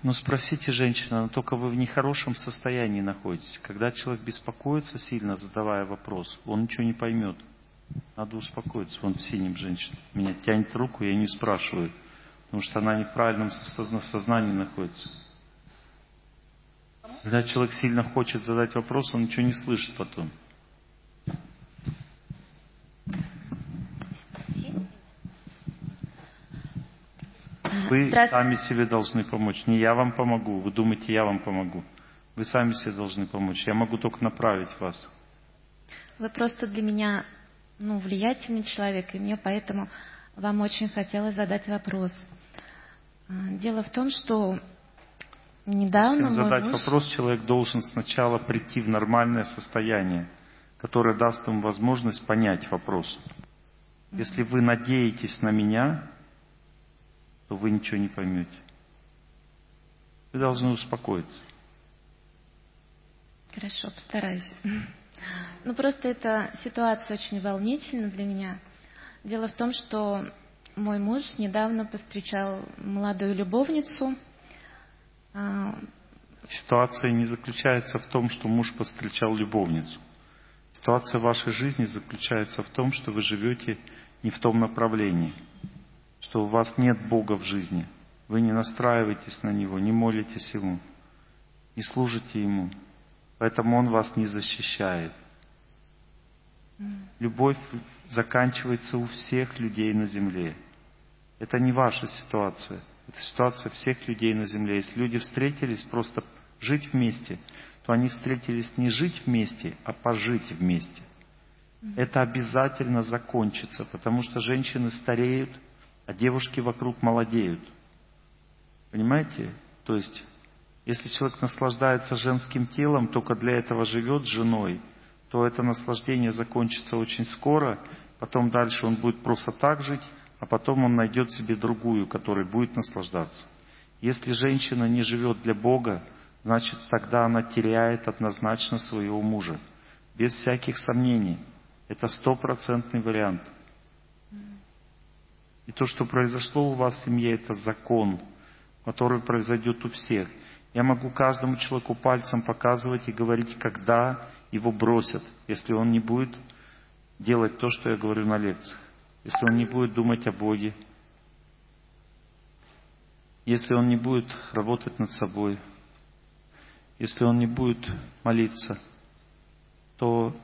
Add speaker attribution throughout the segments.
Speaker 1: Ну, спросите женщину, но только вы в нехорошем состоянии находитесь. Когда человек беспокоится сильно, задавая вопрос, он ничего не поймет. Надо успокоиться. Вон в синем женщина. Меня тянет руку, я не спрашиваю. Потому что она не в правильном сознании находится. Когда человек сильно хочет задать вопрос, он ничего не слышит потом. Вы сами себе должны помочь. Не я вам помогу. Вы думаете, я вам помогу. Вы сами себе должны помочь. Я могу только направить вас.
Speaker 2: Вы просто для меня, влиятельный человек, и мне поэтому вам очень хотелось задать вопрос. Дело в том, что недавно
Speaker 1: Чтобы задать
Speaker 2: мой муж...
Speaker 1: вопрос, человек должен сначала прийти в нормальное состояние, которое даст ему возможность понять вопрос. Если вы надеетесь на меня, то вы ничего не поймете. Вы должны успокоиться.
Speaker 2: Хорошо, постараюсь. Просто эта ситуация очень волнительна для меня. Дело в том, что мой муж недавно повстречал молодую любовницу.
Speaker 1: Ситуация не заключается в том, что муж повстречал любовницу. Ситуация в вашей жизни заключается в том, что вы живете не в том направлении, что у вас нет Бога в жизни. Вы не настраиваетесь на Него, не молитесь Ему, не служите Ему. Поэтому Он вас не защищает. Любовь заканчивается у всех людей на земле. Это не ваша ситуация. Это ситуация всех людей на земле. Если люди встретились просто жить вместе, то они встретились не жить вместе, а пожить вместе. Это обязательно закончится, потому что женщины стареют, а девушки вокруг молодеют. Понимаете? То есть, если человек наслаждается женским телом, только для этого живет с женой, то это наслаждение закончится очень скоро, потом дальше он будет просто так жить, а потом он найдет себе другую, которая будет наслаждаться. Если женщина не живет для Бога, значит тогда она теряет однозначно своего мужа. Без всяких сомнений. Это 100% вариант. И то, что произошло у вас в семье, это закон, который произойдет у всех. Я могу каждому человеку пальцем показывать и говорить, когда его бросят, если он не будет делать то, что я говорю на лекциях, если он не будет думать о Боге, если он не будет работать над собой, если он не будет молиться, то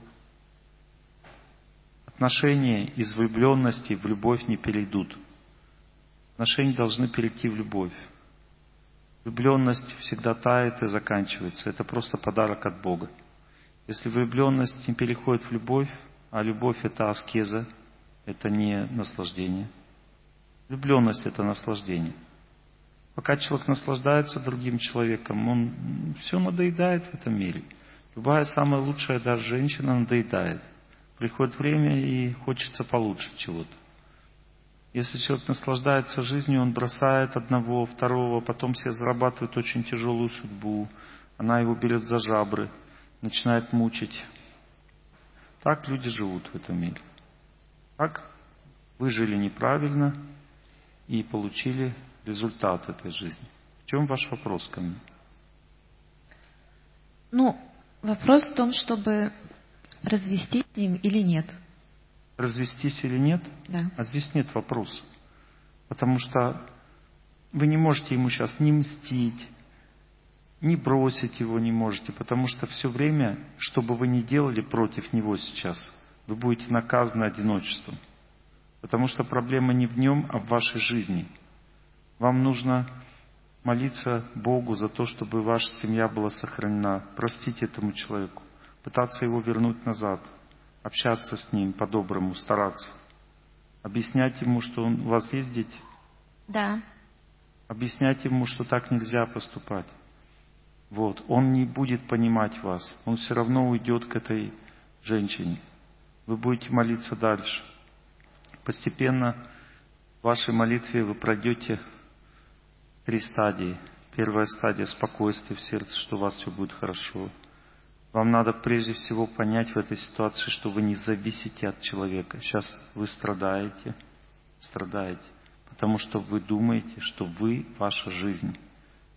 Speaker 1: отношения из влюбленности в любовь не перейдут. Отношения должны перейти в любовь. Влюбленность всегда тает и заканчивается. Это просто подарок от Бога. Если влюбленность не переходит в любовь, а любовь — это аскеза, это не наслаждение. Влюбленность — это наслаждение. Пока человек наслаждается другим человеком, он все надоедает в этом мире. Любая самая лучшая даже женщина надоедает. Приходит время и хочется получше чего-то. Если человек наслаждается жизнью, он бросает одного, второго, потом себе зарабатывает очень тяжелую судьбу. Она его берет за жабры, начинает мучить. Так люди живут в этом мире. Так вы жили неправильно и получили результат этой жизни. В чем ваш вопрос ко мне?
Speaker 2: Вопрос в том, чтобы развестись с ним или нет.
Speaker 1: Развестись или нет?
Speaker 2: Да.
Speaker 1: А здесь нет вопроса. Потому что вы не можете ему сейчас ни мстить, ни бросить его не можете, потому что все время, что бы вы ни делали против него сейчас, вы будете наказаны одиночеством. Потому что проблема не в нем, а в вашей жизни. Вам нужно молиться Богу за то, чтобы ваша семья была сохранена, простить этому человеку, пытаться его вернуть назад, общаться с ним по-доброму, стараться. Объяснять ему, что у вас есть дети?
Speaker 2: Да.
Speaker 1: Объяснять ему, что так нельзя поступать. Он не будет понимать вас. Он все равно уйдет к этой женщине. Вы будете молиться дальше. Постепенно в вашей молитве вы пройдете 3 стадии. Первая стадия — спокойствие в сердце, что у вас все будет хорошо. Вам надо прежде всего понять в этой ситуации, что вы не зависите от человека. Сейчас вы страдаете, потому что вы думаете, что вы — ваша жизнь.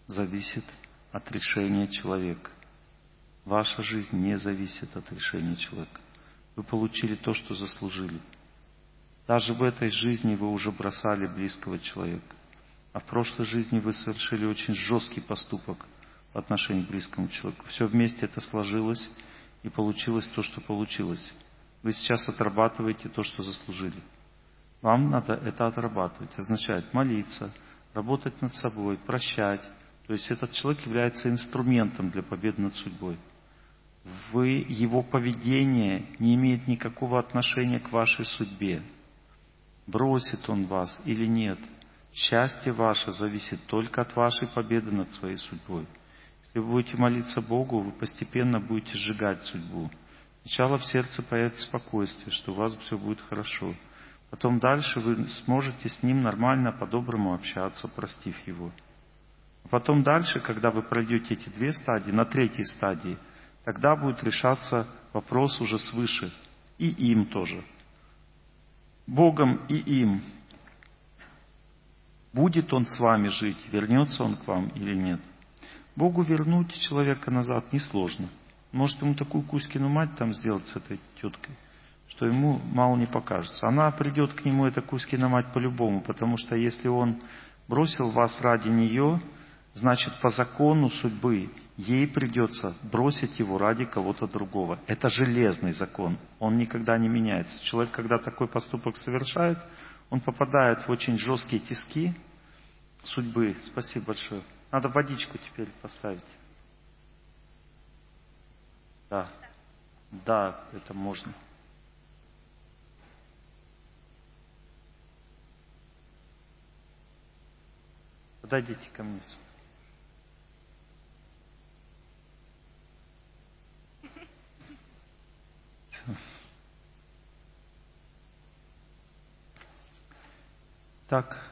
Speaker 1: зависит от решения человека. Ваша жизнь не зависит от решения человека. Вы получили то, что заслужили. Даже в этой жизни вы уже бросали близкого человека. А в прошлой жизни вы совершили очень жесткий поступок по отношению к близкому человеку. Все вместе это сложилось, и получилось то, что получилось. Вы сейчас отрабатываете то, что заслужили. Вам надо это отрабатывать. Означает молиться, работать над собой, прощать. То есть этот человек является инструментом для победы над судьбой. Его поведение не имеет никакого отношения к вашей судьбе. Бросит он вас или нет. Счастье ваше зависит только от вашей победы над своей судьбой. Если вы будете молиться Богу, вы постепенно будете сжигать судьбу. Сначала в сердце появится спокойствие, что у вас все будет хорошо. Потом дальше вы сможете с Ним нормально, по-доброму общаться, простив Его. А потом дальше, когда вы пройдете эти 2 стадии, на 3-й стадии, тогда будет решаться вопрос уже свыше. И им тоже. Богом и им. Будет он с вами жить, вернется он к вам или нет. Богу вернуть человека назад несложно. Может ему такую Кузькину мать там сделать с этой теткой, что ему мало не покажется. Она придет к нему, эта Кузькина мать, по-любому, потому что если он бросил вас ради нее, значит, по закону судьбы ей придется бросить его ради кого-то другого. Это железный закон, он никогда не меняется. Человек, когда такой поступок совершает, он попадает в очень жесткие тиски судьбы. Спасибо большое. Надо водичку теперь поставить. Да. Да, это можно. Подойдите ко мне. Так,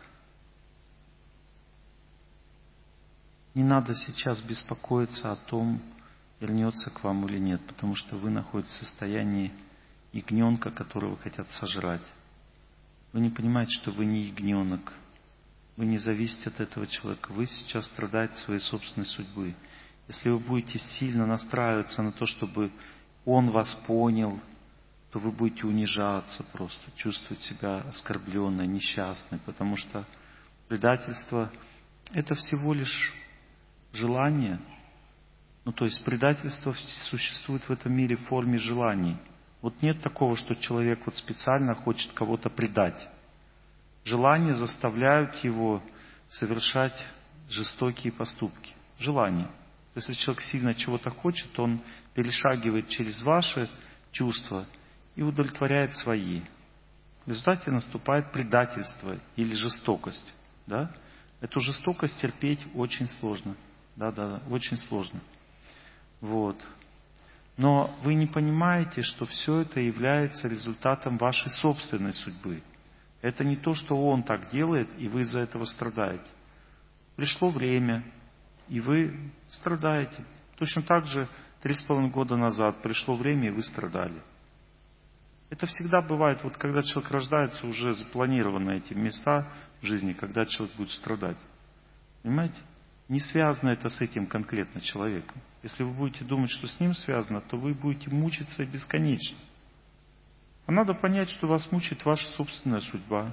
Speaker 1: не надо сейчас беспокоиться о том, вернется к вам или нет, потому что вы находитесь в состоянии ягненка, которого хотят сожрать. Вы не понимаете, что вы не ягненок. Вы не зависите от этого человека. Вы сейчас страдаете своей собственной судьбы. Если вы будете сильно настраиваться на то, чтобы он вас понял, то вы будете унижаться просто, чувствовать себя оскорбленной, несчастной, потому что предательство – это всего лишь желание. Ну, то есть предательство существует в этом мире в форме желаний. Вот нет такого, что человек вот специально хочет кого-то предать. Желания заставляют его совершать жестокие поступки. Желания. Если человек сильно чего-то хочет, он перешагивает через ваши чувства и удовлетворяет свои. В результате наступает предательство или жестокость. Да? Эту жестокость терпеть очень сложно. Да, очень сложно. Вот. Но вы не понимаете, что все это является результатом вашей собственной судьбы. Это не то, что он так делает, и вы из-за этого страдаете. Пришло время, и вы страдаете. Точно так же 3,5 года назад пришло время, и вы страдали. Это всегда бывает, вот когда человек рождается, уже запланированы эти места в жизни, когда человек будет страдать. Понимаете? Не связано это с этим конкретно человеком. Если вы будете думать, что с ним связано, то вы будете мучиться бесконечно. А надо понять, что вас мучает ваша собственная судьба.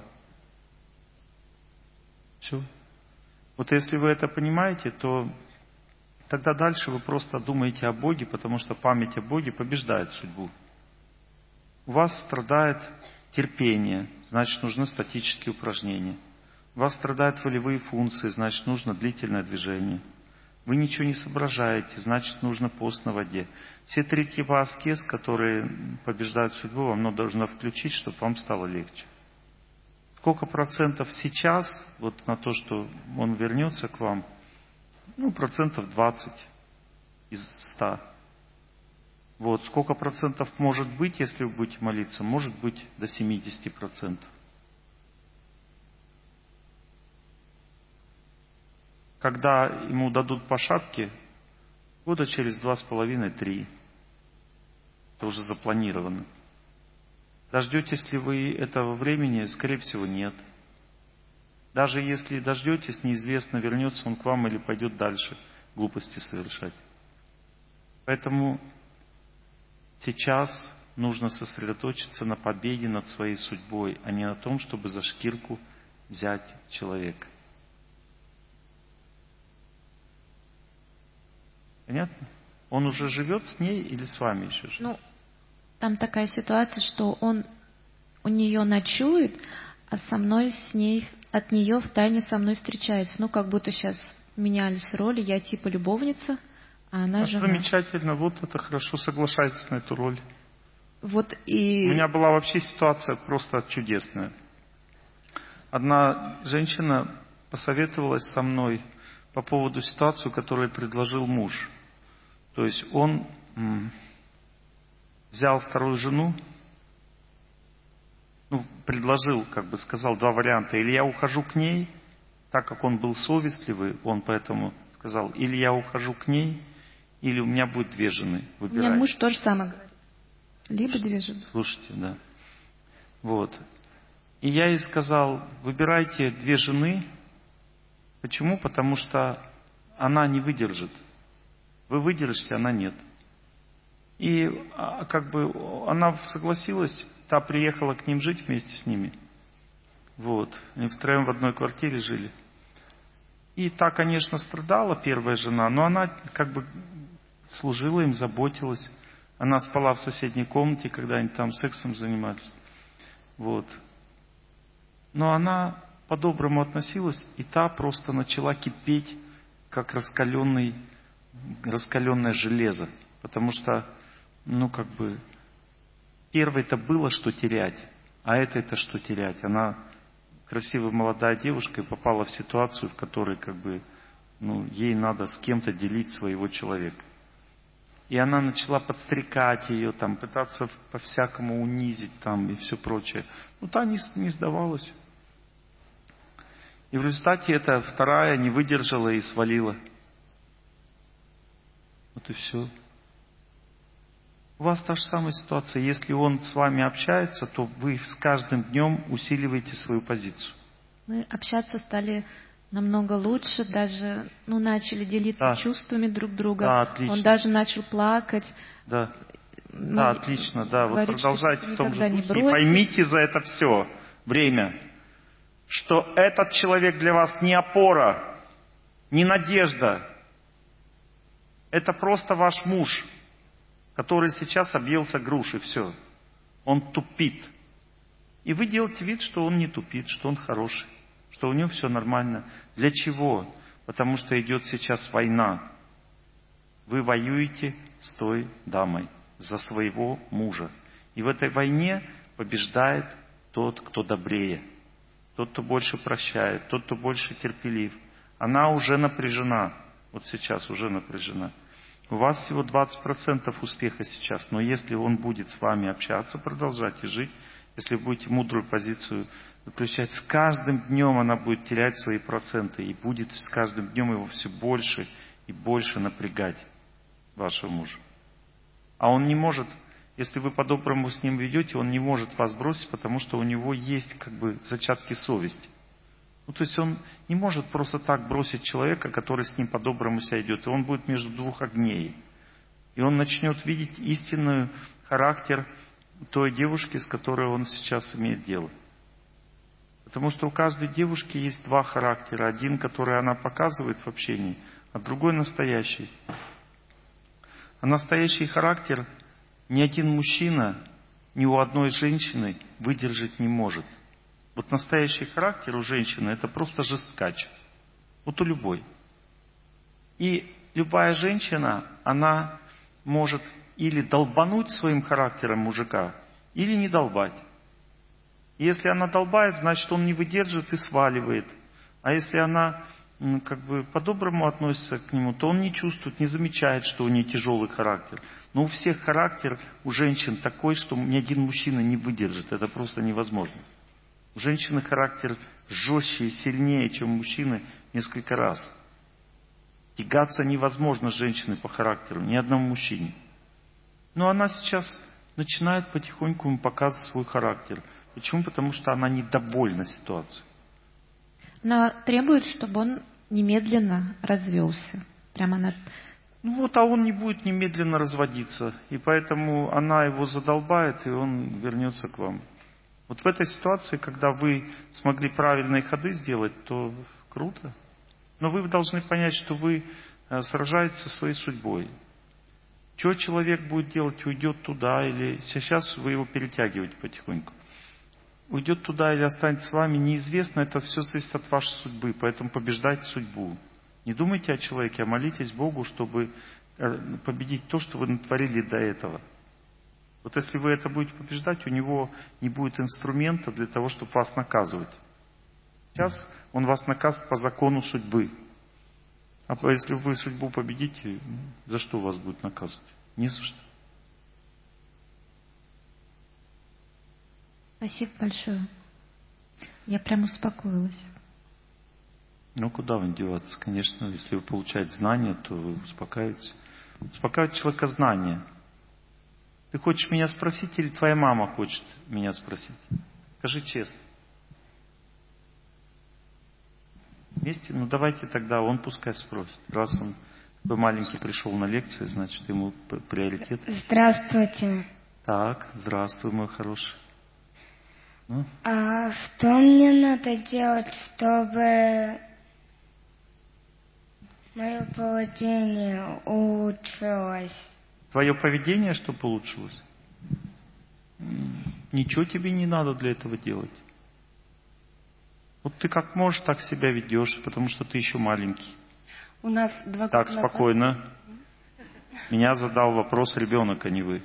Speaker 1: Все. Вот если вы это понимаете, то тогда дальше вы просто думаете о Боге, потому что память о Боге побеждает судьбу. У вас страдает терпение, значит, нужны статические упражнения. У вас страдают волевые функции, значит, нужно длительное движение. Вы ничего не соображаете, значит, нужно пост на воде. Все 3 типа аскез, которые побеждают судьбу, вам должно включить, чтобы вам стало легче. Сколько процентов сейчас, вот на то, что он вернется к вам, процентов 20 из 100. Вот, сколько процентов может быть, если вы будете молиться? Может быть до 70%. Когда ему дадут по шапке, года через 2,5-3. Это уже запланировано. Дождетесь ли вы этого времени? Скорее всего, нет. Даже если дождетесь, неизвестно, вернется он к вам или пойдет дальше глупости совершать. Поэтому сейчас нужно сосредоточиться на победе над своей судьбой, а не на том, чтобы за шкирку взять человека. Понятно? Он уже живет с ней или с вами еще живет?
Speaker 2: Ну, там такая ситуация, что он у нее ночует, а со мной, с ней, от нее втайне со мной встречается. Ну, как будто сейчас менялись роли, я типа любовница, а она жена.
Speaker 1: Замечательно, вот это хорошо, соглашайтесь на эту роль.
Speaker 2: Вот
Speaker 1: У
Speaker 2: и...
Speaker 1: меня была вообще ситуация просто чудесная. Одна женщина посоветовалась со мной по поводу ситуации, которую предложил муж. То есть он взял вторую жену, предложил, сказал два варианта. Или я ухожу к ней, так как он был совестливый, он поэтому сказал, или я ухожу к ней, или у меня будет две жены.
Speaker 2: У меня муж тоже самое говорит. Либо две жены.
Speaker 1: Слушайте, да. Вот. И я ей сказал, выбирайте две жены. Почему? Потому что она не выдержит. Вы выдержите, она нет. И она согласилась, та приехала к ним жить вместе с ними. Вот. Они втроем в одной квартире жили. И та, конечно, страдала, первая жена, но она служила им, заботилась. Она спала в соседней комнате, когда они там сексом занимались. Вот. Но она по-доброму относилась, и та просто начала кипеть, как раскаленное железо. Потому что, первой-то было что терять, а это что терять. Она красивая молодая девушка и попала в ситуацию, в которой ей надо с кем-то делить своего человека. И она начала подстрекать ее, пытаться по-всякому унизить и все прочее. Та не сдавалась. И в результате эта вторая не выдержала и свалила. Вот и все. У вас та же самая ситуация. Если он с вами общается, то вы с каждым днем усиливаете свою позицию.
Speaker 2: Мы общаться стали намного лучше, даже начали делиться чувствами друг друга.
Speaker 1: Да, отлично.
Speaker 2: Он даже начал плакать.
Speaker 1: Да, отлично. Да. Вот продолжайте в том же духе. И поймите за это все время, что этот человек для вас не опора, не надежда. Это просто ваш муж, который сейчас объелся груши. Все. Он тупит. И вы делаете вид, что он не тупит, что он хороший, что у него все нормально. Для чего? Потому что идет сейчас война. Вы воюете с той дамой за своего мужа. И в этой войне побеждает тот, кто добрее. Тот, кто больше прощает, тот, кто больше терпелив. Она уже напряжена. Вот сейчас уже напряжена. У вас всего 20% успеха сейчас. Но если он будет с вами общаться, продолжать и жить, если вы будете мудрую позицию заключать, с каждым днем она будет терять свои проценты. И будет с каждым днем его все больше и больше напрягать, вашего мужа. А он не может, если вы по-доброму с ним ведете, он не может вас бросить, потому что у него есть зачатки совести. То есть он не может просто так бросить человека, который с ним по-доброму себя идет. И он будет между двух огней. И он начнет видеть истинный характер той девушки, с которой он сейчас имеет дело. Потому что у каждой девушки есть два характера. Один, который она показывает в общении, а другой настоящий. А настоящий характер ни один мужчина, ни у одной женщины выдержать не может. Вот настоящий характер у женщины — это просто жесткач. Вот у любой. И любая женщина, она может или долбануть своим характером мужика, или не долбать. И если она долбает, значит, он не выдерживает и сваливает. А если она по-доброму относится к нему, то он не чувствует, не замечает, что у нее тяжелый характер. Но у всех характер у женщин такой, что ни один мужчина не выдержит. Это просто невозможно. У женщины характер жестче и сильнее, чем у мужчины несколько раз. Тягаться невозможно с женщиной по характеру, ни одному мужчине. Но она сейчас начинает потихоньку ему показывать свой характер. Почему? Потому что она недовольна ситуацией.
Speaker 2: но требует, чтобы он немедленно развелся. Прямо на...
Speaker 1: Ну вот, а он не будет немедленно разводиться. И поэтому она его задолбает, и он вернется к вам. Вот в этой ситуации, когда вы смогли правильные ходы сделать, то круто. Но вы должны понять, что вы сражаетесь со своей судьбой. Что человек будет делать, уйдет туда, или сейчас вы его перетягиваете потихоньку. Уйдет туда или останется с вами, неизвестно, это все зависит от вашей судьбы, поэтому побеждайте судьбу. Не думайте о человеке, а молитесь Богу, чтобы победить то, что вы натворили до этого. Вот если вы это будете побеждать, у него не будет инструмента для того, чтобы вас наказывать. Сейчас он вас наказывает по закону судьбы. А если вы судьбу победите, за что вас будет наказывать? Ни за что.
Speaker 2: Спасибо большое. Я прям успокоилась.
Speaker 1: Ну, куда вам деваться? Конечно, если вы получаете знания, то вы успокаиваетесь. Успокаивает человека знания. Ты хочешь меня спросить, или твоя мама хочет меня спросить? Скажи честно. Вместе? Ну, давайте тогда он пускай спросит. Раз он такой маленький пришел на лекции, значит, ему приоритет.
Speaker 3: Здравствуйте.
Speaker 1: Так, здравствуй, мой хороший. Ну?
Speaker 3: А что мне надо делать, чтобы мое поведение улучшилось?
Speaker 1: Твое поведение, чтобы улучшилось? Ничего тебе не надо для этого делать. Вот ты как можешь, так себя ведешь, потому что ты еще маленький.
Speaker 4: У нас 2 года
Speaker 1: Так,
Speaker 4: назад...
Speaker 1: спокойно. Меня задал вопрос ребенок, а не вы.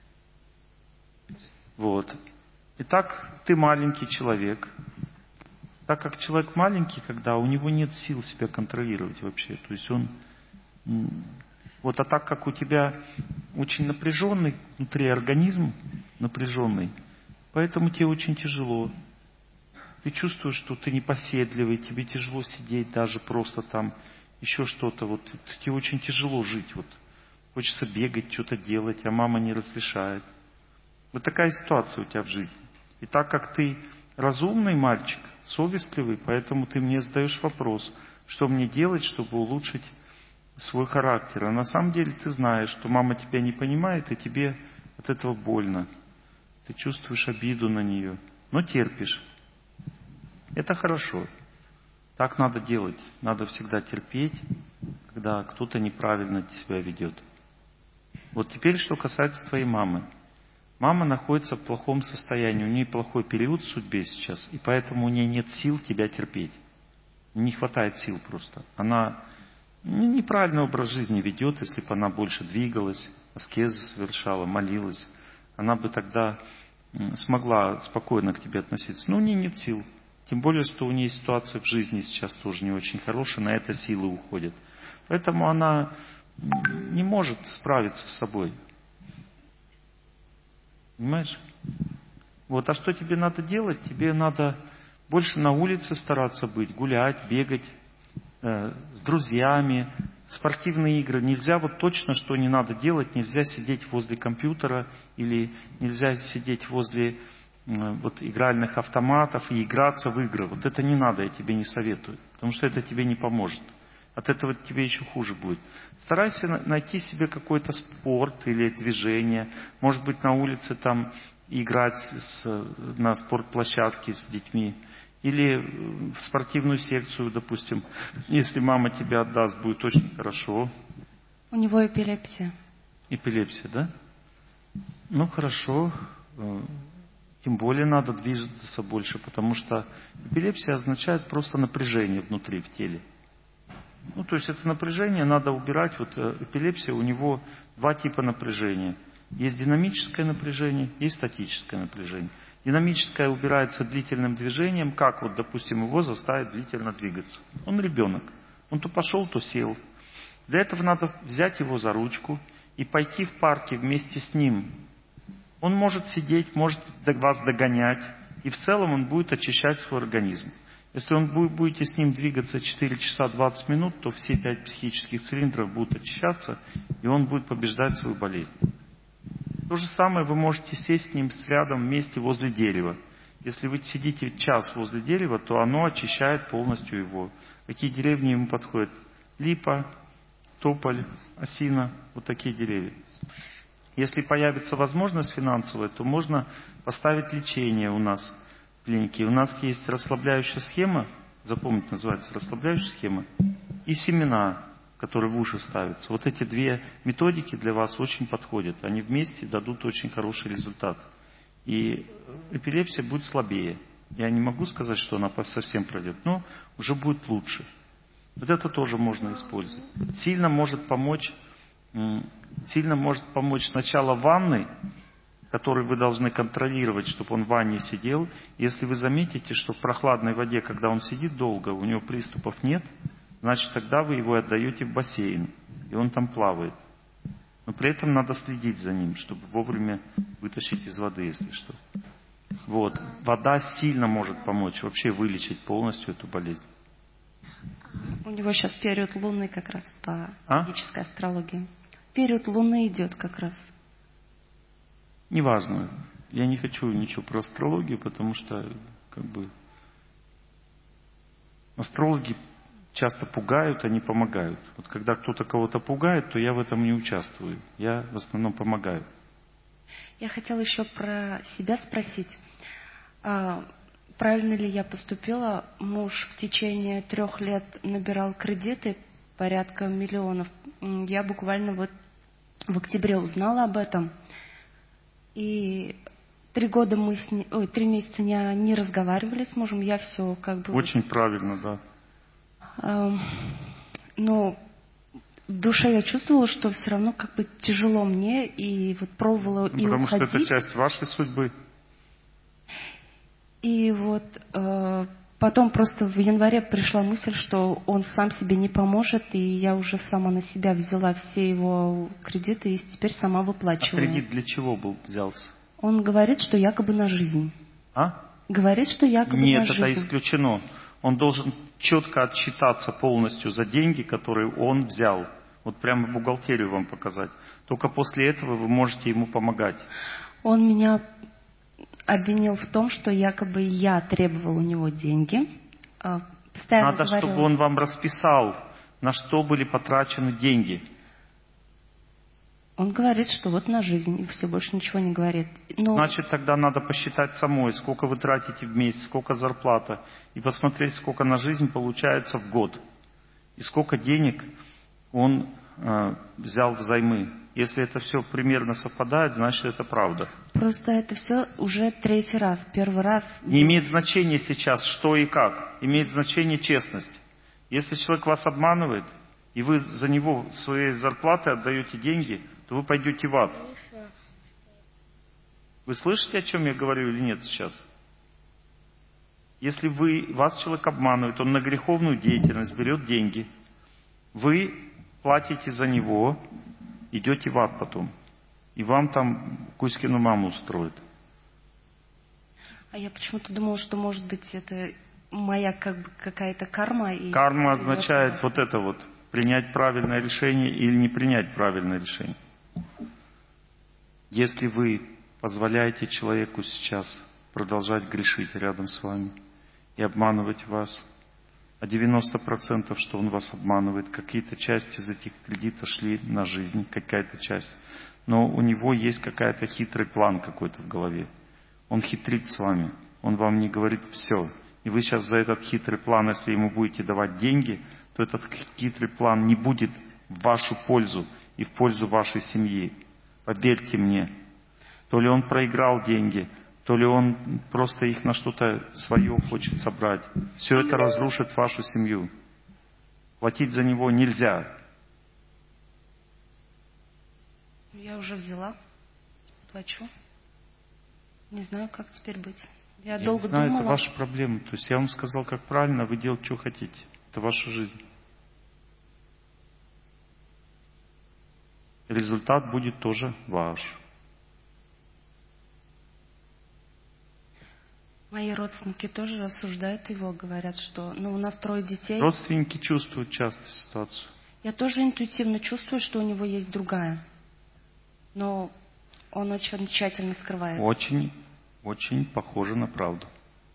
Speaker 1: Вот. Итак, ты маленький человек. Так как человек маленький, когда у него нет сил себя контролировать вообще. То есть он... Вот, а так как у тебя очень напряженный внутри организм, напряженный, поэтому тебе очень тяжело. Ты чувствуешь, что ты непоседливый, тебе тяжело сидеть даже просто там, еще что-то. Вот тебе очень тяжело жить. Вот. Хочется бегать, что-то делать, а мама не разрешает. Вот такая ситуация у тебя в жизни. И так как ты разумный мальчик, совестливый, поэтому ты мне задаешь вопрос, что мне делать, чтобы улучшить свой характер. А на самом деле ты знаешь, что мама тебя не понимает, и тебе от этого больно. Ты чувствуешь обиду на нее, но терпишь. Это хорошо. Так надо делать. Надо всегда терпеть, когда кто-то неправильно себя ведет. Вот теперь, что касается твоей мамы. Мама находится в плохом состоянии. У нее плохой период в судьбе сейчас, и поэтому у нее нет сил тебя терпеть. Не хватает сил просто. Она неправильный образ жизни ведет, если бы она больше двигалась, аскезы совершала, молилась. Она бы тогда смогла спокойно к тебе относиться. Но у нее нет сил. Тем более, что у нее ситуация в жизни сейчас тоже не очень хорошая, на это силы уходят. Поэтому она не может справиться с собой. Понимаешь? Вот, а что тебе надо делать? Тебе надо больше на улице стараться быть, гулять, бегать с друзьями, спортивные игры. Нельзя вот точно, что не надо делать, нельзя сидеть возле компьютера или нельзя сидеть возле вот игральных автоматов и играться в игры. Вот это не надо, я тебе не советую, потому что это тебе не поможет. От этого тебе еще хуже будет. Старайся найти себе какой-то спорт или движение. Может быть, на улице там играть на спортплощадке с детьми. Или в спортивную секцию, допустим. Если мама тебя отдаст, будет очень хорошо.
Speaker 4: У него эпилепсия.
Speaker 1: Эпилепсия, да? Ну, хорошо. Тем более надо двигаться больше, потому что эпилепсия означает просто напряжение внутри, в теле. Ну, то есть это напряжение надо убирать. Вот эпилепсия, у него 2 типа напряжения. Есть динамическое напряжение, есть статическое напряжение. Динамическое убирается длительным движением, как вот, допустим, его заставить длительно двигаться. Он ребенок. Он то пошел, то сел. Для этого надо взять его за ручку и пойти в парке вместе с ним. Он может сидеть, может вас догонять, и в целом он будет очищать свой организм. Если вы будете с ним двигаться 4 часа 20 минут, то все 5 психических цилиндров будут очищаться, и он будет побеждать свою болезнь. То же самое вы можете сесть с ним рядом вместе возле дерева Если вы сидите час возле дерева, то оно очищает полностью его. Какие деревни ему подходят? Липа, тополь, осина, вот такие деревья. Если появится возможность финансовая, то можно поставить лечение у нас в клинике. У нас есть расслабляющая схема, запомните, называется расслабляющая схема, и семена, которые в уши ставятся. Вот эти две методики для вас очень подходят. Они вместе дадут очень хороший результат. И эпилепсия будет слабее. Я не могу сказать, что она совсем пройдет, но уже будет лучше. Вот это тоже можно использовать. Сильно может помочь сначала ванной, который вы должны контролировать, чтобы он в ванне сидел. Если вы заметите, что в прохладной воде, когда он сидит долго, у него приступов нет, значит, тогда вы его отдаете в бассейн, и он там плавает. Но при этом надо следить за ним, чтобы вовремя вытащить из воды, если что. Вот. Вода сильно может помочь вообще вылечить полностью эту болезнь.
Speaker 4: У него сейчас период Луны как раз по магической астрологии. Период Луны идет как раз.
Speaker 1: Неважно. Я не хочу ничего про астрологию, потому что астрологи часто пугают, они помогают. Вот когда кто-то кого-то пугает, то я в этом не участвую. Я в основном помогаю.
Speaker 4: Я хотела еще про себя спросить. Правильно ли я поступила? Муж в течение 3 лет набирал кредиты, порядка миллионов. Я буквально вот в октябре узнала об этом. И 3 месяца не разговаривали с мужем. Я все
Speaker 1: Очень правильно, да.
Speaker 4: Но в душе я чувствовала, что все равно тяжело мне, и вот пробовала и
Speaker 1: потому
Speaker 4: уходить.
Speaker 1: Потому что это часть вашей судьбы.
Speaker 4: И вот потом просто в январе пришла мысль, что он сам себе не поможет, и я уже сама на себя взяла все его кредиты и теперь сама выплачиваю.
Speaker 1: А кредит для чего взялся?
Speaker 4: Он говорит, что якобы на жизнь. Говорит, что якобы
Speaker 1: Нет,
Speaker 4: на жизнь.
Speaker 1: это исключено. Он должен четко отчитаться полностью за деньги, которые он взял. Вот прямо бухгалтерию вам показать. Только после этого вы можете ему помогать.
Speaker 4: Он меня обвинил в том, что якобы я требовала у него деньги.
Speaker 1: Надо, чтобы он вам расписал, на что были потрачены деньги.
Speaker 4: Он говорит, что вот на жизнь, и все, больше ничего не говорит.
Speaker 1: Значит, тогда надо посчитать самой, сколько вы тратите в месяц, сколько зарплата, и посмотреть, сколько на жизнь получается в год. И сколько денег он взял взаймы. Если это все примерно совпадает, значит, это правда.
Speaker 4: Просто это все уже 3-й раз. 1-й раз...
Speaker 1: Не имеет значения сейчас, что и как. Имеет значение честность. Если человек вас обманывает, и вы за него своей зарплаты отдаете деньги, то вы пойдете в ад. Вы слышите, о чем я говорю или нет сейчас? Если вас человек обманывает, он на греховную деятельность берет деньги, вы платите за него, идете в ад потом. И вам там Кузькину маму устроят.
Speaker 4: А я почему-то думала, что, может быть, это моя какая-то карма.
Speaker 1: Карма означает вот это вот. Принять правильное решение или не принять правильное решение. Если вы позволяете человеку сейчас продолжать грешить рядом с вами и обманывать вас, а 90%, что он вас обманывает, какие-то части из этих кредитов шли на жизнь, какая-то часть. Но у него есть какой-то хитрый план какой-то в голове. Он хитрит с вами, он вам не говорит все. И вы сейчас за этот хитрый план, если ему будете давать деньги, то этот хитрый план не будет в вашу пользу и в пользу вашей семьи. Поверьте мне. То ли он проиграл деньги, то ли он просто их на что-то свое хочет собрать. Все это разрушит вашу семью. Платить за него нельзя.
Speaker 4: Я уже взяла, плачу. Не знаю, как теперь быть. Я долго
Speaker 1: не знаю,
Speaker 4: думала.
Speaker 1: Это ваша проблема. То есть я вам сказал, как правильно, вы делаете, что хотите. Это ваша жизнь. Результат будет тоже ваш.
Speaker 4: Мои родственники тоже осуждают его, говорят, что у нас 3 детей.
Speaker 1: Родственники чувствуют часто ситуацию.
Speaker 4: Я тоже интуитивно чувствую, что у него есть другая. Но он очень тщательно скрывает.
Speaker 1: Очень. Очень похоже на правду.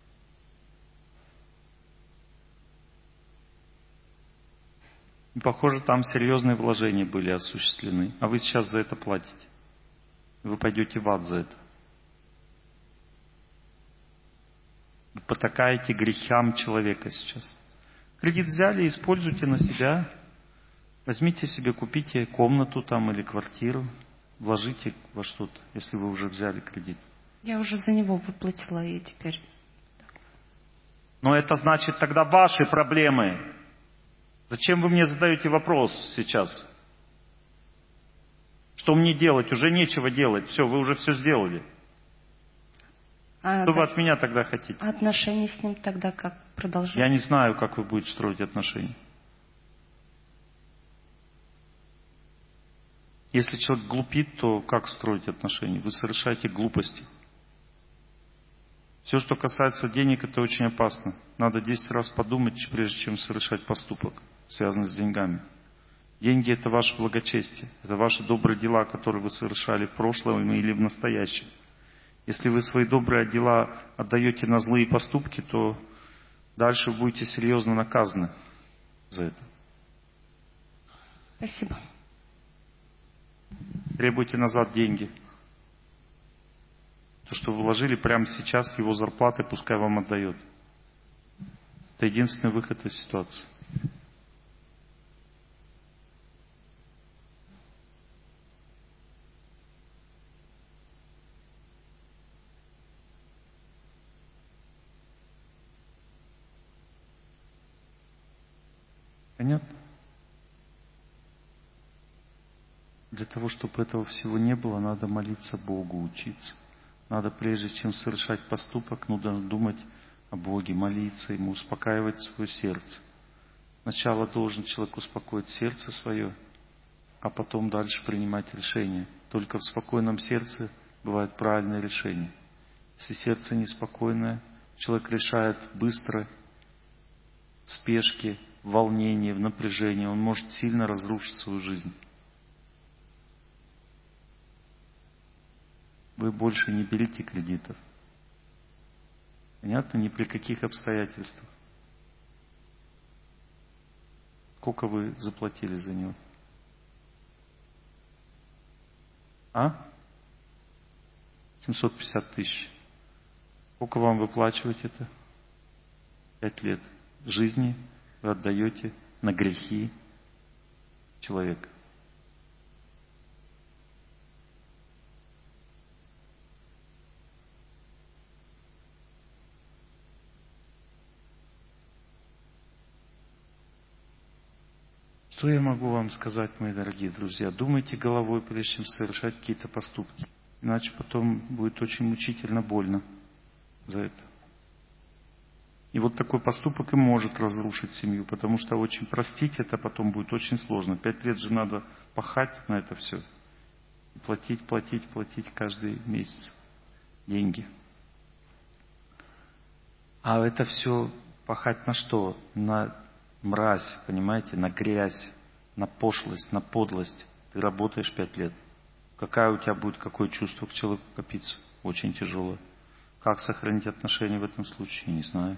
Speaker 1: И похоже, там серьезные вложения были осуществлены. А вы сейчас за это платите. Вы пойдете в ад за это. Вы потакаете грехам человека сейчас. Кредит взяли, используйте на себя. Возьмите себе, купите комнату там или квартиру. Вложите во что-то, если вы уже взяли кредит.
Speaker 4: Я уже за него выплатила и теперь.
Speaker 1: Но это значит тогда ваши проблемы. Зачем вы мне задаете вопрос сейчас? Что мне делать? Уже нечего делать. Все, вы уже все сделали. Что вы от меня тогда хотите?
Speaker 4: Отношения с ним тогда как продолжать?
Speaker 1: Я не знаю, как вы будете строить отношения. Если человек глупит, то как строить отношения? Вы совершаете глупости. Все, что касается денег, это очень опасно. Надо 10 раз подумать, прежде чем совершать поступок, связанный с деньгами. Деньги – это ваше благочестие. Это ваши добрые дела, которые вы совершали в прошлом или в настоящем. Если вы свои добрые дела отдаете на злые поступки, то дальше вы будете серьезно наказаны за это.
Speaker 4: Спасибо.
Speaker 1: Требуйте назад деньги. То, что вы вложили прямо сейчас, его зарплаты пускай вам отдает. Это единственный выход из ситуации. Понятно? Для того, чтобы этого всего не было, надо молиться Богу, учиться. Надо, прежде чем совершать поступок, нужно думать о Боге, молиться Ему, успокаивать свое сердце. Сначала должен человек успокоить сердце свое, а потом дальше принимать решение. Только в спокойном сердце бывает правильное решение. Если сердце неспокойное, человек решает быстро, в спешке, в волнении, в напряжении, он может сильно разрушить свою жизнь. Вы больше не берите кредитов. Понятно? Ни при каких обстоятельствах. Сколько вы заплатили за него? 750 тысяч. Сколько вам выплачивать это? 5 лет жизни вы отдаете на грехи человека. Что я могу вам сказать, мои дорогие друзья? Думайте головой, прежде чем совершать какие-то поступки. Иначе потом будет очень мучительно больно за это. И вот такой поступок и может разрушить семью, потому что очень простить это потом будет очень сложно. 5 лет же надо пахать на это все. И платить каждый месяц деньги. А это все пахать на что? На мразь, понимаете, на грязь, на пошлость, на подлость. Ты работаешь 5 лет. Какое у тебя будет, какое чувство к человеку копиться? Очень тяжелое. Как сохранить отношения в этом случае? Не знаю.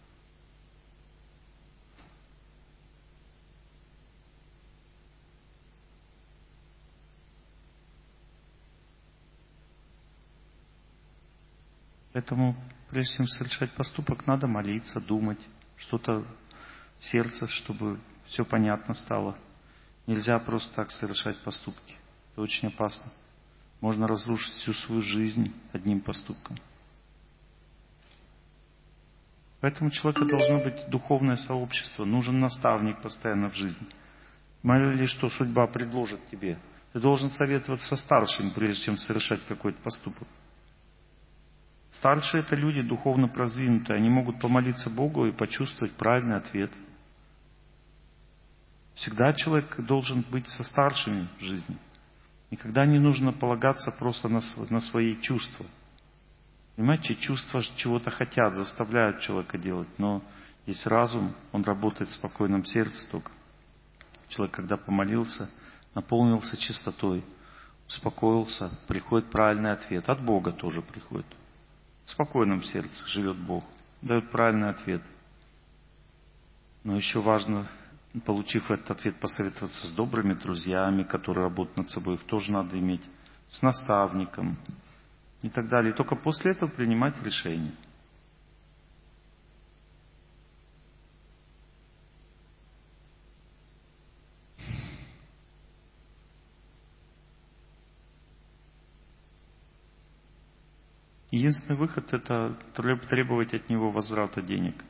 Speaker 1: Поэтому, прежде чем совершать поступок, надо молиться, думать, что-то в сердце, чтобы все понятно стало. Нельзя просто так совершать поступки. Это очень опасно. Можно разрушить всю свою жизнь одним поступком. Поэтому у человека должно быть духовное сообщество. Нужен наставник постоянно в жизни. Мало ли что судьба предложит тебе. Ты должен советоваться со старшим, прежде чем совершать какой-то поступок. Старшие — это люди духовно продвинутые. Они могут помолиться Богу и почувствовать правильный ответ. Всегда человек должен быть со старшими в жизни. Никогда не нужно полагаться просто на свои чувства. Понимаете, чувства чего-то хотят, заставляют человека делать. Но есть разум, он работает в спокойном сердце только. Человек, когда помолился, наполнился чистотой, успокоился, приходит правильный ответ. От Бога тоже приходит. В спокойном сердце живет Бог, дает правильный ответ. Но еще важно, получив этот ответ, посоветоваться с добрыми друзьями, которые работают над собой, их тоже надо иметь, с наставником и так далее. И только после этого принимать решение. Единственный выход – это требовать от него возврата денег.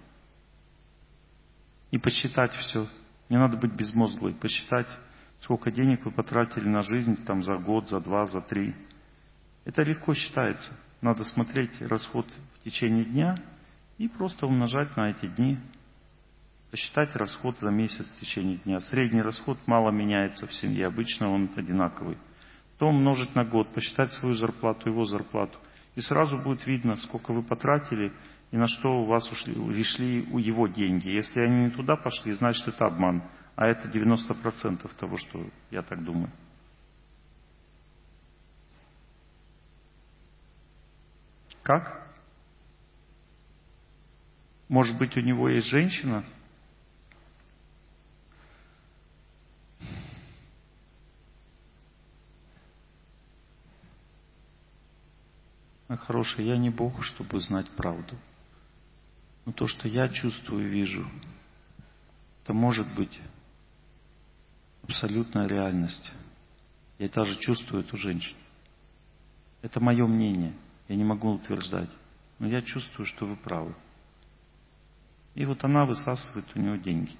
Speaker 1: И посчитать все. Не надо быть безмозглой. Посчитать, сколько денег вы потратили на жизнь там, за год, за 2, за 3. Это легко считается. Надо смотреть расход в течение дня и просто умножать на эти дни. Посчитать расход за месяц в течение дня. Средний расход мало меняется в семье. Обычно он одинаковый. То умножить на год, посчитать свою зарплату, его зарплату. И сразу будет видно, сколько вы потратили и на что у вас ушли у его деньги. Если они не туда пошли, значит это обман. А это 90% того, что я так думаю. Как? Может быть, у него есть женщина? Хороший, я не Бог, чтобы знать правду. Но то, что я чувствую и вижу, это может быть абсолютная реальность. Я даже чувствую эту женщину. Это мое мнение. Я не могу утверждать. Но я чувствую, что вы правы. И вот она высасывает у него деньги.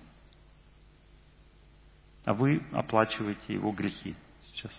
Speaker 1: А вы оплачиваете его грехи сейчас.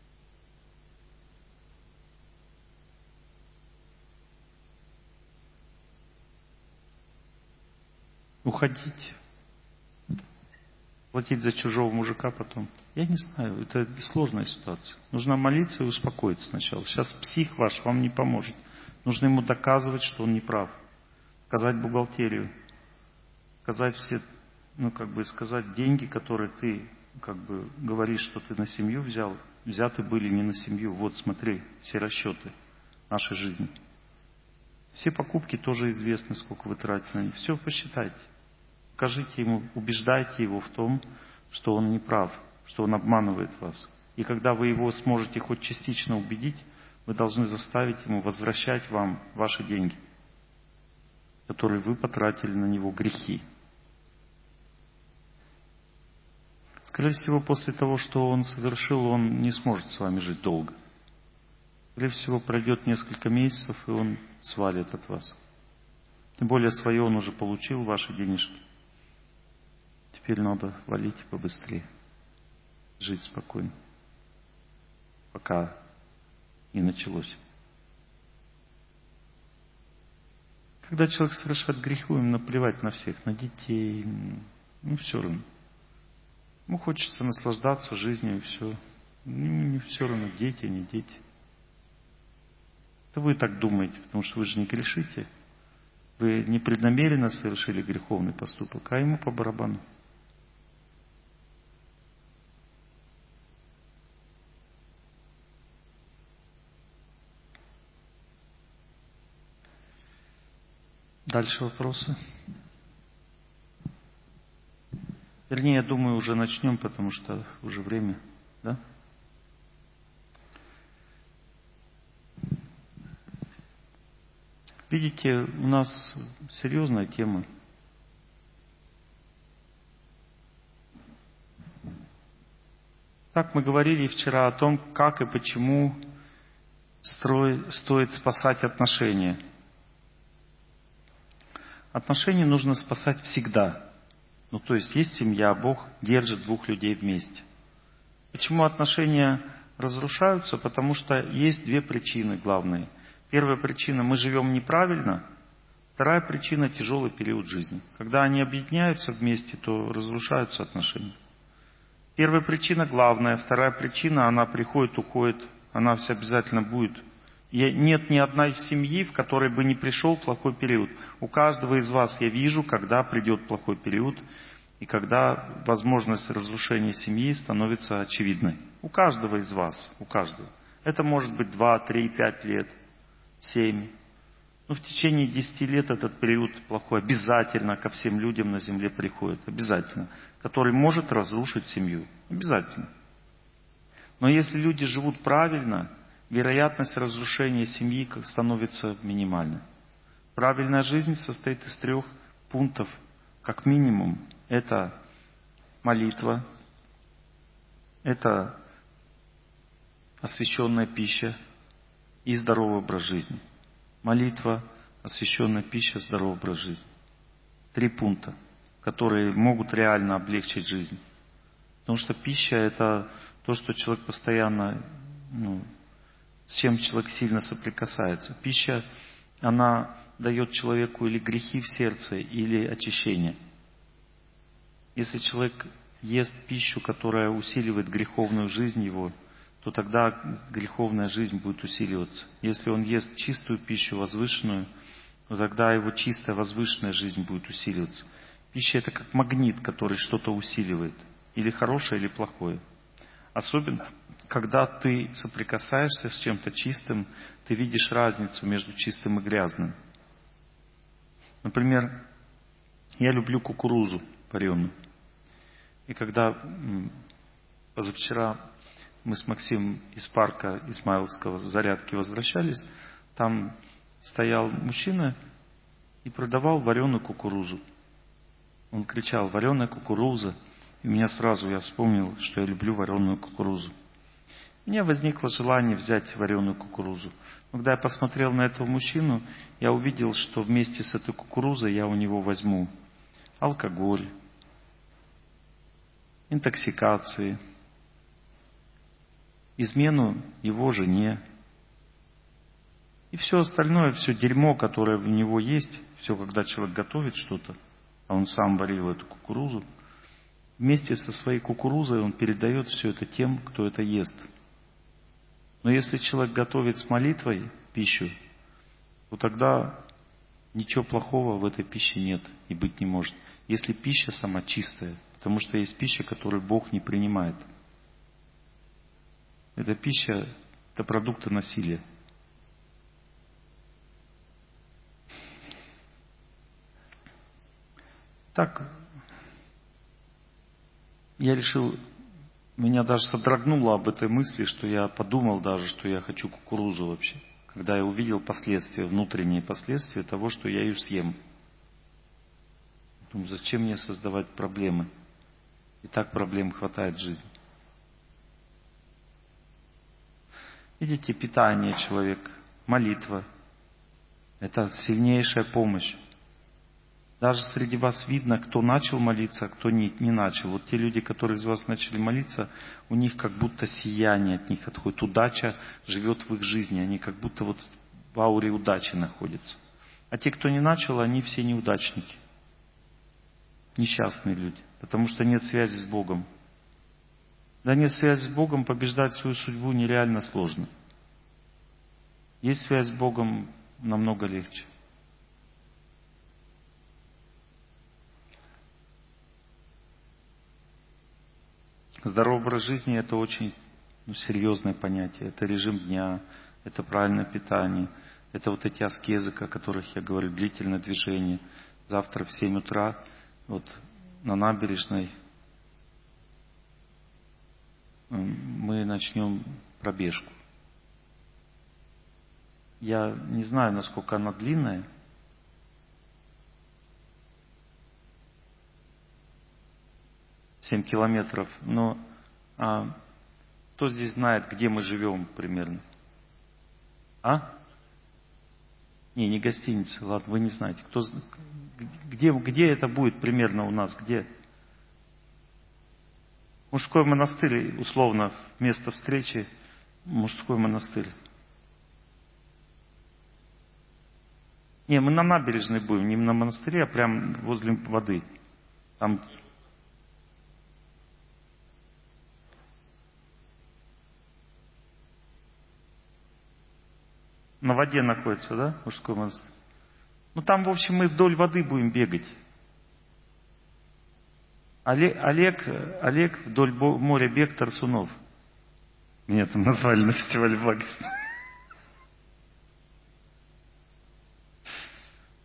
Speaker 1: Уходить, платить за чужого мужика потом. Я не знаю, это сложная ситуация. Нужно молиться и успокоиться сначала. Сейчас псих ваш вам не поможет. Нужно ему доказывать, что он не прав. Сказать бухгалтерию. Сказать все, сказать деньги, которые ты говоришь, что ты на семью взял, взяты были не на семью. Вот смотри, все расчеты нашей жизни. Все покупки тоже известны, сколько вы тратите на них. Все посчитайте. Покажите ему, убеждайте его в том, что он не прав, что он обманывает вас. И когда вы его сможете хоть частично убедить, вы должны заставить ему возвращать вам ваши деньги, которые вы потратили на него, грехи. Скорее всего, после того, что он совершил, он не сможет с вами жить долго. Скорее всего, пройдет несколько месяцев, и он свалит от вас. Тем более, свое он уже получил, ваши денежки. Теперь надо валить побыстрее. Жить спокойно. Пока не началось. Когда человек совершает грехи, ему наплевать на всех, на детей. Все равно. Ему хочется наслаждаться жизнью, и все. Не все равно, дети, не дети. Это вы так думаете, потому что вы же не грешите. Вы непреднамеренно совершили греховный поступок, а ему по барабану. Дальше вопросы? Вернее, я думаю, уже начнем, потому что уже время, да? Видите, у нас серьезная тема. Так мы говорили вчера о том, как и почему стоит спасать отношения. Отношения нужно спасать всегда. То есть есть семья, Бог держит двух людей вместе. Почему отношения разрушаются? Потому что есть две причины главные. Первая причина – мы живем неправильно. Вторая причина – тяжелый период жизни. Когда они объединяются вместе, то разрушаются отношения. Первая причина главная. Вторая причина, она приходит, уходит. Она вся обязательно будет. И нет ни одной семьи, в которой бы не пришел плохой период. У каждого из вас я вижу, когда придет плохой период. И когда возможность разрушения семьи становится очевидной. У каждого из вас. У каждого. Это может быть 2, 3, 5 лет. 7. Но в течение 10 лет этот период плохой обязательно ко всем людям на земле приходит. Обязательно. Который может разрушить семью. Обязательно. Но если люди живут правильно, вероятность разрушения семьи становится минимальной. Правильная жизнь состоит из 3 пунктов. Как минимум, это молитва, это освященная пища и здоровый образ жизни. Молитва, освященная пища, здоровый образ жизни. 3 пункта, которые могут реально облегчить жизнь. Потому что пища – это то, что человек постоянно, с чем человек сильно соприкасается. Пища, она дает человеку или грехи в сердце, или очищение. Если человек ест пищу, которая усиливает греховную жизнь его, то тогда греховная жизнь будет усиливаться. Если он ест чистую пищу, возвышенную, то тогда его чистая, возвышенная жизнь будет усиливаться. Пища – это как магнит, который что-то усиливает. Или хорошее, или плохое. Особенно, когда ты соприкасаешься с чем-то чистым, ты видишь разницу между чистым и грязным. Например, я люблю кукурузу пареную. И когда позавчера мы с Максимом из парка Измайловского зарядки возвращались, там стоял мужчина и продавал вареную кукурузу. Он кричал: «Вареная кукуруза!» И у меня сразу, я вспомнил, что я люблю вареную кукурузу. У меня возникло желание взять вареную кукурузу. Но когда я посмотрел на этого мужчину, я увидел, что вместе с этой кукурузой я у него возьму алкоголь, интоксикации, измену его жене. И все остальное, все дерьмо, которое в него есть, все, когда человек готовит что-то, а он сам варил эту кукурузу, вместе со своей кукурузой он передает все это тем, кто это ест. Но если человек готовит с молитвой пищу, то тогда ничего плохого в этой пище нет и быть не может. Если пища сама чистая, потому что есть пища, которую Бог не принимает. Эта пища – это продукты насилия. Так, я решил, меня даже содрогнуло об этой мысли, что я подумал даже, что я хочу кукурузу вообще. Когда я увидел последствия, внутренние последствия того, что я ее съем. Думаю, зачем мне создавать проблемы? И так проблем хватает в жизни. Видите, питание человека, молитва – это сильнейшая помощь. Даже среди вас видно, кто начал молиться, а кто не начал. Вот те люди, которые из вас начали молиться, у них как будто сияние от них отходит. Удача живет в их жизни. Они как будто вот в ауре удачи находятся. А те, кто не начал, они все неудачники. Несчастные люди. Потому что нет связи с Богом. Да нет связи с Богом, побеждать свою судьбу нереально сложно. Есть связь с Богом, намного легче. Здоровый образ жизни – это очень серьезное понятие. Это режим дня, это правильное питание, это вот эти аскезы, о которых я говорю, длительное движение. Завтра в 7 утра вот на набережной мы начнем пробежку. Я не знаю, насколько она длинная. Семь километров. Но кто здесь знает, где мы живем примерно? А? Не гостиница. Ладно, вы не знаете. Где это будет примерно у нас? Где? Мужской монастырь, условно, место встречи. Мужской монастырь. Не, мы на набережной будем, не на монастыре, а прям возле воды. Там на воде находится, да, мужской монастырь? Ну там, в общем, мы вдоль воды будем бегать. Олег вдоль моря бег Тарсунов. Меня там назвали на фестивале благости.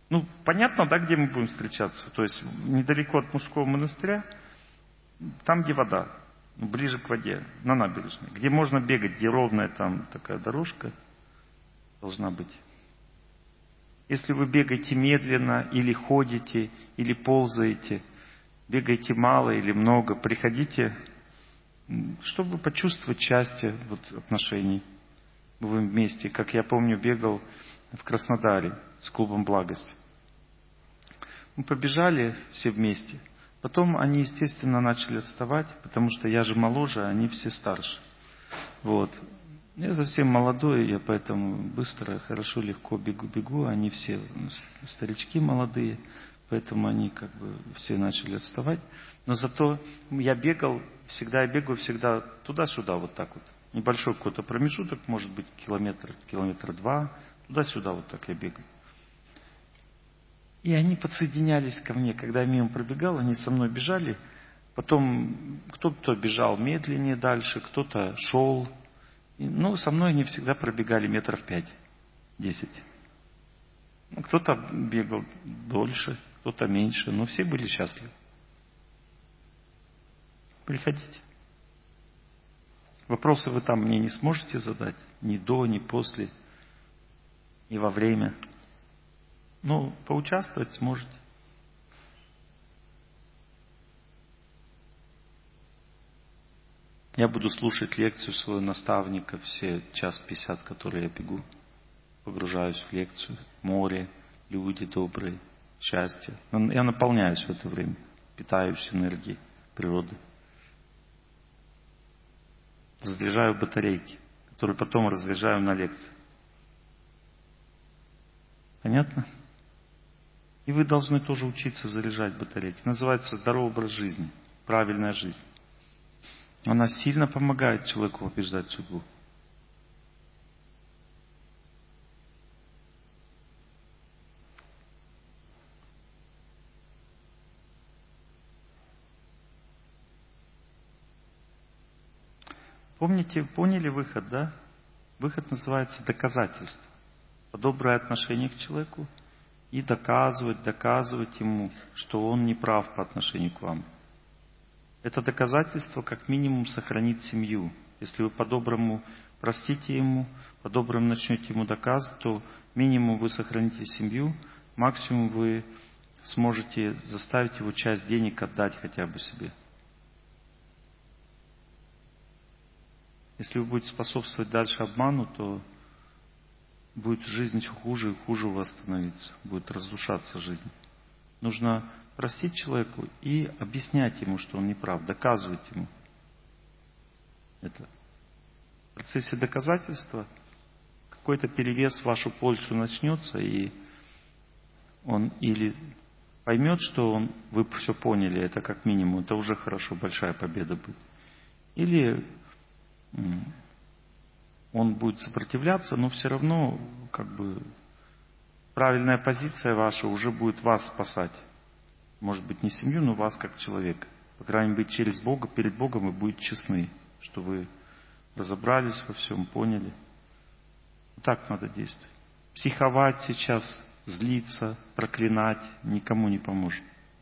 Speaker 1: Ну, понятно, да, где мы будем встречаться? То есть недалеко от мужского монастыря, там, где вода, ближе к воде, на набережной, где можно бегать, где ровная там такая дорожка должна быть. Если вы бегаете медленно, или ходите, или ползаете, бегаете мало или много, приходите, чтобы почувствовать счастье вот, отношений. Будем вместе. Как я помню, бегал в Краснодаре с клубом «Благость». Мы побежали все вместе. Потом они, естественно, начали отставать, потому что я же моложе, а они все старше. Вот. Я совсем молодой, я поэтому быстро, хорошо, легко бегу. Они все старички молодые, поэтому они как бы все начали отставать. Но зато я бегаю всегда туда-сюда, вот так вот. Небольшой какой-то промежуток, может быть, километра 2, туда-сюда вот так я бегаю. И они подсоединялись ко мне, когда я мимо пробегал, они со мной бежали. Потом кто-то бежал медленнее дальше, кто-то шел. Ну, со мной они всегда пробегали метров 5-10. Кто-то бегал дольше, кто-то меньше, но все были счастливы. Приходите. Вопросы вы там мне не сможете задать, ни до, ни после, ни во время. Ну, поучаствовать сможете. Я буду слушать лекцию своего наставника все 1:50, которые я бегу. Погружаюсь в лекцию. Море, люди добрые, счастье. Я наполняюсь в это время, питаюсь энергией природы. Разряжаю батарейки, которые потом разряжаю на лекции. Понятно? И вы должны тоже учиться заряжать батарейки. Называется здоровый образ жизни, правильная жизнь. Она сильно помогает человеку побеждать судьбу. Поняли выход, да? Выход называется доказательство. Доброе отношение к человеку и доказывать ему, что он не прав по отношению к вам. Это доказательство как минимум сохранит семью. Если вы по-доброму простите ему, по-доброму начнете ему доказывать, то минимум вы сохраните семью, максимум вы сможете заставить его часть денег отдать хотя бы себе. Если вы будете способствовать дальше обману, то будет жизнь хуже и хуже у вас становиться, будет разрушаться жизнь. Нужно простить человеку и объяснять ему, что он не прав, доказывать ему это. В процессе доказательства какой-то перевес в вашу пользу начнется, и он или поймет, что вы все поняли, это как минимум, это уже хорошо, большая победа будет. Или он будет сопротивляться, но все равно как бы правильная позиция ваша уже будет вас спасать. Может быть, не семью, но вас как человека. По крайней мере, через Бога, перед Богом вы будете честны, что вы разобрались во всем, поняли. Вот так надо действовать. Психовать сейчас, злиться, проклинать никому не поможет.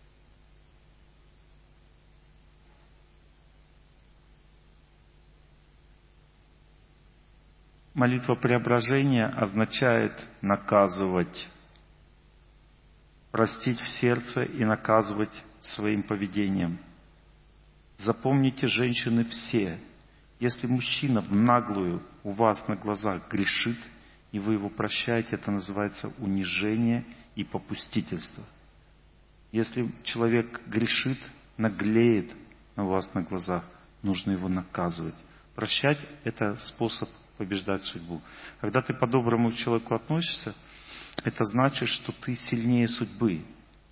Speaker 1: Молитва преображения означает наказывать. Простить в сердце и наказывать своим поведением. Запомните, женщины, все, если мужчина в наглую у вас на глазах грешит, и вы его прощаете, это называется унижение и попустительство. Если человек грешит, наглеет у вас на глазах, нужно его наказывать. Прощать – это способ побеждать судьбу. Когда ты по-доброму к человеку относишься, это значит, что ты сильнее судьбы.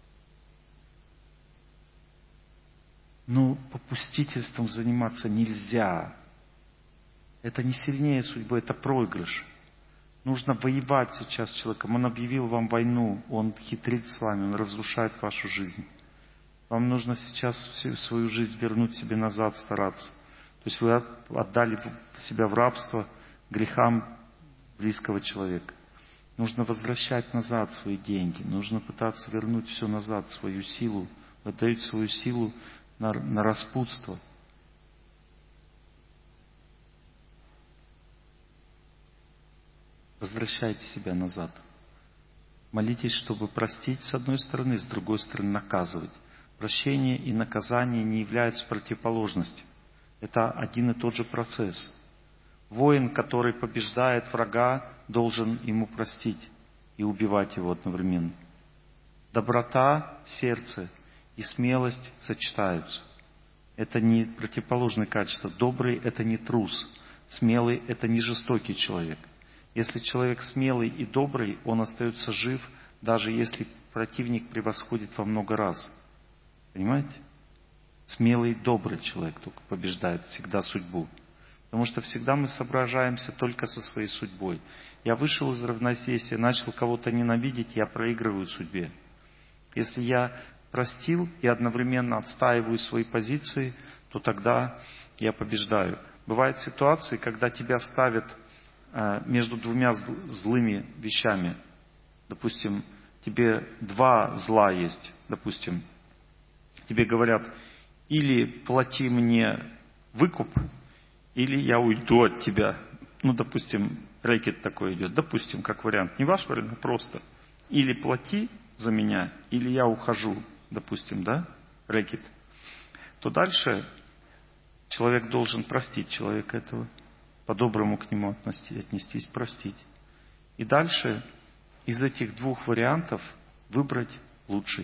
Speaker 1: Но попустительством заниматься нельзя. Это не сильнее судьбы, это проигрыш. Нужно воевать сейчас с человеком. Он объявил вам войну, он хитрит с вами, он разрушает вашу жизнь. Вам нужно сейчас всю свою жизнь вернуть себе назад, стараться. То есть вы отдали себя в рабство грехам близкого человека. Нужно возвращать назад свои деньги. Нужно пытаться вернуть все назад, свою силу. Вы даете свою силу на распутство. Возвращайте себя назад. Молитесь, чтобы простить с одной стороны, с другой стороны наказывать. Прощение и наказание не являются противоположностью. Это один и тот же процесс. Воин, который побеждает врага, должен ему простить и убивать его одновременно. Доброта в сердце и смелость сочетаются. Это не противоположные качества. Добрый – это не трус. Смелый – это не жестокий человек. Если человек смелый и добрый, он остается жив, даже если противник превосходит во много раз. Понимаете? Смелый и добрый человек только побеждает всегда судьбу. Потому что всегда мы соображаемся только со своей судьбой. Я вышел из равновесия, начал кого-то ненавидеть, я проигрываю судьбе. Если я простил и одновременно отстаиваю свои позиции, то тогда я побеждаю. Бывают ситуации, когда тебя ставят между двумя злыми вещами. Допустим, тебе два зла есть. Допустим, тебе говорят, или плати мне выкуп, или я уйду от тебя. Ну, допустим, рэкет такой идет. Допустим, как вариант. Не ваш вариант, а просто. Или плати за меня, или я ухожу. Допустим, да? Рэкет. То дальше человек должен простить человека этого. По-доброму к нему отнестись, простить. И дальше из этих двух вариантов выбрать лучший,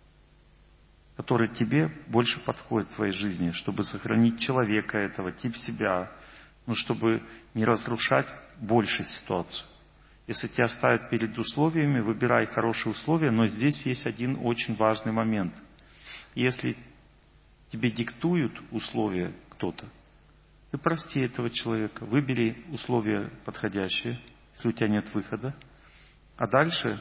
Speaker 1: который тебе больше подходит в твоей жизни, чтобы сохранить человека этого, тип себя, чтобы не разрушать больше ситуацию. Если тебя ставят перед условиями, выбирай хорошие условия, но здесь есть один очень важный момент. Если тебе диктуют условия кто-то, ты прости этого человека, выбери условия подходящие, если у тебя нет выхода, а дальше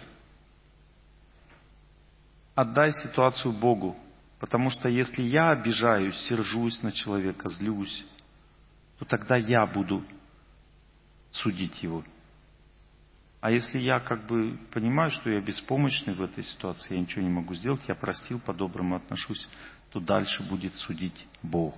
Speaker 1: отдай ситуацию Богу. Потому что если я обижаюсь, сержусь на человека, злюсь, то тогда я буду судить его. А если я понимаю, что я беспомощный в этой ситуации, я ничего не могу сделать, я простил, по-доброму отношусь, то дальше будет судить Бог.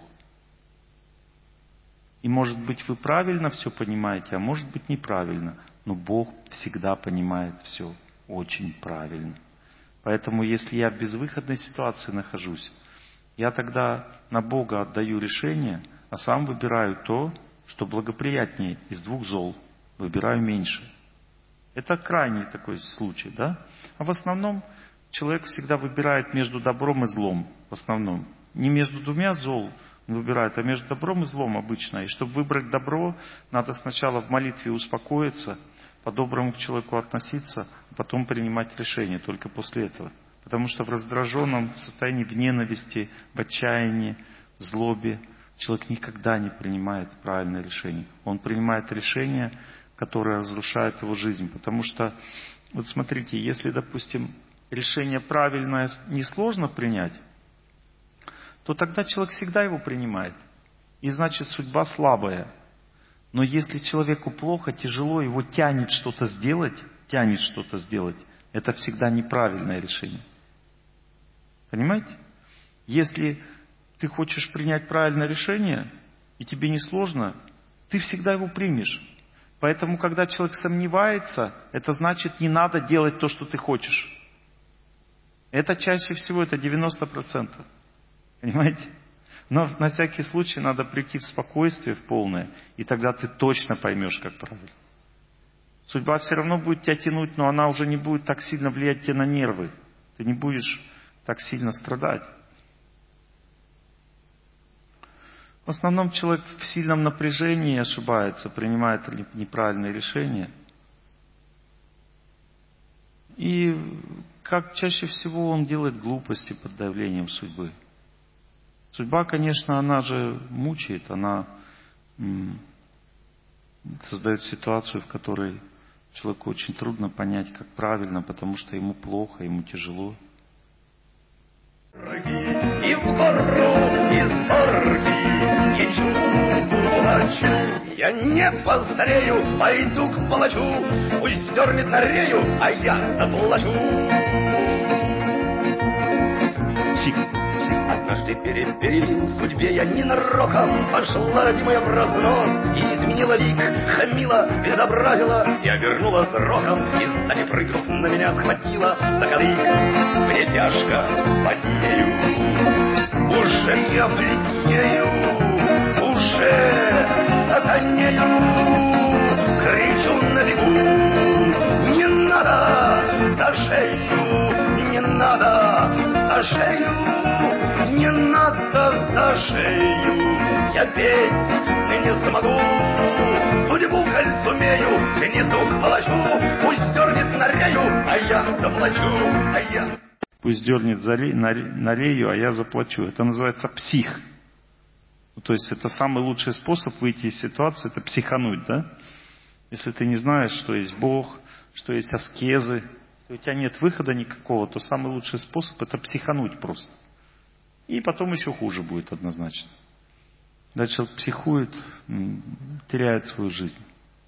Speaker 1: И может быть вы правильно все понимаете, а может быть неправильно, но Бог всегда понимает все очень правильно. Поэтому, если я в безвыходной ситуации нахожусь, я тогда на Бога отдаю решение, а сам выбираю то, что благоприятнее из двух зол. Выбираю меньше. Это крайний такой случай, да? А в основном человек всегда выбирает между добром и злом. В основном. Не между двумя зол он выбирает, а между добром и злом обычно. И чтобы выбрать добро, надо сначала в молитве успокоиться, по-доброму к человеку относиться, а потом принимать решение только после этого. Потому что в раздраженном состоянии, в ненависти, в отчаянии, в злобе человек никогда не принимает правильное решение. Он принимает решение, которое разрушает его жизнь. Потому что, вот смотрите, если, допустим, решение правильное несложно принять, то тогда человек всегда его принимает. И значит, судьба слабая. Но если человеку плохо, тяжело, его тянет что-то сделать, это всегда неправильное решение. Понимаете? Если ты хочешь принять правильное решение, и тебе не сложно, ты всегда его примешь. Поэтому, когда человек сомневается, это значит, не надо делать то, что ты хочешь. Это чаще всего, это 90%. Понимаете? Но на всякий случай надо прийти в спокойствие в полное, и тогда ты точно поймешь, как правильно. Судьба все равно будет тебя тянуть, но она уже не будет так сильно влиять тебе на нервы. Ты не будешь так сильно страдать. В основном человек в сильном напряжении ошибается, принимает неправильные решения. И как чаще всего он делает глупости под давлением судьбы. Судьба, конечно, она же мучает, она создает ситуацию, в которой человеку очень трудно понять, как правильно, потому что ему плохо, ему тяжело.
Speaker 5: И в гору, и с горки, и чубу ночу. Я не постарею, пойду к палачу, пусть дернет на рею, а я заплачу. Однажды перепил судьбе я ненароком, пошла родимая в разнос и изменила лик, хамила, безобразила и обернула роком, и сзади прыгнув на меня схватила за кадык. Мне тяжко под нею, уже я бледнею, уже сатанею, кричу на бегу, не надо за шею, не надо за шею, не надо за шею. Я петь не смогу, судьбу, коль сумею, принесу к палачу, пусть дернет на рею, а я заплачу, а я...
Speaker 1: Пусть дернет на рею, а я заплачу. Это называется псих. То есть это самый лучший способ выйти из ситуации, это психануть, да? Если ты не знаешь, что есть Бог, что есть аскезы, если у тебя нет выхода никакого, то самый лучший способ это психануть просто. И потом еще хуже будет однозначно. Дальше человек психует, теряет свою жизнь.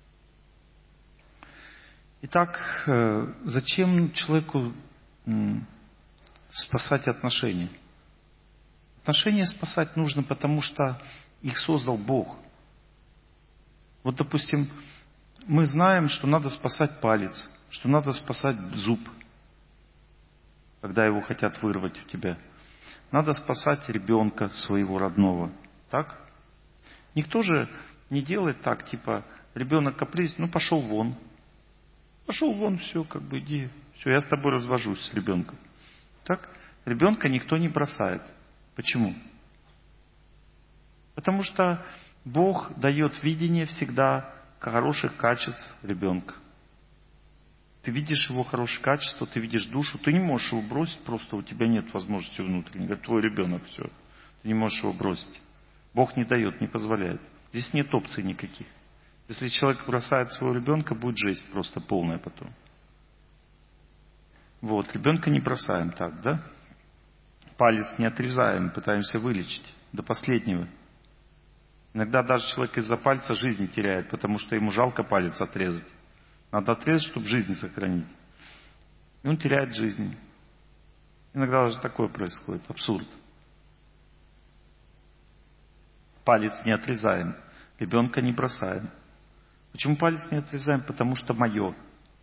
Speaker 1: Итак, зачем человеку спасать отношения? Отношения спасать нужно, потому что их создал Бог. Вот, допустим, мы знаем, что надо спасать палец, что надо спасать зуб, когда его хотят вырвать у тебя. Надо спасать ребенка своего родного. Так? Никто же не делает так, типа, ребенок каприз, ну пошел вон. Пошел вон, все, как бы иди. Все, я с тобой развожусь с ребенком. Так? Ребенка никто не бросает. Почему? Потому что Бог дает видение всегда хороших качеств ребенка. Ты видишь его хорошие качества, ты видишь душу, ты не можешь его бросить, просто у тебя нет возможности внутренней. Говорит, твой ребенок, все. Ты не можешь его бросить. Бог не дает, не позволяет. Здесь нет опций никаких. Если человек бросает своего ребенка, будет жесть просто полная потом. Вот, ребенка не бросаем так, да? Палец не отрезаем, пытаемся вылечить до последнего. Иногда даже человек из-за пальца жизнь теряет, потому что ему жалко палец отрезать. Надо отрезать, чтобы жизнь сохранить. И он теряет жизнь. Иногда даже такое происходит. Абсурд. Палец не отрезаем. Ребенка не бросаем. Почему палец не отрезаем? Потому что мое.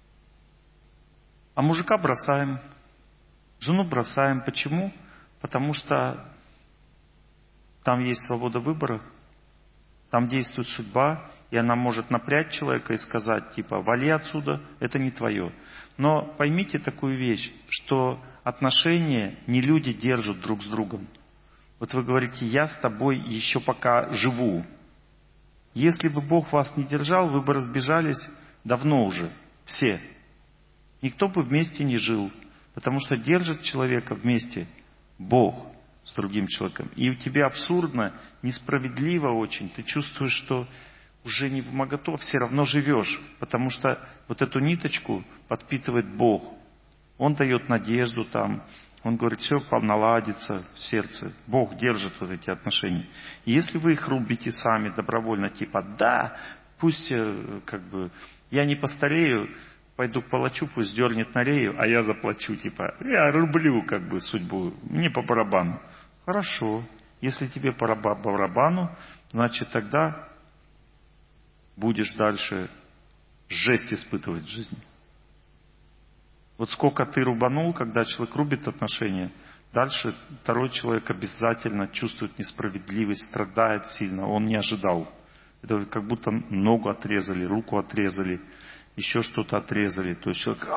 Speaker 1: А мужика бросаем. Жену бросаем. Почему? Потому что там есть свобода выбора. Там действует судьба, и она может напрячь человека и сказать, типа, вали отсюда, это не твое. Но поймите такую вещь, что отношения не люди держат друг с другом. Вот вы говорите, я с тобой еще пока живу. Если бы Бог вас не держал, вы бы разбежались давно уже, все. Никто бы вместе не жил, потому что держит человека вместе Бог с другим человеком. И у тебя абсурдно, несправедливо очень. Ты чувствуешь, что уже не вмоготу, все равно живешь. Потому что вот эту ниточку подпитывает Бог. Он дает надежду там. Он говорит, все наладится в сердце. Бог держит вот эти отношения. И если вы их рубите сами добровольно, типа, да, пусть как бы я не постарею, пойду к палачу, пусть дернет на рею, а я заплачу, типа, я рублю как бы судьбу, мне по барабану. Хорошо, если тебе по барабану, значит тогда будешь дальше жесть испытывать в жизни. Вот сколько ты рубанул, когда человек рубит отношения, дальше второй человек обязательно чувствует несправедливость, страдает сильно, он не ожидал. Это как будто ногу отрезали, руку отрезали, еще что-то отрезали. То есть человек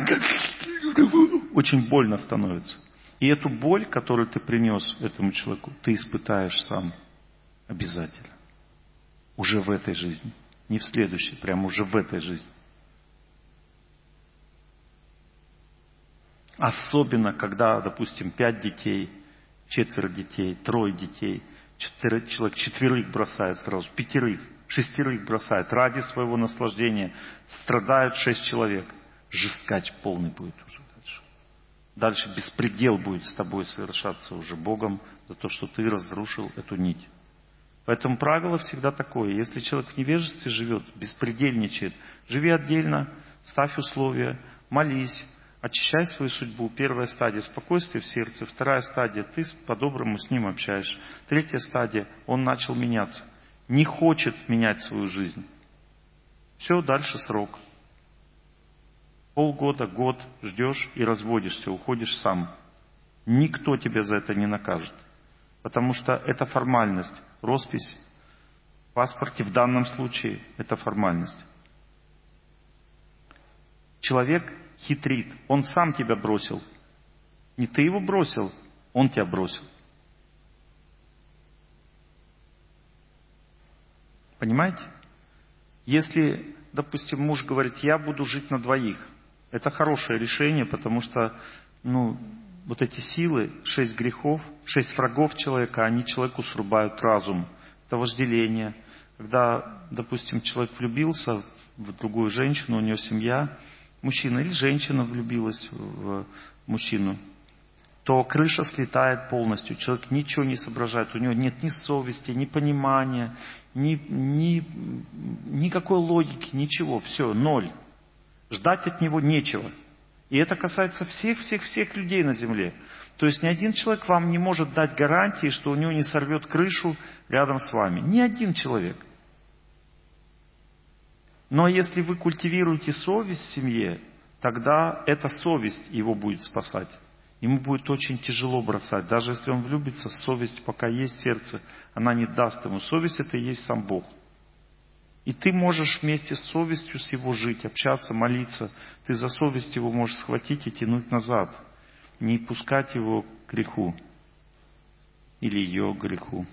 Speaker 1: очень больно становится. И эту боль, которую ты принес этому человеку, ты испытаешь сам обязательно. Уже в этой жизни. Не в следующей, прямо уже в этой жизни. Особенно, когда, допустим, 5 детей, 4 детей, 3 детей, человек 4 бросает сразу, 5, 6 бросает ради своего наслаждения, страдают 6 человек. Жесткач полный будет уже дальше. Дальше беспредел будет с тобой совершаться уже Богом за то, что ты разрушил эту нить. Поэтому правило всегда такое. Если человек в невежестве живет, беспредельничает, живи отдельно, ставь условия, молись, очищай свою судьбу. Первая стадия — спокойствие в сердце. Вторая стадия — ты по-доброму с ним общаешься. Третья стадия — он начал меняться. Не хочет менять свою жизнь. Все, дальше срок. Полгода, год ждешь и разводишься, уходишь сам. Никто тебя за это не накажет. Потому что это формальность. Роспись в паспорте в данном случае — это формальность. Человек хитрит. Он сам тебя бросил. Не ты его бросил, он тебя бросил. Понимаете? Если, допустим, муж говорит, я буду жить на двоих, это хорошее решение, потому что, вот эти силы, 6 грехов, 6 врагов человека, они человеку срубают разум. Это вожделение. Когда, допустим, человек влюбился в другую женщину, у нее семья, мужчина или женщина влюбилась в мужчину, то крыша слетает полностью. Человек ничего не соображает. У него нет ни совести, ни понимания, никакой логики, ничего. Все, ноль. Ждать от него нечего. И это касается всех людей на земле. То есть ни один человек вам не может дать гарантии, что у него не сорвет крышу рядом с вами. Ни один человек. Но если вы культивируете совесть в семье, тогда эта совесть его будет спасать. Ему будет очень тяжело бросать. Даже если он влюбится, совесть пока есть в сердце, она не даст ему. Совесть — это и есть сам Бог. И ты можешь вместе с совестью с его жить, общаться, молиться. Ты за совесть его можешь схватить и тянуть назад. Не пускать его к греху. Или ее к греху.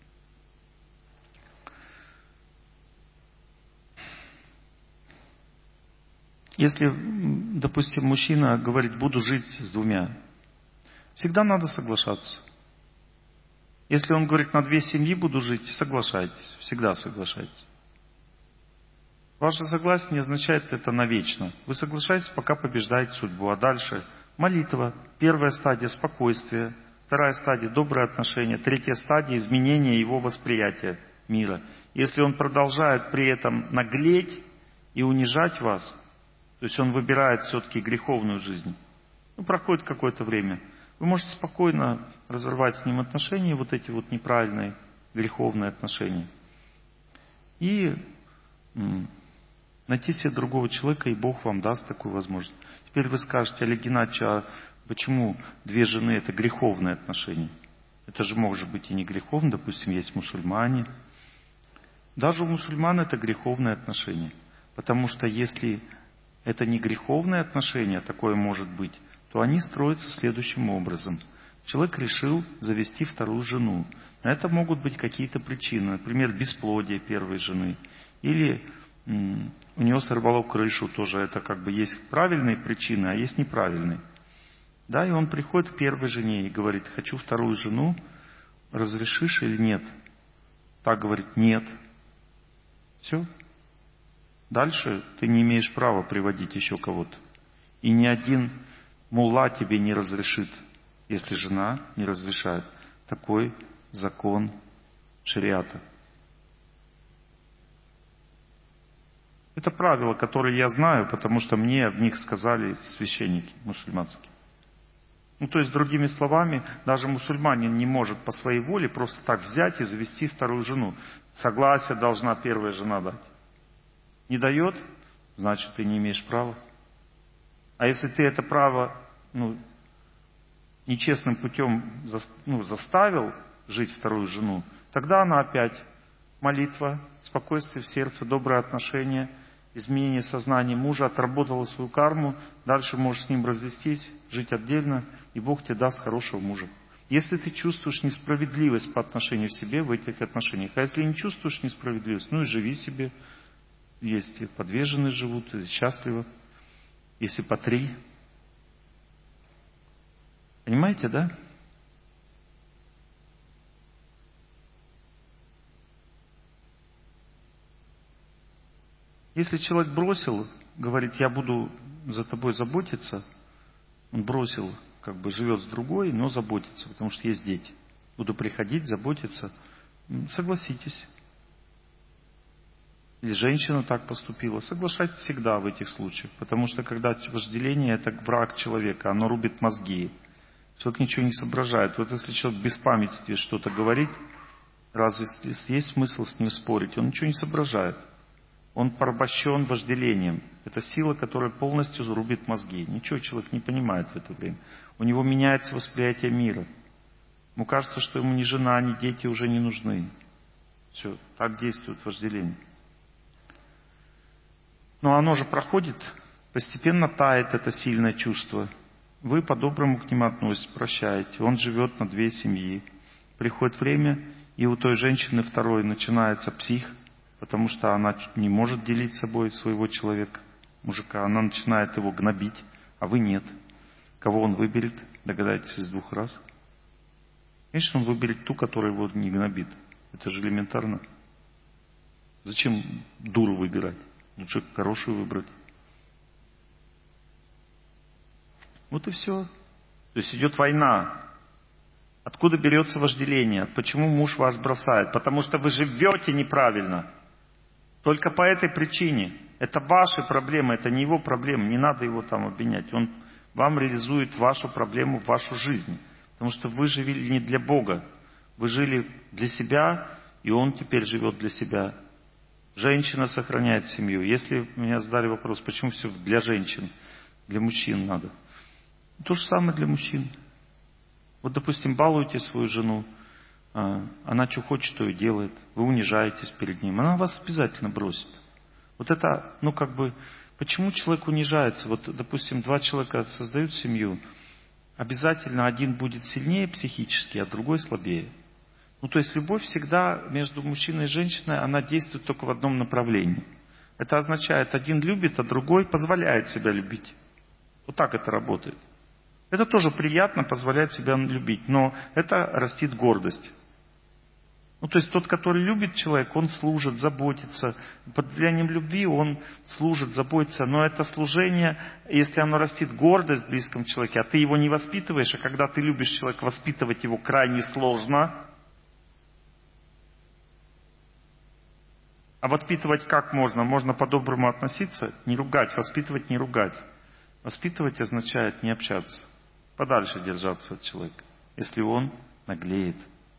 Speaker 1: Если, допустим, мужчина говорит, буду жить с двумя, всегда надо соглашаться. Если он говорит, на 2 семьи буду жить, соглашайтесь. Всегда соглашайтесь. Ваше согласие не означает это навечно. Вы соглашаетесь, пока побеждаете судьбу. А дальше молитва. Первая стадия — спокойствие. Вторая стадия — добрые отношения. Третья стадия — изменение его восприятия мира. Если он продолжает при этом наглеть и унижать вас, то есть он выбирает все-таки греховную жизнь, проходит какое-то время, вы можете спокойно разорвать с ним отношения, вот эти вот неправильные греховные отношения. И найти себе другого человека, и Бог вам даст такую возможность. Теперь вы скажете, Олег Геннадьевич, а почему 2 жены — это греховные отношения? Это же может быть и не греховно, допустим, есть мусульмане. Даже у мусульман это греховные отношения. Потому что если это не греховные отношения, такое может быть, то они строятся следующим образом. Человек решил завести 2-ю жену. На это могут быть какие-то причины. Например, бесплодие первой жены. Или у него сорвало крышу. Тоже это есть правильные причины, а есть неправильные. Да, и он приходит к первой жене и говорит, хочу 2-ю жену, разрешишь или нет? Та говорит, нет. Все. Дальше ты не имеешь права приводить еще кого-то. И ни один мулла тебе не разрешит, если жена не разрешает. Такой закон шариата. Это правила, которые я знаю, потому что мне в них сказали священники мусульманские. То есть, другими словами, даже мусульманин не может по своей воле просто так взять и завести 2-ю жену. Согласие должна первая жена дать. Не дает, значит, ты не имеешь права. А если ты это право нечестным путем заставил жить 2-ю жену, тогда она опять молитва, спокойствие в сердце, добрые отношения, изменение сознания мужа, отработала свою карму, дальше можешь с ним развестись, жить отдельно, и Бог тебе даст хорошего мужа. Если ты чувствуешь несправедливость по отношению к себе в этих отношениях, а если не чувствуешь несправедливость, и живи себе. Есть и по 2 жены живут, и счастливо. Если по 3. Понимаете, да? Если человек бросил, говорит, я буду за тобой заботиться, он бросил, живет с другой, но заботится, потому что есть дети. Буду приходить, заботиться, Согласитесь. Или женщина так поступила. Соглашайтесь всегда в этих случаях. Потому что когда вожделение, это враг человека, оно рубит мозги. Человек ничего не соображает. Вот если человек в беспамятстве что-то говорит, разве есть смысл с ним спорить? Он ничего не соображает. Он порабощен вожделением. Это сила, которая полностью рубит мозги. Ничего человек не понимает в это время. У него меняется восприятие мира. Ему кажется, что ему ни жена, ни дети уже не нужны. Все, так действует вожделение. Но оно же проходит, постепенно тает это сильное чувство. Вы по-доброму к нему относитесь, прощаете. Он живет на 2 семьи. Приходит время, и у той женщины второй начинается псих, потому что она не может делить с собой своего человека, мужика. Она начинает его гнобить, а вы нет. Кого он выберет, догадайтесь из 2 раз. Конечно, он выберет ту, которая его не гнобит. Это же элементарно. Зачем дуру выбирать? Лучше хорошую выбрать. Вот и все. То есть идет война. Откуда берется вожделение? Почему муж вас бросает? Потому что вы живете неправильно. Только по этой причине. Это ваши проблемы, это не его проблемы. Не надо его там обвинять. Он вам реализует вашу проблему в вашу жизнь. Потому что вы жили не для Бога. Вы жили для себя, и он теперь живет для себя. Женщина сохраняет семью. Если меня задали вопрос, почему все для женщин, для мужчин надо. То же самое для мужчин. Вот, допустим, балуете свою жену, она что хочет, то и делает. Вы унижаетесь перед ним. Она вас обязательно бросит. Вот это, почему человек унижается? Вот, допустим, 2 человека создают семью. Обязательно один будет сильнее психически, а другой слабее. То есть любовь всегда между мужчиной и женщиной, она действует только в одном направлении. Это означает, один любит, а другой позволяет себя любить. Вот так это работает. Это тоже приятно, позволяет себя любить, но это растит гордость. То есть тот, который любит человека, он служит, заботится. Под влиянием любви он служит, заботится. Но это служение, если оно растит гордость в близком человеке, а ты его не воспитываешь, а когда ты любишь человека, воспитывать его крайне сложно. А воспитывать как можно? Можно по-доброму относиться, не ругать. Воспитывать не ругать. Воспитывать означает не общаться. Подальше держаться от человека, если он наглеет.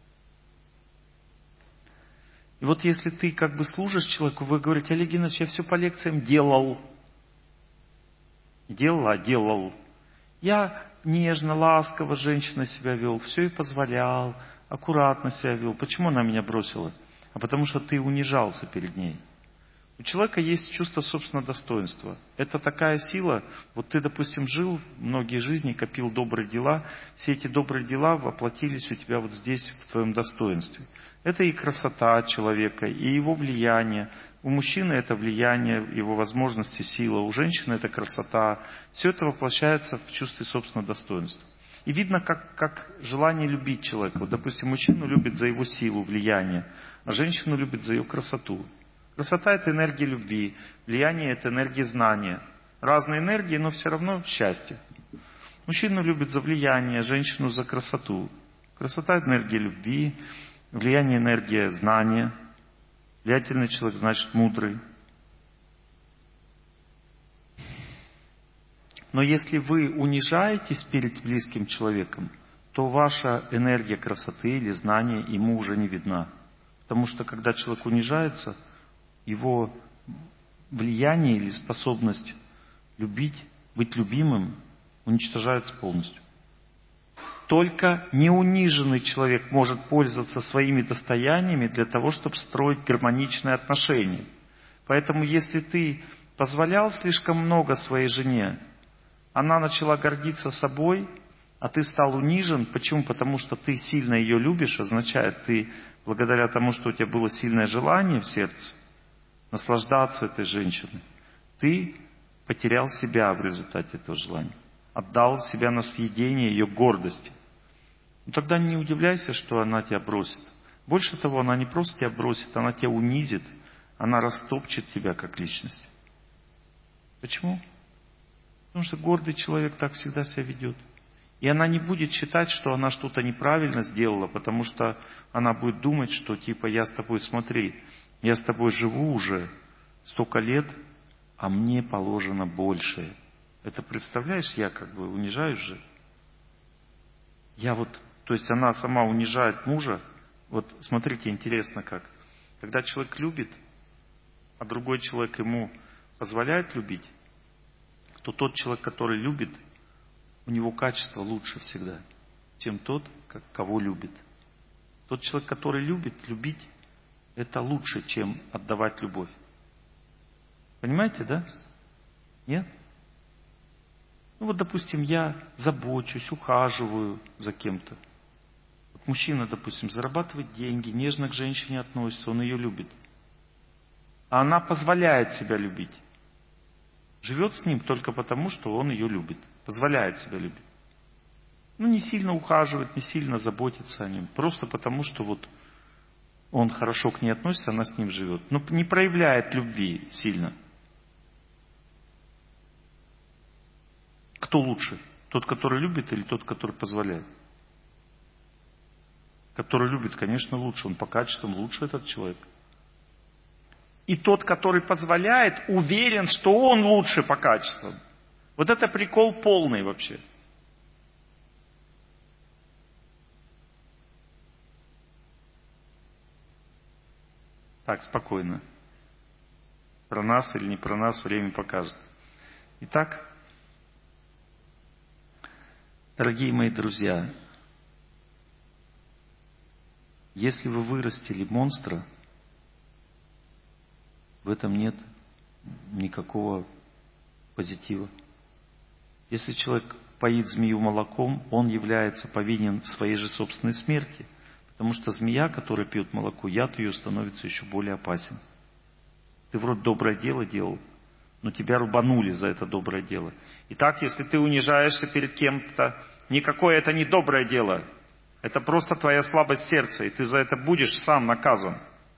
Speaker 1: И вот если ты служишь человеку, вы говорите: Олег Геннадьевич, я все по лекциям делал. Не делал, а делал. Я нежно, ласково с женщиной себя вел, все ей позволял, аккуратно себя вел. Почему она меня бросила? А потому что ты унижался перед ней. У человека есть чувство собственного достоинства. Это такая сила. Вот ты, допустим, жил многие жизни, копил добрые дела. Все эти добрые дела воплотились у тебя вот здесь, в твоем достоинстве. Это и красота человека, и его влияние. У мужчины это влияние, его возможности, сила. У женщины это красота. Все это воплощается в чувстве собственного достоинства. И видно, как желание любить человека. Вот, допустим, мужчину любит за его силу, влияние, а женщину любит за ее красоту. Красота – это энергия любви, влияние – это энергия знания. Разные энергии, но все равно счастье. Мужчину любит за влияние, женщину за красоту. Красота – энергия любви, влияние – энергия знания. Влиятельный человек значит мудрый. Но если вы унижаетесь перед близким человеком, то ваша энергия красоты или знания ему уже не видна. Потому что когда человек унижается, его влияние или способность любить, быть любимым уничтожается полностью. Только неуниженный человек может пользоваться своими достояниями для того, чтобы строить гармоничные отношения. Поэтому если ты позволял слишком много своей жене, она начала гордиться собой, а ты стал унижен. Почему? Потому что ты сильно ее любишь, означает, ты благодаря тому, что у тебя было сильное желание в сердце, наслаждаться этой женщиной, ты потерял себя в результате этого желания. Отдал себя на съедение ее гордости. Тогда не удивляйся, что она тебя бросит. Больше того, она не просто тебя бросит, она тебя унизит, она растопчет тебя как личность. Почему? Потому что гордый человек так всегда себя ведет. И она не будет считать, что она что-то неправильно сделала, потому что она будет думать, что типа я с тобой, смотри, я с тобой живу уже столько лет, а мне положено больше. Это представляешь, я как бы унижаюсь же. То есть она сама унижает мужа. Вот смотрите, интересно как. Когда человек любит, а другой человек ему позволяет любить, то тот человек, который любит, у него качество лучше всегда, чем тот, кого любит. Тот человек, который любит, любить, это лучше, чем отдавать любовь. Понимаете, да? Нет? Ну вот, допустим, я забочусь, ухаживаю за кем-то. Вот мужчина, допустим, зарабатывает деньги, нежно к женщине относится, он ее любит. А она позволяет себя любить. Живет с ним только потому, что он ее любит. Позволяет себя любить. Ну, не сильно ухаживает, не сильно заботится о нем. Просто потому, что вот он хорошо к ней относится, она с ним живет. Но не проявляет любви сильно. Кто лучше? Тот, который любит, или тот, который позволяет? Который любит, конечно, лучше. Он по качествам лучше, этот человек. И тот, который позволяет, уверен, что он лучше по качествам. Вот это прикол полный вообще. Так, спокойно. Про нас или не про нас время покажет. Итак, дорогие мои друзья, если вы вырастили монстра, в этом нет никакого позитива. Если человек поит змею молоком, он является повинен в своей же собственной смерти. Потому что змея, которая пьет молоко, яд ее становится еще более опасен. Ты вроде доброе дело делал, но тебя рубанули за это доброе дело. Итак, если ты унижаешься перед кем-то, никакое это не доброе дело. Это просто твоя слабость сердца, и ты за это будешь сам наказан.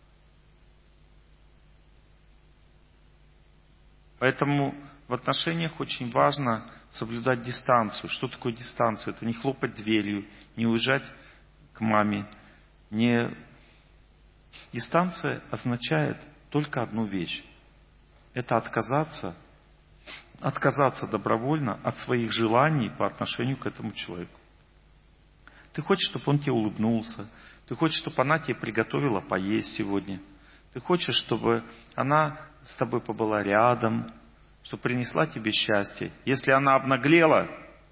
Speaker 1: Поэтому в отношениях очень важно соблюдать дистанцию. Что такое дистанция? Это не хлопать дверью, не уезжать к маме. Дистанция означает только одну вещь. Это отказаться добровольно от своих желаний по отношению к этому человеку. Ты хочешь, чтобы он тебе улыбнулся. Ты хочешь, чтобы она тебе приготовила поесть сегодня. Ты хочешь, чтобы она с тобой побыла рядом, чтобы принесла тебе счастье. Если она обнаглела,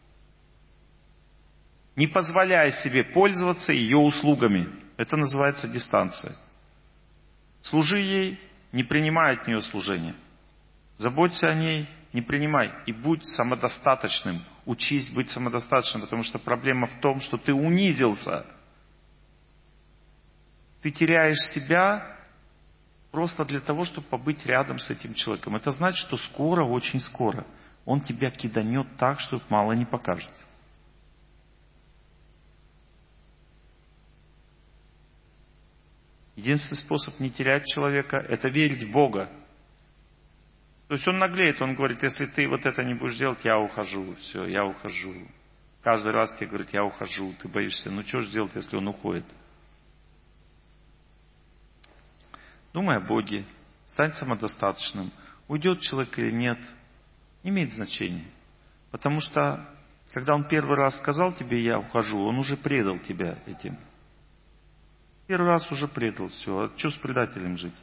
Speaker 1: не позволяй себе пользоваться ее услугами. Это называется дистанция. Служи ей, не принимай от нее служения. Заботься о ней, не принимай. И будь самодостаточным. Учись быть самодостаточным, потому что проблема в том, что ты унизился. Ты теряешь себя просто для того, чтобы побыть рядом с этим человеком. Это значит, что скоро, очень скоро, он тебя киданет так, что мало не покажется. Единственный способ не терять человека – это верить в Бога. То есть он наглеет, он говорит, если ты вот это не будешь делать, я ухожу, все, я ухожу. Каждый раз тебе говорит, я ухожу, ты боишься. Ну что же делать, если он уходит? Думай о Боге, стань самодостаточным. Уйдет человек или нет, не имеет значения. Потому что, когда он первый раз сказал тебе, я ухожу, он уже предал тебя этим. Первый раз уже предал, все. А что с предателем жить?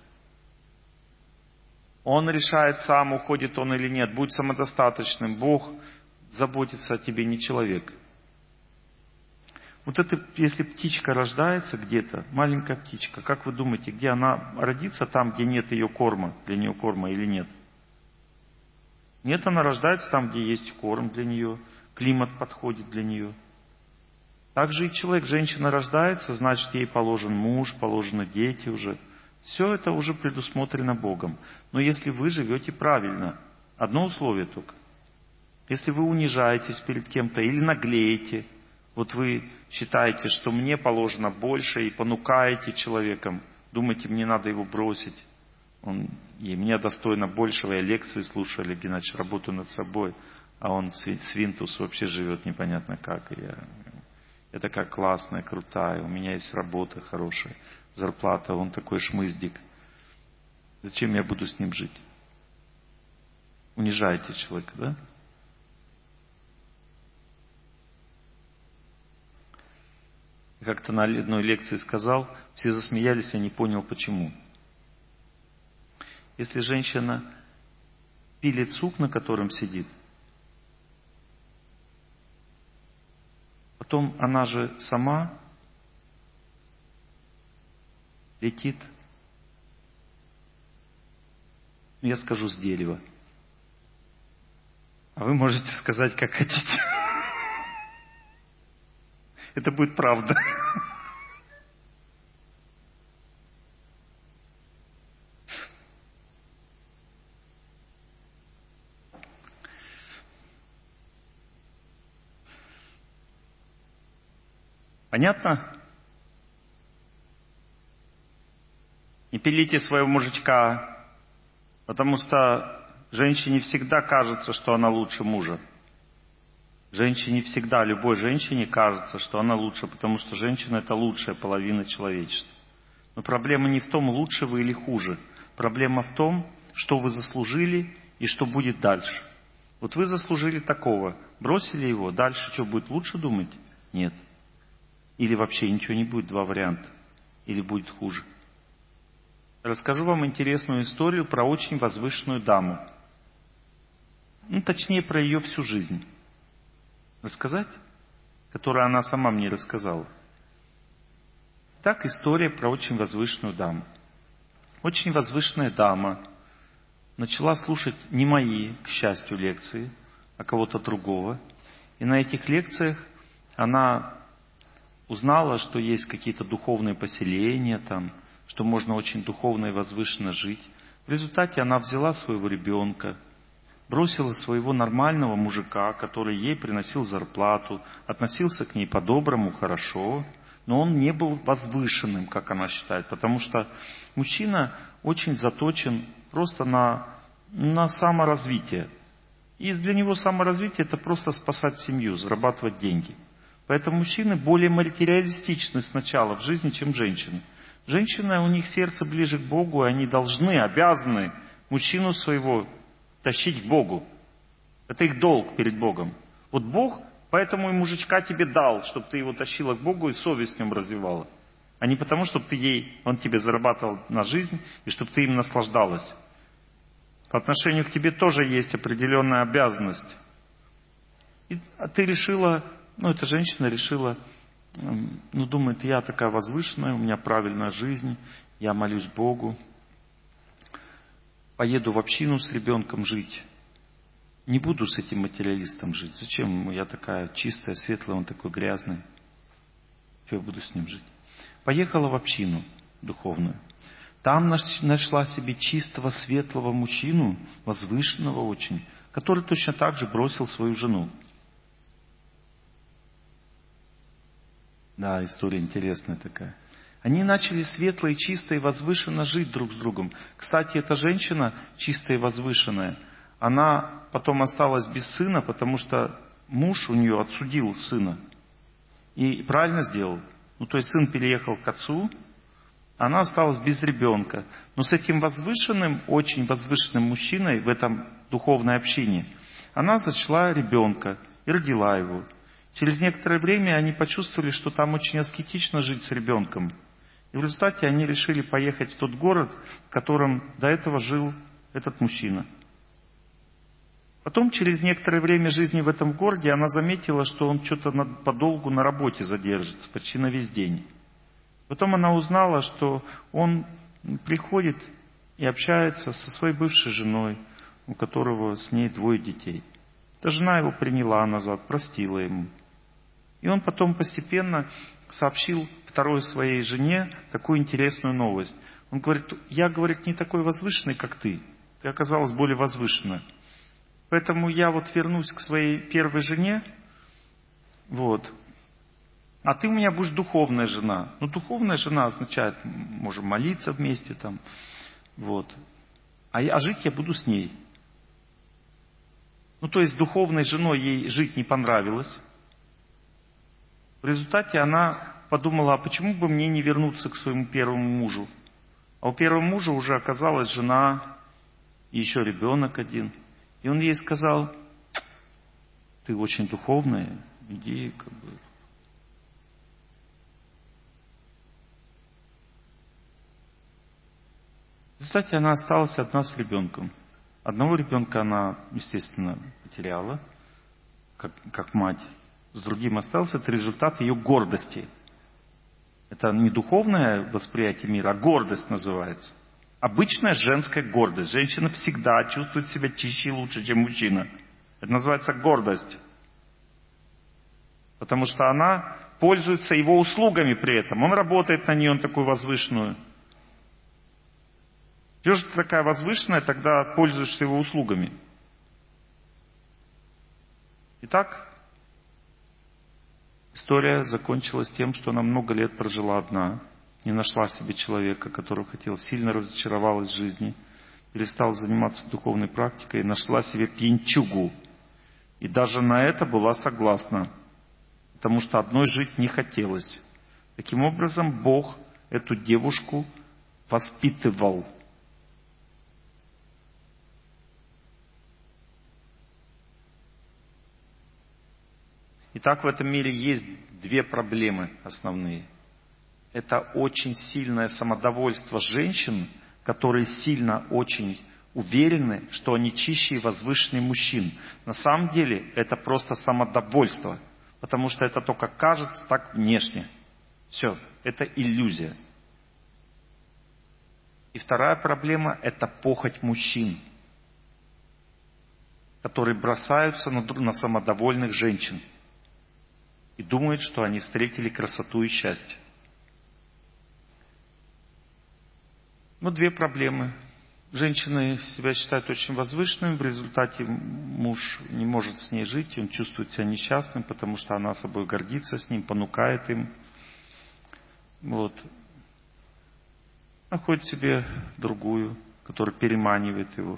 Speaker 1: Он решает сам, уходит он или нет. Будь самодостаточным. Бог заботится о тебе, не человек. Вот это, если птичка рождается где-то, маленькая птичка, как вы думаете, где она родится? Там, где нет ее корма, для нее корма или нет? Нет, она рождается там, где есть корм для нее, климат подходит для нее. Так же и человек, женщина рождается, значит, ей положен муж, положены дети уже. Все это уже предусмотрено Богом. Но если вы живете правильно, одно условие только. Если вы унижаетесь перед кем-то или наглеете, вот вы считаете, что мне положено больше и понукаете человеком, думаете, мне надо его бросить, и мне достойно большего, я лекции слушаю, Олег Геннадьевич, работаю над собой. а он свинтус вообще живет непонятно как. И я такая классная, крутая, у меня есть работа хорошая, зарплата, он такой шмыздик. Зачем я буду с ним жить? Унижаете человека, да? Я как-то на одной лекции сказал, все засмеялись, я не понял почему. Если женщина пилит сук, на котором сидит, потом она же сама летит, я скажу, с дерева. А вы можете сказать, как хотите. Это будет правда. Понятно? Не пилите своего мужичка, потому что женщине всегда кажется, что она лучше мужа. Женщине всегда, любой женщине кажется, что она лучше, потому что женщина – это лучшая половина человечества. Но проблема не в том, лучше вы или хуже. Проблема в том, что вы заслужили и что будет дальше. Вот вы заслужили такого, бросили его, дальше что, будет лучше думать? Нет. Или вообще ничего не будет, два варианта. Или будет хуже. Расскажу вам интересную историю про очень возвышенную даму. Точнее, про ее всю жизнь. Рассказать? Которую она сама мне рассказала. Так, история про очень возвышенную даму. Очень возвышенная дама начала слушать не мои, к счастью, лекции, а кого-то другого. И на этих лекциях она узнала, что есть какие-то духовные поселения там, что можно очень духовно и возвышенно жить. В результате она взяла своего ребенка, бросила своего нормального мужика, который ей приносил зарплату, относился к ней по-доброму, хорошо, но он не был возвышенным, как она считает, потому что мужчина очень заточен просто на саморазвитие. И для него саморазвитие – это просто спасать семью, зарабатывать деньги. Поэтому мужчины более материалистичны сначала в жизни, чем женщины. Женщины, у них сердце ближе к Богу, и они должны, обязаны мужчину своего тащить к Богу. Это их долг перед Богом. Вот Бог поэтому и мужичка тебе дал, чтобы ты его тащила к Богу и совесть в нем развивала. А не потому, чтобы он тебе зарабатывал на жизнь, и чтобы ты им наслаждалась. По отношению к тебе тоже есть определенная обязанность. А ты решила, эта женщина решила, думает, я такая возвышенная, у меня правильная жизнь, я молюсь Богу. Поеду в общину с ребенком жить. Не буду с этим материалистом жить. Зачем ему? Я такая чистая, светлая, он такой грязный. Что я буду с ним жить? Поехала в общину духовную. Там нашла себе чистого, светлого мужчину, возвышенного очень, который точно так же бросил свою жену. Да, история интересная такая. Они начали светло и чисто и возвышенно жить друг с другом. Кстати, эта женщина, чистая и возвышенная, она потом осталась без сына, потому что муж у нее отсудил сына. И правильно сделал. То есть сын переехал к отцу, она осталась без ребенка. Но с этим возвышенным, очень возвышенным мужчиной в этом духовной общине она зачала ребенка и родила его. Через некоторое время они почувствовали, что там очень аскетично жить с ребенком. И в результате они решили поехать в тот город, в котором до этого жил этот мужчина. Потом, через некоторое время жизни в этом городе, она заметила, что он что-то подолгу на работе задержится, почти на весь день. Потом она узнала, что он приходит и общается со своей бывшей женой, у которого с ней 2 детей. Эта жена его приняла назад, простила ему. И он потом постепенно сообщил второй своей жене такую интересную новость. Он говорит, я, не такой возвышенный, как ты. Ты оказалась более возвышенной. Поэтому я вернусь к своей первой жене, а ты у меня будешь духовная жена. Духовная жена означает, можем молиться вместе там, а жить я буду с ней. Ну, то есть духовной женой ей жить не понравилось. В результате она подумала, а почему бы мне не вернуться к своему первому мужу? А у первого мужа уже оказалась жена и еще ребенок один. И он ей сказал, ты очень духовная, иди как бы. В результате она осталась одна с ребенком. Одного ребенка она, естественно, потеряла, как мать. С другим остался. Это результат ее гордости. Это не духовное восприятие мира, а гордость называется. Обычная женская гордость. Женщина всегда чувствует себя чище и лучше, чем мужчина. Это называется гордость. Потому что она пользуется его услугами при этом. Он работает на нее, он такую возвышенную. Чего же ты такая возвышенная, тогда пользуешься его услугами? Итак, история закончилась тем, что она много лет прожила одна, не нашла себе человека, которого хотела, сильно разочаровалась в жизни, перестала заниматься духовной практикой, нашла себе пьянчугу. И даже на это была согласна, потому что одной жить не хотелось. Таким образом, Бог эту девушку воспитывал. Итак, в этом мире есть две проблемы основные. Это очень сильное самодовольство женщин, которые сильно очень уверены, что они чище и возвышеннее мужчин. На самом деле это просто самодовольство, потому что это только кажется так внешне. Все, это иллюзия. И вторая проблема – это похоть мужчин, которые бросаются на самодовольных женщин и думают, что они встретили красоту и счастье. Но две проблемы. Женщины себя считают очень возвышенными, в результате муж не может с ней жить, и он чувствует себя несчастным, потому что она собой гордится с ним, понукает им. Вот. Находит себе другую, которая переманивает его.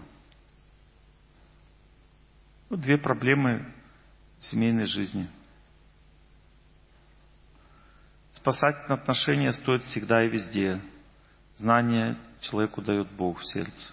Speaker 1: Вот две проблемы в семейной жизни. Спасательные отношения стоят всегда и везде. Знание человеку дает Бог в сердце.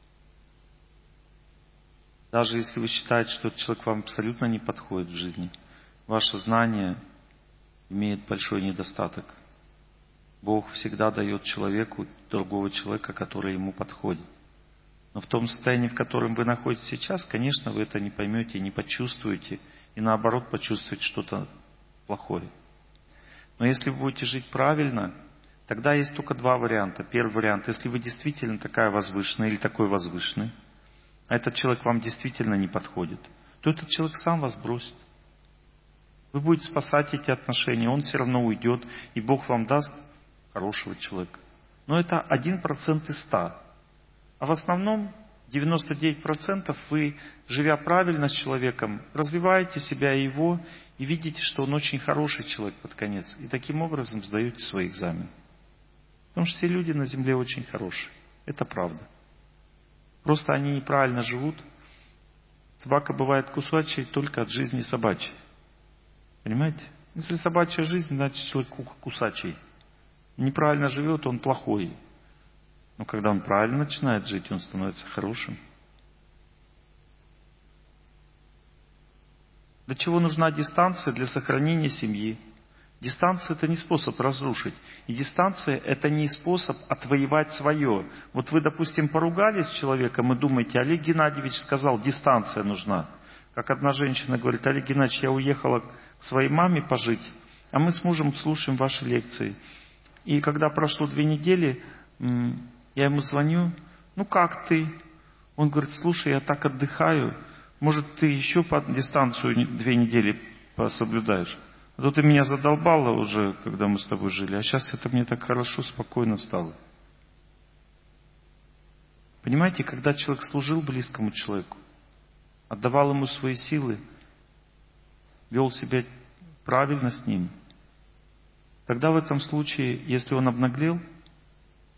Speaker 1: Даже если вы считаете, что этот человек вам абсолютно не подходит в жизни, ваше знание имеет большой недостаток. Бог всегда дает человеку другого человека, который ему подходит. Но в том состоянии, в котором вы находитесь сейчас, конечно, вы это не поймете, не почувствуете, и наоборот почувствуете что-то плохое. Но если вы будете жить правильно, тогда есть только два варианта. Первый вариант, если вы действительно такая возвышенная или такой возвышенный, а этот человек вам действительно не подходит, то этот человек сам вас бросит. Вы будете спасать эти отношения, он все равно уйдет, и Бог вам даст хорошего человека. Но это 1% из 100. А в основном 99% вы, живя правильно с человеком, развиваете себя и его, и видите, что он очень хороший человек под конец. И таким образом сдаете свой экзамен. Потому что все люди на земле очень хорошие. Это правда. Просто они неправильно живут. Собака бывает кусачей только от жизни собачьей. Понимаете? Если собачья жизнь, значит человек кусачий. Неправильно живет, он плохой. Но когда он правильно начинает жить, он становится хорошим. Для чего нужна дистанция? Для сохранения семьи. Дистанция – это не способ разрушить. И дистанция – это не способ отвоевать свое. Вот вы, допустим, поругались с человеком и думаете, Олег Геннадьевич сказал, дистанция нужна. Как одна женщина говорит, Олег Геннадьевич, я уехала к своей маме пожить, а мы с мужем слушаем ваши лекции. И когда прошло 2 недели, я ему звоню, ну как ты? Он говорит, слушай, я так отдыхаю, может ты еще по дистанцию 2 недели соблюдаешь? А то ты меня задолбала уже, когда мы с тобой жили, а сейчас это мне так хорошо, спокойно стало. Понимаете, когда человек служил близкому человеку, отдавал ему свои силы, вел себя правильно с ним, тогда в этом случае, если он обнаглел,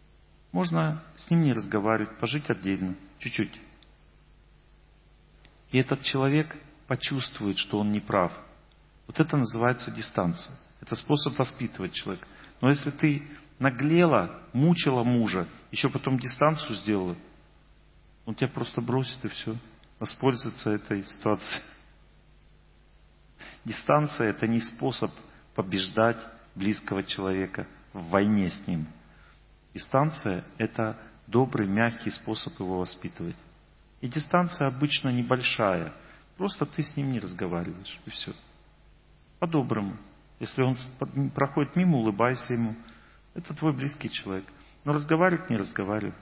Speaker 1: можно с ним не разговаривать, пожить отдельно, чуть-чуть. И этот человек почувствует, что он не прав. Вот это называется дистанция. Это способ воспитывать человека. Но если ты наглела, мучила мужа, еще потом дистанцию сделала, он тебя просто бросит и все. Воспользоваться этой ситуацией. Дистанция — это не способ побеждать близкого человека в войне с ним. Дистанция — это добрый, мягкий способ его воспитывать. И дистанция обычно небольшая. Просто ты с ним не разговариваешь, и все. По-доброму. Если он проходит мимо, улыбайся ему. Это твой близкий человек. Но разговаривать не разговаривай.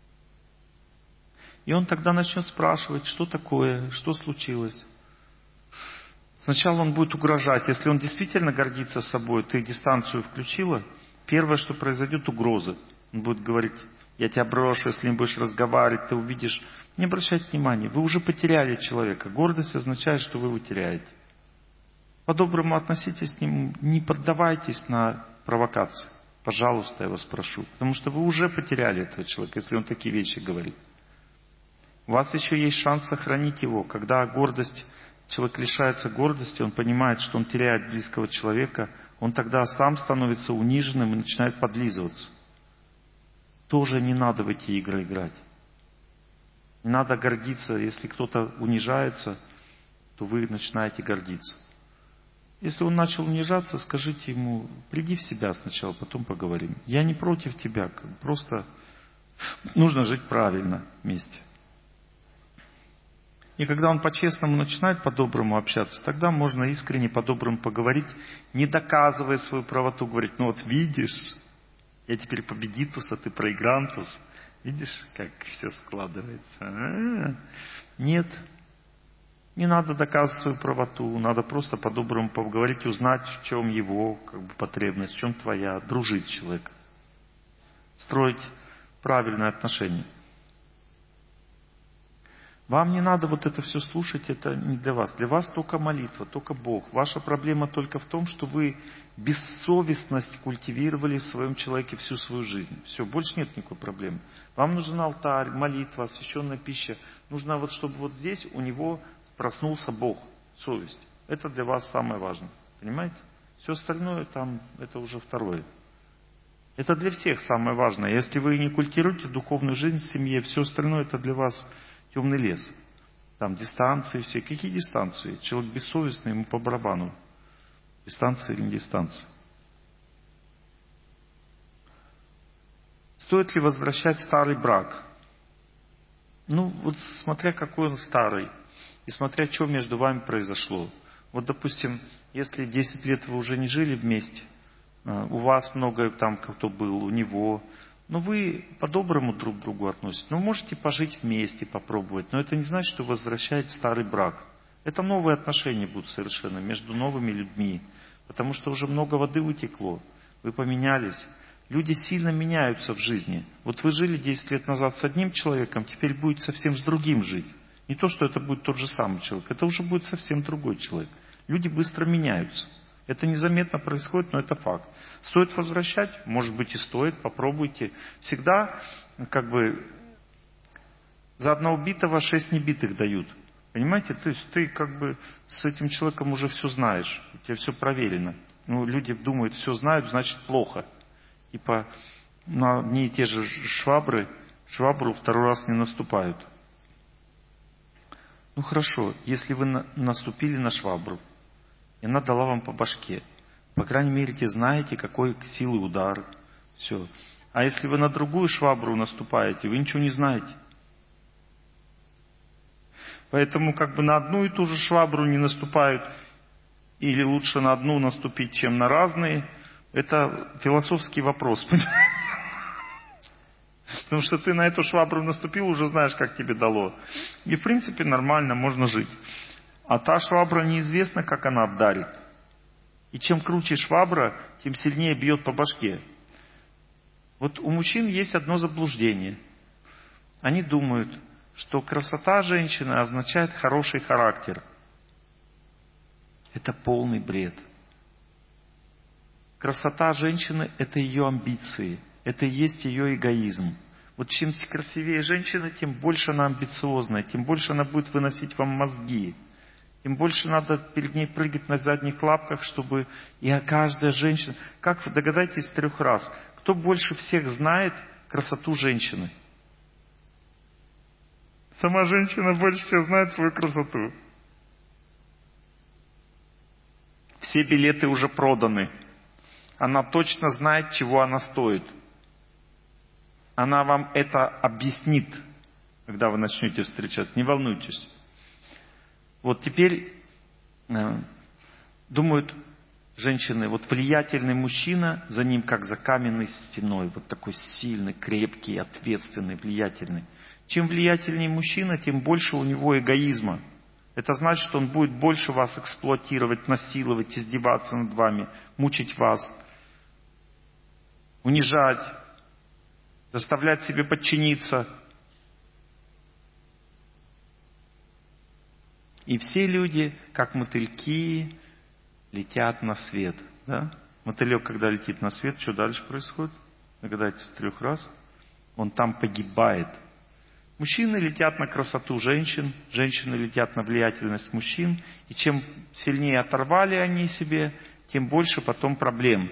Speaker 1: И он тогда начнет спрашивать, что такое, что случилось. Сначала он будет угрожать. Если он действительно гордится собой, ты дистанцию включила, первое, что произойдет, угрозы. Он будет говорить: я тебя брошу, если не будешь разговаривать, ты увидишь. Не обращайте внимания, вы уже потеряли человека. Гордость означает, что вы его теряете. По-доброму относитесь к нему, не поддавайтесь на провокации. Пожалуйста, я вас прошу. Потому что вы уже потеряли этого человека, если он такие вещи говорит. У вас еще есть шанс сохранить его. Когда человек лишается гордости, он понимает, что он теряет близкого человека, он тогда сам становится униженным и начинает подлизываться. Тоже не надо в эти игры играть. Не надо гордиться. Если кто-то унижается, то вы начинаете гордиться. Если он начал унижаться, скажите ему: приди в себя сначала, потом поговорим. Я не против тебя, просто нужно жить правильно вместе. И когда он по-честному начинает по-доброму общаться, тогда можно искренне по-доброму поговорить, не доказывая свою правоту, говорить: ну вот видишь, я теперь победитус, а ты проигрантус. Видишь, как все складывается? Нет, не надо доказывать свою правоту, надо просто по-доброму поговорить, узнать, в чем его потребность, в чем твоя, дружить с человеком, строить правильные отношения. Вам не надо вот это все слушать, это не для вас. Для вас только молитва, только Бог. Ваша проблема только в том, что вы бессовестность культивировали в своем человеке всю свою жизнь. Все, больше нет никакой проблемы. Вам нужен алтарь, молитва, освященная пища. Нужно вот, чтобы вот здесь у него проснулся Бог, совесть. Это для вас самое важное. Понимаете? Все остальное там, это уже второе. Это для всех самое важное. Если вы не культивируете духовную жизнь в семье, все остальное это для вас темный лес. Там дистанции все. Какие дистанции? Человек бессовестный, ему по барабану. Дистанция или не дистанция. Стоит ли возвращать старый брак? Ну, вот смотря какой он старый. И смотря, что между вами произошло. Вот, допустим, если 10 лет вы уже не жили вместе, у вас много там кто был, у него, но вы по-доброму друг к другу относитесь. Ну, можете пожить вместе, попробовать. Но это не значит, что возвращаете старый брак. Это новые отношения будут совершенно между новыми людьми. Потому что уже много воды утекло. Вы поменялись. Люди сильно меняются в жизни. Вот вы жили 10 лет назад с одним человеком, теперь будете совсем с другим жить. Не то, что это будет тот же самый человек. Это уже будет совсем другой человек. Люди быстро меняются. Это незаметно происходит, но это факт. Стоит возвращать? Может быть и стоит, попробуйте. Всегда за одного битого 6 небитых дают. Понимаете? То есть ты с этим человеком уже все знаешь. У тебя все проверено. Ну, люди думают, все знают, значит плохо. Типа на одни и те же швабру второй раз не наступают. Ну хорошо, если вы наступили на швабру, и она дала вам по башке. По крайней мере, знаете, какой силы удар. Все. А если вы на другую швабру наступаете, вы ничего не знаете. Поэтому на одну и ту же швабру не наступают, или лучше на одну наступить, чем на разные. Это философский вопрос. Потому что ты на эту швабру наступил, уже знаешь, как тебе дало. И в принципе нормально, можно жить. А та швабра неизвестно, как она обдарит. И чем круче швабра, тем сильнее бьет по башке. Вот у мужчин есть одно заблуждение. Они думают, что красота женщины означает хороший характер. Это полный бред. Красота женщины – это ее амбиции. Это и есть ее эгоизм. Вот чем красивее женщина, тем больше она амбициозная, тем больше она будет выносить вам мозги. Тем больше надо перед ней прыгать на задних лапках, чтобы... И каждая женщина... Как вы догадаетесь 3 раз? Кто больше всех знает красоту женщины? Сама женщина больше всех знает свою красоту. Все билеты уже проданы. Она точно знает, чего она стоит. Она вам это объяснит, когда вы начнете встречаться. Не волнуйтесь. Вот теперь думают женщины, вот влиятельный мужчина, за ним как за каменной стеной. Вот такой сильный, крепкий, ответственный, влиятельный. Чем влиятельнее мужчина, тем больше у него эгоизма. Это значит, что он будет больше вас эксплуатировать, насиловать, издеваться над вами, мучить вас, унижать, заставлять себе подчиниться. И все люди, как мотыльки, летят на свет. Да? Мотылек, когда летит на свет, что дальше происходит? Догадайтесь 3 раз. Он там погибает. Мужчины летят на красоту женщин, женщины летят на влиятельность мужчин. И чем сильнее оторвали они себе, тем больше потом проблем.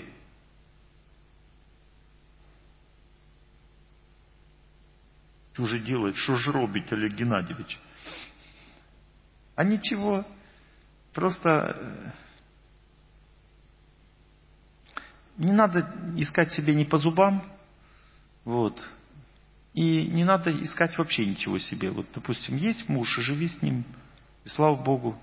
Speaker 1: Что же делать? Что же робить, Олег Геннадьевич? А ничего. Просто не надо искать себе не по зубам. Вот. И не надо искать вообще ничего себе. Вот, допустим, есть муж, и живи с ним. И слава Богу.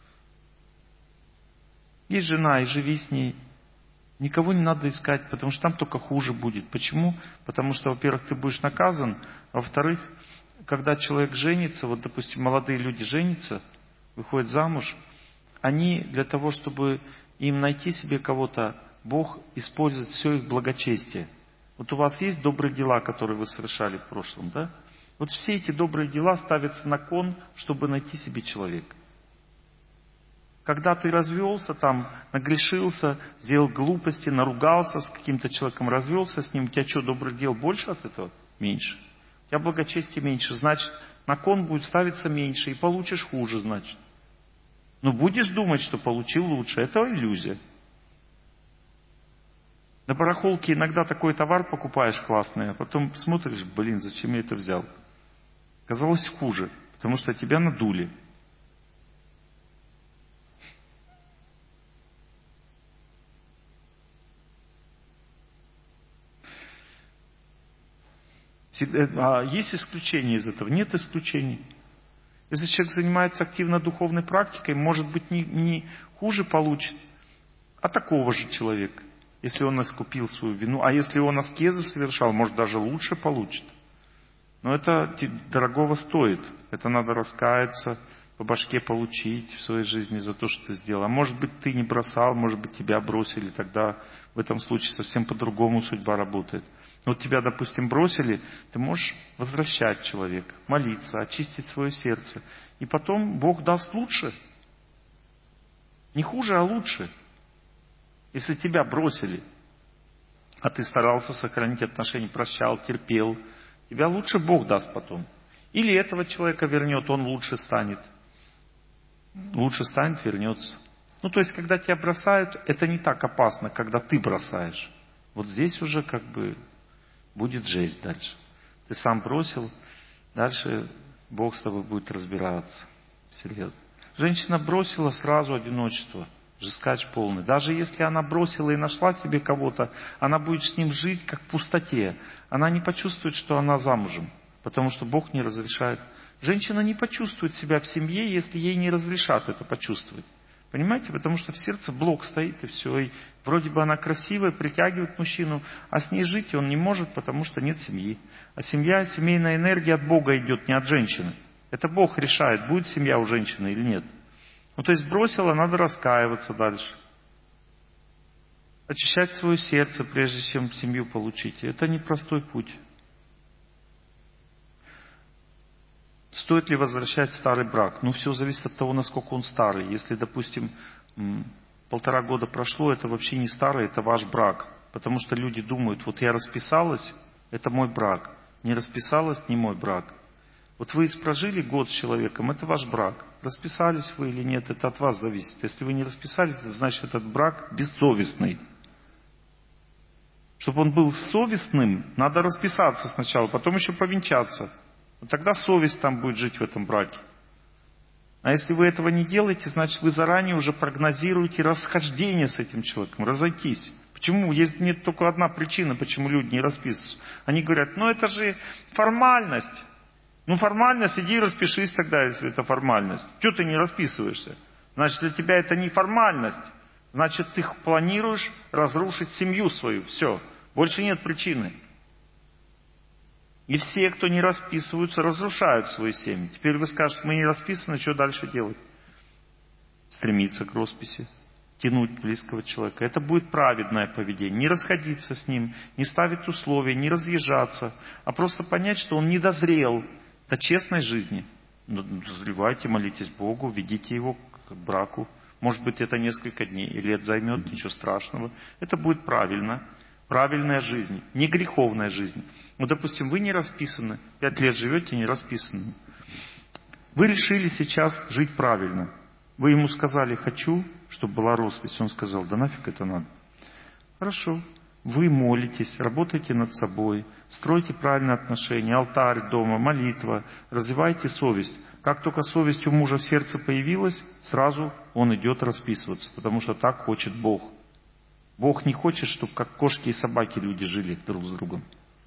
Speaker 1: Есть жена, и живи с ней. Никого не надо искать, потому что там только хуже будет. Почему? Потому что, во-первых, ты будешь наказан, а во-вторых, когда человек женится, вот, допустим, молодые люди женятся, выходят замуж, они для того, чтобы им найти себе кого-то, Бог использует все их благочестие. Вот у вас есть добрые дела, которые вы совершали в прошлом, да? Вот все эти добрые дела ставятся на кон, чтобы найти себе человека. Когда ты развелся, там, нагрешился, сделал глупости, наругался с каким-то человеком, развелся с ним, у тебя что, добрых дел больше от этого? Меньше. У тебя благочестие меньше, значит, на кон будет ставиться меньше, и получишь хуже, значит. Но будешь думать, что получил лучше. Это иллюзия. На барахолке иногда такой товар покупаешь классный, а потом смотришь, блин, зачем я это взял? Казалось хуже, потому что тебя надули. А есть исключения из этого? Нет исключений. Если человек занимается активно духовной практикой, может быть, не хуже получит, а такого же человека, если он искупил свою вину. А если он аскезы совершал, может, даже лучше получит. Но это дорогого стоит. Это надо раскаяться, по башке получить в своей жизни за то, что ты сделал. А может быть, ты не бросал, может быть, тебя бросили. Тогда в этом случае совсем по-другому судьба работает. Вот тебя, допустим, бросили, ты можешь возвращать человека, молиться, очистить свое сердце. И потом Бог даст лучше. Не хуже, а лучше. Если тебя бросили, а ты старался сохранить отношения, прощал, терпел, тебя лучше Бог даст потом. Или этого человека вернет, он лучше станет. Лучше станет, вернется. Ну, то есть, когда тебя бросают, это не так опасно, когда ты бросаешь. Вот здесь уже как бы будет жесть дальше. Ты сам бросил, дальше Бог с тобой будет разбираться. Серьезно. Женщина бросила сразу одиночество. Жескач полный. Даже если она бросила и нашла себе кого-то, она будет с ним жить как в пустоте. Она не почувствует, что она замужем, потому что Бог не разрешает. Женщина не почувствует себя в семье, если ей не разрешат это почувствовать. Понимаете? Потому что в сердце блок стоит, и все. И вроде бы она красивая, притягивает мужчину, а с ней жить он не может, потому что нет семьи. А семья, семейная энергия от Бога идет, не от женщины. Это Бог решает, будет семья у женщины или нет. Ну, то есть бросила, надо раскаиваться дальше. Очищать свое сердце, прежде чем семью получить. Это непростой путь. Стоит ли возвращать старый брак? Ну, все зависит от того, насколько он старый. Если, допустим, 1,5 года прошло, это вообще не старый, это ваш брак. Потому что люди думают, вот я расписалась, это мой брак. Не расписалась, не мой брак. Вот вы прожили год с человеком, это ваш брак. Расписались вы или нет, это от вас зависит. Если вы не расписались, это значит, этот брак бессовестный. Чтобы он был совестным, надо расписаться сначала, потом еще повенчаться. Вот тогда совесть там будет жить в этом браке. А если вы этого не делаете, значит, вы заранее уже прогнозируете расхождение с этим человеком, разойтись. Почему? Есть нет только одна причина, почему люди не расписываются. Они говорят, это же формальность. Формальность, иди распишись тогда, если это формальность. Чего ты не расписываешься? Значит, для тебя это не формальность. Значит, ты планируешь разрушить семью свою. Все. Больше нет причины. И все, кто не расписываются, разрушают свои семьи. Теперь вы скажете, мы не расписаны, что дальше делать? Стремиться к росписи. Тянуть близкого человека. Это будет праведное поведение. Не расходиться с ним, не ставить условия, не разъезжаться, а просто понять, что он не дозрел до честной жизни. Дозревайте, молитесь Богу, ведите его к браку. Может быть, это несколько дней и лет займет, ничего страшного. Это будет правильно. Правильная жизнь, не греховная жизнь. Допустим, вы не расписаны, 5 лет живете не расписаны. Вы решили сейчас жить правильно. Вы ему сказали, хочу, чтобы была роспись. Он сказал, да нафиг это надо. Хорошо. Вы молитесь, работаете над собой, строите правильные отношения, алтарь дома, молитва, развивайте совесть. Как только совесть у мужа в сердце появилась, сразу он идет расписываться, потому что так хочет Бог. Бог не хочет, чтобы как кошки и собаки люди жили друг с другом.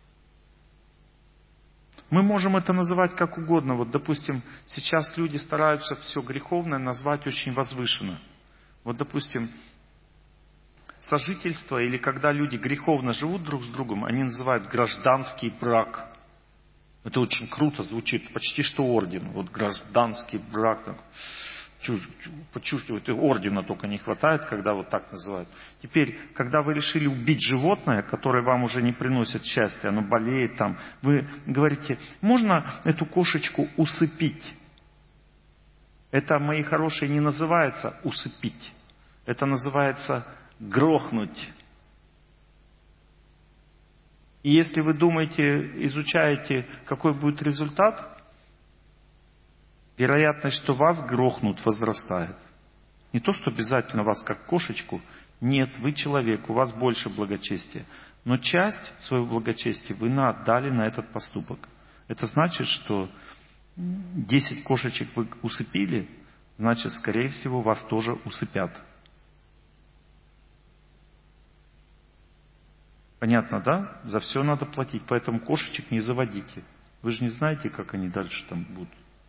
Speaker 1: Мы можем это называть как угодно. Допустим, сейчас люди стараются все греховное назвать очень возвышенно. Допустим, сожительство или когда люди греховно живут друг с другом, они называют гражданский брак. Это очень круто звучит, почти что орден. Гражданский брак. Почувствуете, ордена только не хватает, когда так называют. Теперь, когда вы решили убить животное, которое вам уже не приносит счастья, оно болеет там, вы говорите, можно эту кошечку усыпить? Это, мои хорошие, не называется усыпить. Это называется грохнуть. И если вы думаете, изучаете, какой будет результат, вероятность, что вас грохнут, возрастает. Не то, что обязательно вас как кошечку. Нет, вы человек, у вас больше благочестия. Но часть своего благочестия вы отдали на этот поступок. Это значит, что 10 кошечек вы усыпили, значит, скорее всего, вас тоже усыпят. Понятно, да? За все надо платить, поэтому кошечек не заводите. Вы же не знаете, как они дальше там будут.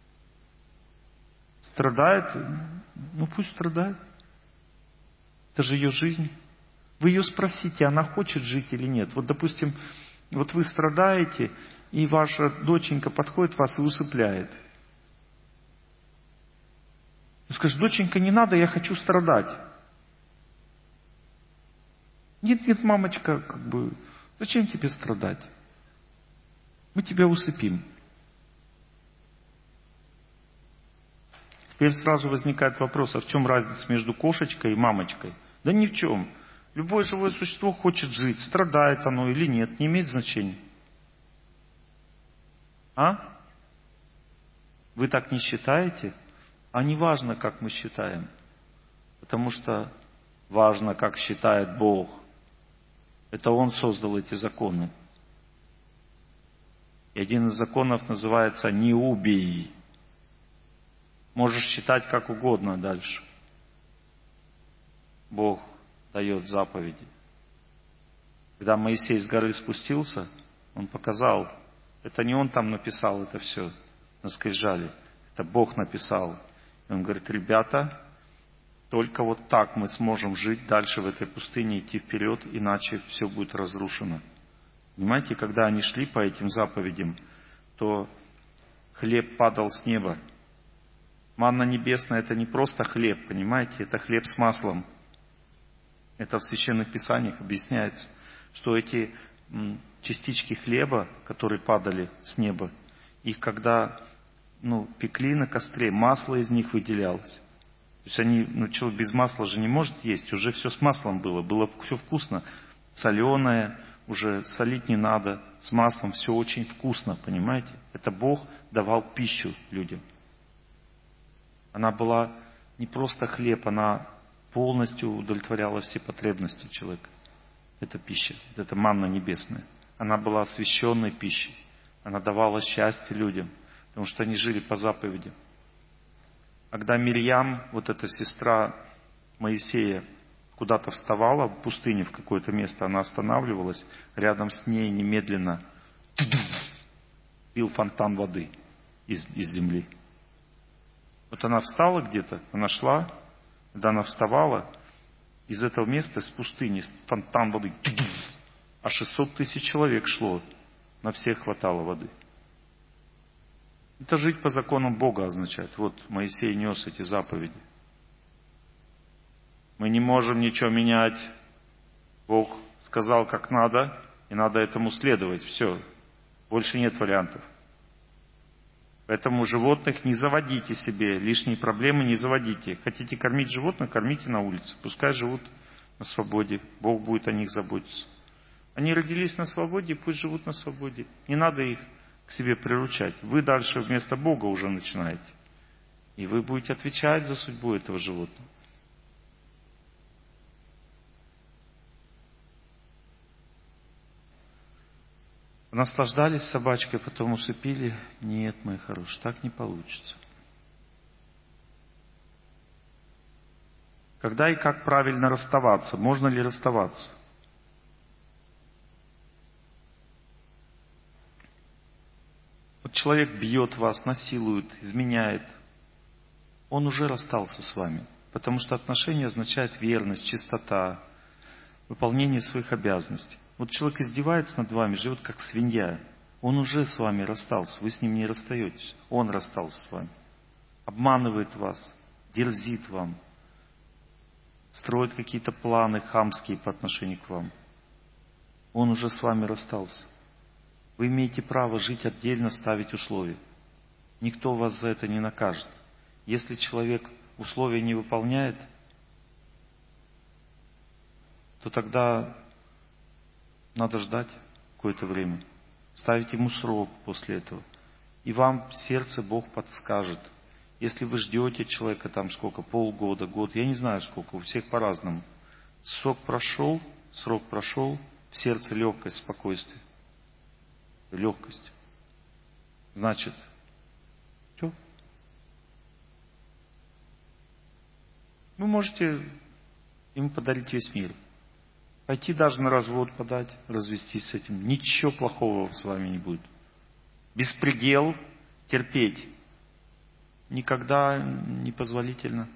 Speaker 1: Страдает, пусть страдает. Это же ее жизнь. Вы ее спросите, она хочет жить или нет. Допустим, вы страдаете, и ваша доченька подходит вас и усыпляет. Вы скажете, доченька, не надо, я хочу страдать. Нет, мамочка, зачем тебе страдать? Мы тебя усыпим. Теперь сразу возникает вопрос, а в чем разница между кошечкой и мамочкой? Да ни в чем. Любое живое существо хочет жить, страдает оно или нет, не имеет значения. Вы так не считаете? А не важно, как мы считаем. Потому что важно, как считает Бог. Это Он создал эти законы. И один из законов называется «не убей». Можешь считать как угодно дальше. Бог дает заповеди. Когда Моисей с горы спустился, он показал, это не он там написал это все на скрижали, это Бог написал. И он говорит, ребята, только так мы сможем жить дальше в этой пустыне, идти вперед, иначе все будет разрушено. Понимаете, когда они шли по этим заповедям, то хлеб падал с неба. Манна небесная — это не просто хлеб, понимаете, это хлеб с маслом. Это в Священных Писаниях объясняется, что эти частички хлеба, которые падали с неба, их когда пекли на костре, масло из них выделялось. То есть человек без масла же не может есть, уже все с маслом было все вкусно, соленое, уже солить не надо, с маслом все очень вкусно, понимаете? Это Бог давал пищу людям. Она была не просто хлеб, она полностью удовлетворяла все потребности человека. Это пища, это манна небесная. Она была освященной пищей. Она давала счастье людям, потому что они жили по заповедям. Когда Мирьям, вот эта сестра Моисея, куда-то вставала в пустыне в какое-то место, она останавливалась, рядом с ней немедленно бил фонтан воды из земли. Вот она встала где-то, она шла, когда она вставала, из этого места, с пустыни, фонтан воды, а 600 тысяч человек шло, на всех хватало воды. Это жить по законам Бога означает. Вот Моисей нес эти заповеди. Мы не можем ничего менять. Бог сказал, как надо, и надо этому следовать. Все. Больше нет вариантов. Поэтому животных не заводите себе, лишние проблемы не заводите. Хотите кормить животных, кормите на улице. Пускай живут на свободе. Бог будет о них заботиться. Они родились на свободе, пусть живут на свободе. Не надо их к себе приручать. Вы дальше вместо Бога уже начинаете. И вы будете отвечать за судьбу этого животного. Наслаждались собачкой, потом усыпили? Нет, мои хорошие, так не получится. Когда и как правильно расставаться? Можно ли расставаться? Вот человек бьет вас, насилует, изменяет. Он уже расстался с вами. Потому что отношения означают верность, чистота, выполнение своих обязанностей. Вот человек издевается над вами, живет как свинья. Он уже с вами расстался, вы с ним не расстаетесь. Он расстался с вами. Обманывает вас, дерзит вам, строит какие-то планы хамские по отношению к вам. Он уже с вами расстался. Вы имеете право жить отдельно, ставить условия. Никто вас за это не накажет. Если человек условия не выполняет, то тогда надо ждать какое-то время. Ставить ему срок после этого. И вам в сердце Бог подскажет. Если вы ждете человека там сколько, полгода, год, я не знаю сколько, у всех по-разному. Срок прошел, в сердце легкость, спокойствие. Легкость. Значит, все. Вы можете ему подарить весь мир. Пойти даже на развод подать, развестись с этим. Ничего плохого с вами не будет. Беспредел терпеть никогда не позволительно.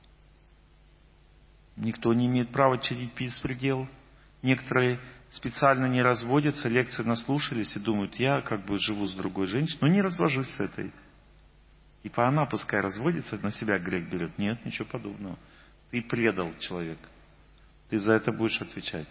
Speaker 1: Никто не имеет права чинить беспредел. Некоторые специально не разводятся, лекции наслушались и думают, я как бы живу с другой женщиной. Но не развожусь с этой. Типа она пускай разводится, на себя грех берет. Нет, ничего подобного. Ты предал человека. Ты за это будешь отвечать.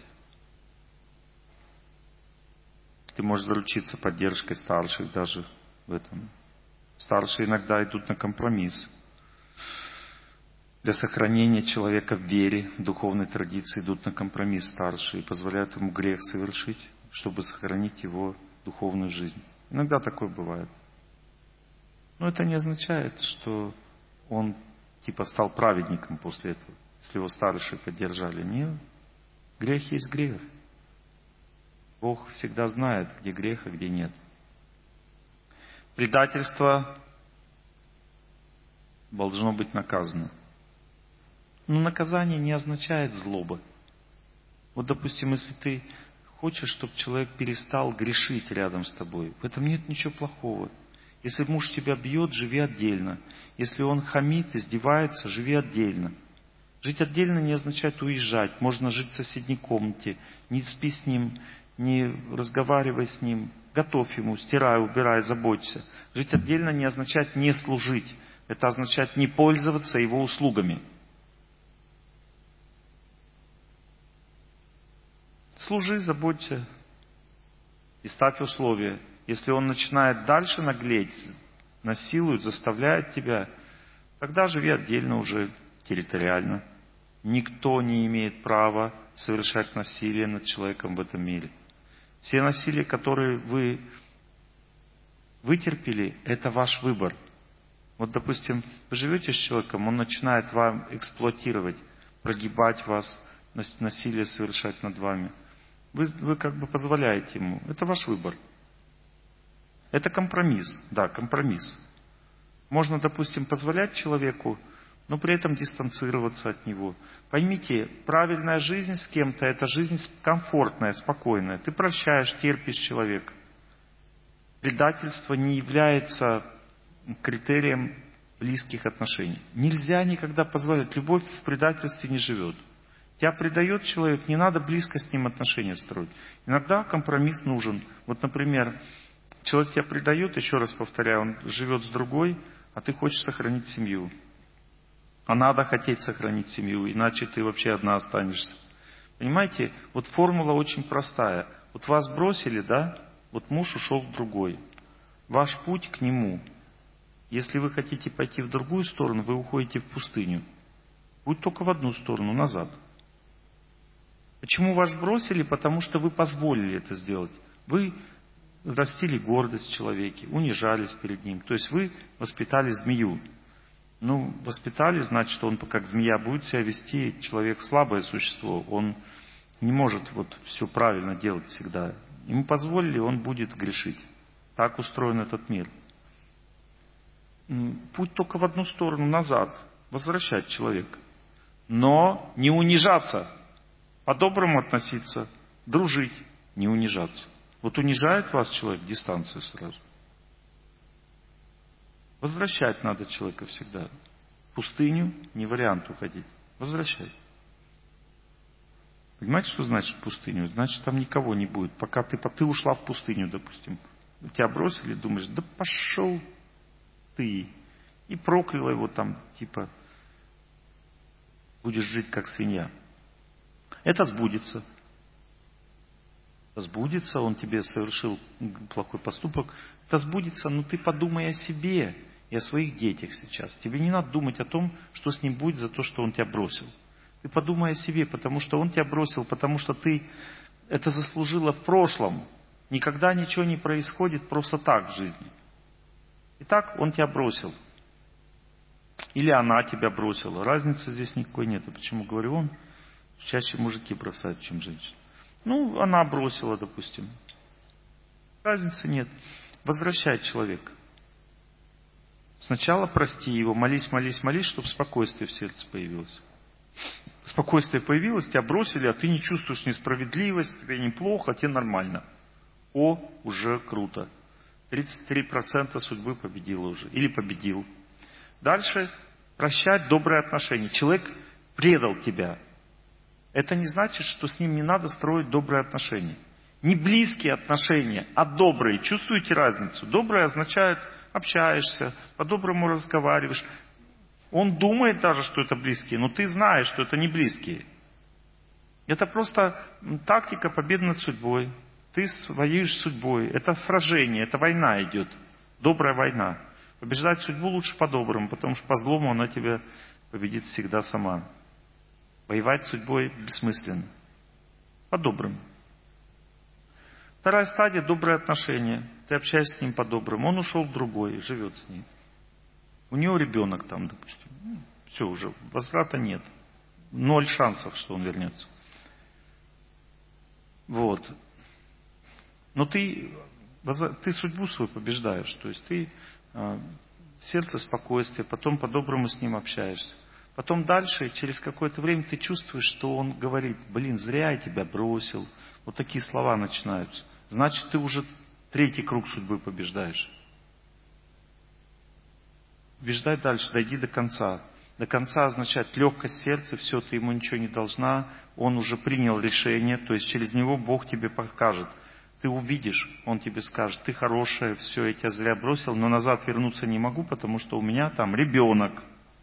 Speaker 1: Ты можешь заручиться поддержкой старших даже в этом. Старшие иногда идут на компромисс. Для сохранения человека в вере, в духовной традиции идут на компромисс старшие и позволяют ему грех совершить, чтобы сохранить его духовную жизнь. Иногда такое бывает. Но это не означает, что он типа стал праведником после этого. Если его старшие поддержали. Нет. Грех есть грех. Бог всегда знает, где грех, а где нет. Предательство должно быть наказано. Но наказание не означает злоба. Вот, допустим, если ты хочешь, чтобы человек перестал грешить рядом с тобой, в этом нет ничего плохого. Если муж тебя бьет, живи отдельно. Если он хамит, издевается, живи отдельно. Жить отдельно не означает уезжать. Можно жить в соседней комнате. Не спи с ним, не разговаривай с ним. Готовь ему, стирай, убирай, заботься. Жить отдельно не означает не служить. Это означает не пользоваться его услугами. Служи, заботься и ставь условия. Если он начинает дальше наглеть, насилует, заставляет тебя, тогда живи отдельно уже территориально. Никто не имеет права совершать насилие над человеком в этом мире. Все насилия, которые вы вытерпели, это ваш выбор. Вот, допустим, вы живете с человеком, он начинает вам эксплуатировать, прогибать вас, насилие совершать над вами. Вы как бы позволяете ему. Это ваш выбор. Это компромисс. Да, компромисс. Можно, допустим, позволять человеку, но при этом дистанцироваться от него. Поймите, правильная жизнь с кем-то – это жизнь комфортная, спокойная. Ты прощаешь, терпишь человека. Предательство не является критерием близких отношений. Нельзя никогда позволять. Любовь в предательстве не живет. Тебя предает человек, не надо близко с ним отношения строить. Иногда компромисс нужен. Вот, например, человек тебя предает, еще раз повторяю, он живет с другой, а ты хочешь сохранить семью. А надо хотеть сохранить семью, иначе ты вообще одна останешься. Понимаете, вот формула очень простая. Вот вас бросили, да? Вот муж ушел в другой. Ваш путь к нему. Если вы хотите пойти в другую сторону, вы уходите в пустыню. Путь только в одну сторону, назад. Почему вас бросили? Потому что вы позволили это сделать. Вы растили гордость в человеке, унижались перед ним. То есть вы воспитали змею. Ну, воспитали, значит, что он как змея будет себя вести. Человек слабое существо, он не может вот все правильно делать всегда. Ему позволили, он будет грешить. Так устроен этот мир. Путь только в одну сторону, назад. Возвращать человека. Но не унижаться. По-доброму относиться, дружить, не унижаться. Вот унижает вас человек, дистанция сразу. Возвращать надо человека всегда. В пустыню не вариант уходить. Возвращать. Понимаете, что значит пустыню? Значит, там никого не будет. Пока ты ушла в пустыню, допустим. Тебя бросили, думаешь, да пошел ты. И прокляла его там, типа, будешь жить как свинья. Это сбудется. Сбудется, он тебе совершил плохой поступок. Это сбудется, но ты подумай о себе и о своих детях сейчас. Тебе не надо думать о том, что с ним будет за то, что он тебя бросил. Ты подумай о себе, потому что он тебя бросил, потому что ты это заслужила в прошлом. Никогда ничего не происходит просто так в жизни. Итак, он тебя бросил. Или она тебя бросила. Разницы здесь никакой нет. Почему говорю он? Чаще мужики бросают, чем женщины. Ну, она бросила, допустим. Разницы нет. Возвращай человека. Сначала прости его, молись, молись, молись, чтобы спокойствие в сердце появилось. Спокойствие появилось, тебя бросили, а ты не чувствуешь несправедливость, тебе неплохо, а тебе нормально. О, уже круто. 33% судьбы победила уже. Или победил. Дальше прощать добрые отношения. Человек предал тебя. Это не значит, что с ним не надо строить добрые отношения. Не близкие отношения, а добрые. Чувствуете разницу? Доброе означает общаешься, по-доброму разговариваешь. Он думает даже, что это близкие, но ты знаешь, что это не близкие. Это просто тактика победы над судьбой. Ты воюешь с судьбой. Это сражение, это война идет. Добрая война. Побеждать судьбу лучше по-доброму, потому что по злому она тебя победит всегда сама. Воевать с судьбой бессмысленно. По-доброму. Вторая стадия – добрые отношения. Ты общаешься с ним по-доброму. Он ушел в другой, живет с ним. У него ребенок там, допустим. Все, уже возврата нет. 0 шансов, что он вернется. Вот. Но ты судьбу свою побеждаешь. То есть ты в сердце спокойствие, потом по-доброму с ним общаешься. Потом дальше, через какое-то время ты чувствуешь, что он говорит, блин, зря я тебя бросил. Вот такие слова начинаются. Значит, ты уже 3-й круг судьбы побеждаешь. Побеждай дальше, дойди до конца. До конца означает легкость сердца, все, ты ему ничего не должна. Он уже принял решение, то есть через него Бог тебе покажет. Ты увидишь, он тебе скажет, ты хорошая, все, я тебя зря бросил, но назад вернуться не могу, потому что у меня там ребенок.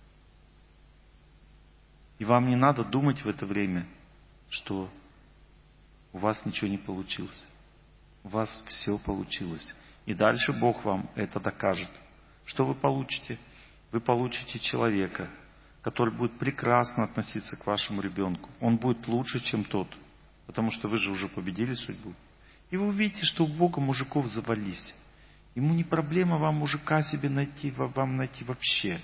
Speaker 1: И вам не надо думать в это время, что у вас ничего не получилось. У вас все получилось. И дальше Бог вам это докажет. Что вы получите? Вы получите человека, который будет прекрасно относиться к вашему ребенку. Он будет лучше, чем тот. Потому что вы же уже победили судьбу. И вы увидите, что у Бога мужиков завались. Ему не проблема вам мужика себе найти, вам найти вообще.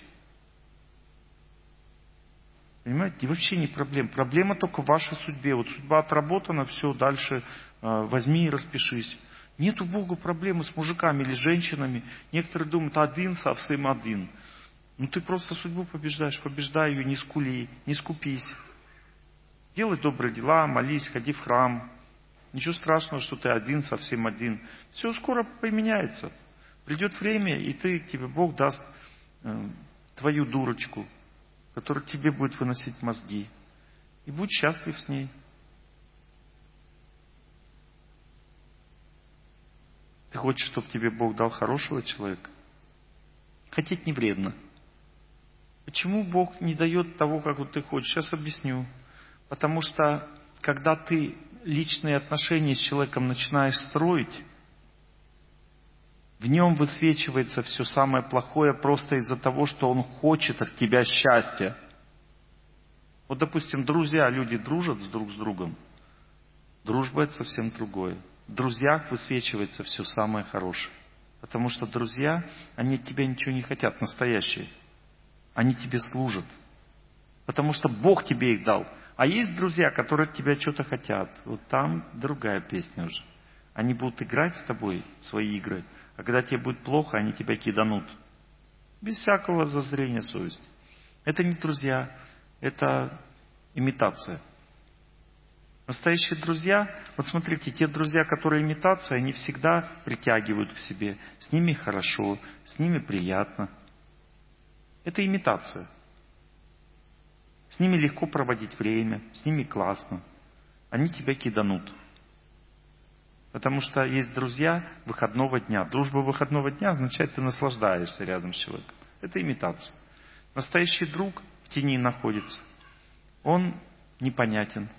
Speaker 1: Понимаете? И вообще не проблема. Проблема только в вашей судьбе. Вот судьба отработана, все, дальше возьми и распишись. Нет у Бога проблемы с мужиками или женщинами. Некоторые думают, один совсем один. Ну ты просто судьбу побеждаешь, побеждай ее, не скули, не скупись. Делай добрые дела, молись, ходи в храм. Ничего страшного, что ты один, совсем один. Все скоро поменяется. Придет время, и тебе Бог даст твою дурочку, которая тебе будет выносить мозги. И будь счастлив с ней. Ты хочешь, чтобы тебе Бог дал хорошего человека? Хотеть не вредно. Почему Бог не дает того, как вот ты хочешь? Сейчас объясню. Потому что, когда ты личные отношения с человеком начинаешь строить, в нем высвечивается все самое плохое просто из-за того, что он хочет от тебя счастья. Вот, допустим, друзья, люди дружат друг с другом. Дружба — это совсем другое. В друзьях высвечивается все самое хорошее. Потому что друзья, они от тебя ничего не хотят, настоящие. Они тебе служат. Потому что Бог тебе их дал. А есть друзья, которые от тебя что-то хотят. Вот там другая песня уже. Они будут играть с тобой свои игры. А когда тебе будет плохо, они тебя киданут. Без всякого зазрения совести. Это не друзья, это имитация. Настоящие друзья, вот смотрите, те друзья, которые имитация, они всегда притягивают к себе. С ними хорошо, с ними приятно. Это имитация. С ними легко проводить время, с ними классно. Они тебя киданут. Потому что есть друзья выходного дня. Дружба выходного дня означает, ты наслаждаешься рядом с человеком. Это имитация. Настоящий друг в тени находится. Он непонятен.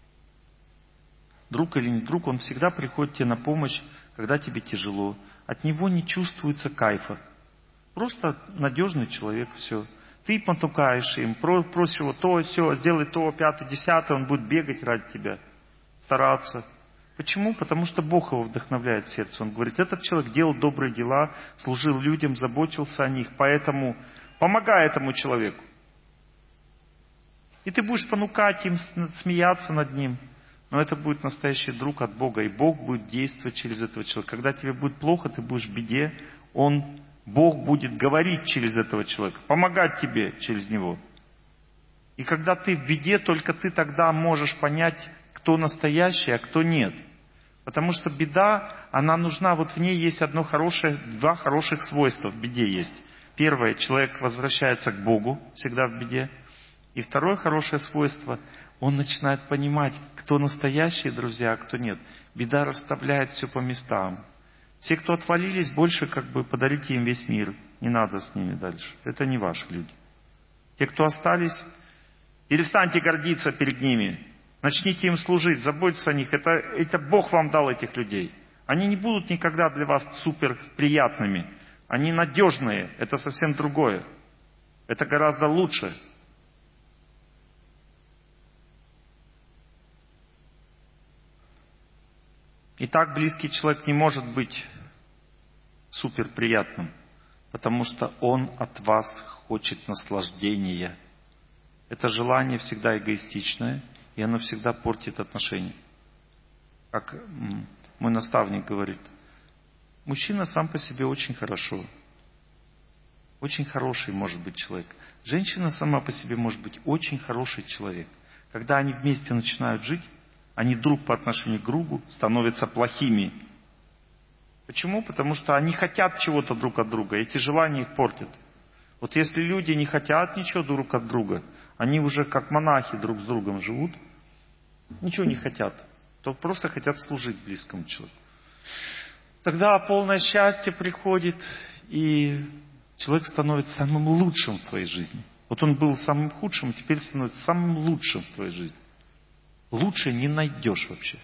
Speaker 1: Друг или не друг, он всегда приходит тебе на помощь, когда тебе тяжело. От него не чувствуется кайфа. Просто надежный человек, все. Ты потукаешь им, просишь его то, все, сделай то, 5, 10, он будет бегать ради тебя, стараться. Почему? Потому что Бог его вдохновляет в сердце. Он говорит, этот человек делал добрые дела, служил людям, заботился о них, поэтому помогай этому человеку. И ты будешь понукать им, смеяться над ним. Но это будет настоящий друг от Бога, и Бог будет действовать через этого человека. Когда тебе будет плохо, ты будешь в беде, Бог будет говорить через этого человека, помогать тебе через него. И когда ты в беде, только ты тогда можешь понять, кто настоящий, а кто нет. Потому что беда, она нужна, вот в ней есть два хороших свойства в беде есть. Первое, человек возвращается к Богу, всегда в беде. И второе хорошее свойство, он начинает понимать, кто настоящие друзья, а кто нет. Беда расставляет все по местам. Все, кто отвалились, больше подарите им весь мир. Не надо с ними дальше. Это не ваши люди. Те, кто остались, перестаньте гордиться перед ними. Начните им служить, заботиться о них. Это Бог вам дал этих людей. Они не будут никогда для вас супер приятными. Они надежные. Это совсем другое. Это гораздо лучше. И так близкий человек не может быть супер приятным, потому что он от вас хочет наслаждения. Это желание всегда эгоистичное, и оно всегда портит отношения. Как мой наставник говорит, мужчина сам по себе очень хорошо. Очень хороший может быть человек. Женщина сама по себе может быть очень хороший человек. Когда они вместе начинают жить, они друг по отношению к другу становятся плохими. Почему? Потому что они хотят чего-то друг от друга. Эти желания их портят. Вот если люди не хотят ничего друг от друга, они уже как монахи друг с другом живут, ничего не хотят, то просто хотят служить близкому человеку. Тогда полное счастье приходит, и человек становится самым лучшим в твоей жизни. Вот он был самым худшим, теперь становится самым лучшим в твоей жизни. Лучше не найдешь вообще.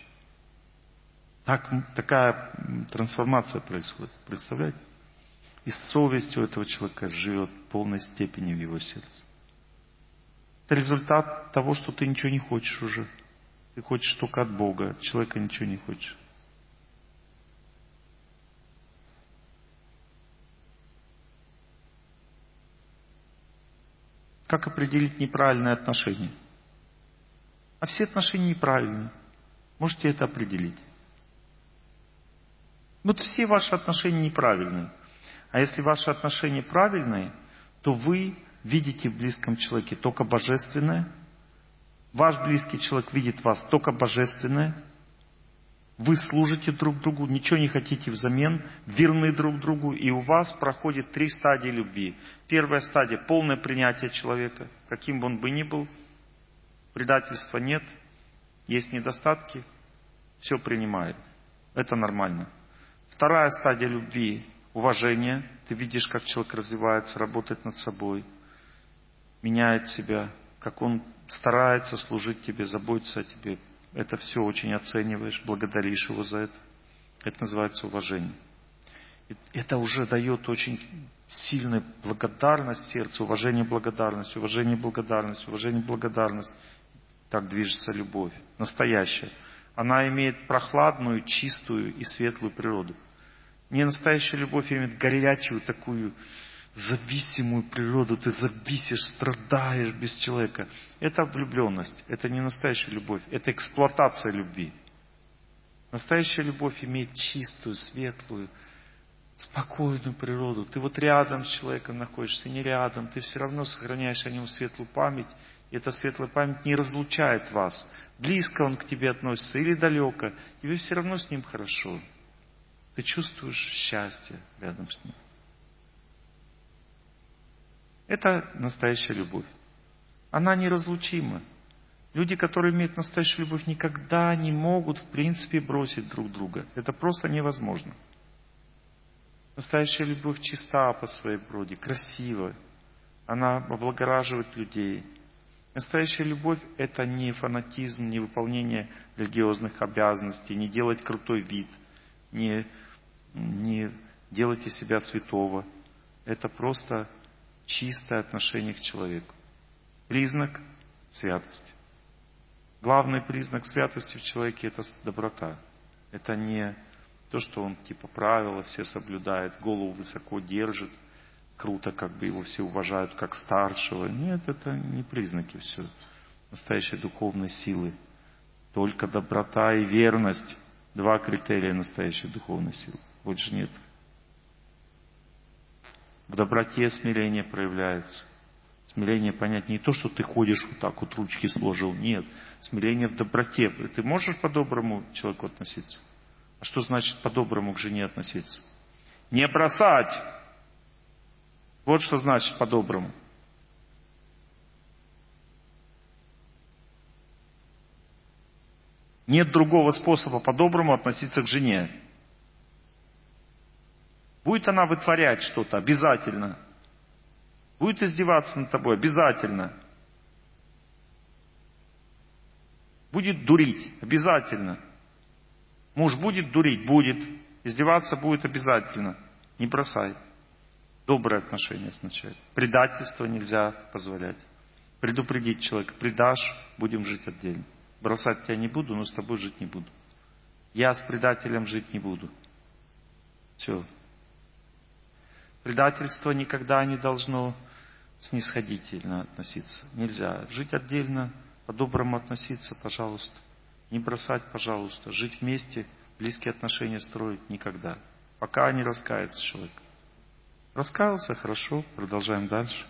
Speaker 1: Такая трансформация происходит. Представляете? И совесть у этого человека живет в полной степени в его сердце. Это результат того, что ты ничего не хочешь уже. Ты хочешь только от Бога, от человека ничего не хочешь. Как определить неправильные отношения? А все отношения неправильные. Можете это определить. Вот все ваши отношения неправильные. А если ваши отношения правильные, то вы видите в близком человеке только божественное. Ваш близкий человек видит в вас только божественное. Вы служите друг другу, ничего не хотите взамен, верны друг другу, и у вас проходит 3 стадии любви. Первая стадия – полное принятие человека, каким бы он бы ни был. Предательства нет, есть недостатки, все принимает. Это нормально. Вторая стадия любви – уважение. Ты видишь, как человек развивается, работает над собой, меняет себя, как он старается служить тебе, заботиться о тебе. Это все очень оцениваешь, благодаришь его за это. Это называется уважение. Это уже дает очень сильную благодарность сердцу, уважение, благодарность, уважение, благодарность, уважение, благодарность. Так движется любовь, настоящая. Она имеет прохладную, чистую и светлую природу. Не настоящая любовь имеет горячую, такую зависимую природу. Ты зависишь, страдаешь без человека. Это влюбленность, это не настоящая любовь, это эксплуатация любви. Настоящая любовь имеет чистую, светлую, спокойную природу. Ты вот рядом с человеком находишься, не рядом, ты все равно сохраняешь о нем светлую память. И эта светлая память не разлучает вас. Близко он к тебе относится или далеко, тебе все равно с ним хорошо. Ты чувствуешь счастье рядом с ним. Это настоящая любовь. Она неразлучима. Люди, которые имеют настоящую любовь, никогда не могут, в принципе, бросить друг друга. Это просто невозможно. Настоящая любовь чиста по своей природе, красива. Она облагораживает людей. Настоящая любовь – это не фанатизм, не выполнение религиозных обязанностей, не делать крутой вид, не делать из себя святого. Это просто чистое отношение к человеку. Признак святости. Главный признак святости в человеке – это доброта. Это не то, что он типа правила все соблюдает, голову высоко держит, круто, как бы его все уважают как старшего. Нет, это не признаки все настоящей духовной силы. Только доброта и верность. 2 критерия настоящей духовной силы. Больше нет. В доброте смирение проявляется. Смирение понять не то, что ты ходишь вот так вот, ручки сложил. Нет. Смирение в доброте. Ты можешь по-доброму к человеку относиться? А что значит по-доброму к жене относиться? Не бросать! Вот что значит по-доброму. Нет другого способа по-доброму относиться к жене. Будет она вытворять что-то, обязательно. Будет издеваться над тобой, обязательно. Будет дурить, обязательно. Муж будет дурить, будет. Издеваться будет обязательно. Не бросай. Доброе отношение сначала. Предательство нельзя позволять. Предупредить человека. Предашь, будем жить отдельно. Бросать тебя не буду, но с тобой жить не буду. Я с предателем жить не буду. Все. Предательство никогда не должно снисходительно относиться. Нельзя. Жить отдельно, по-доброму относиться, пожалуйста. Не бросать, пожалуйста. Жить вместе, близкие отношения строить никогда. Пока не раскается человек. Раскаялся, хорошо, продолжаем дальше.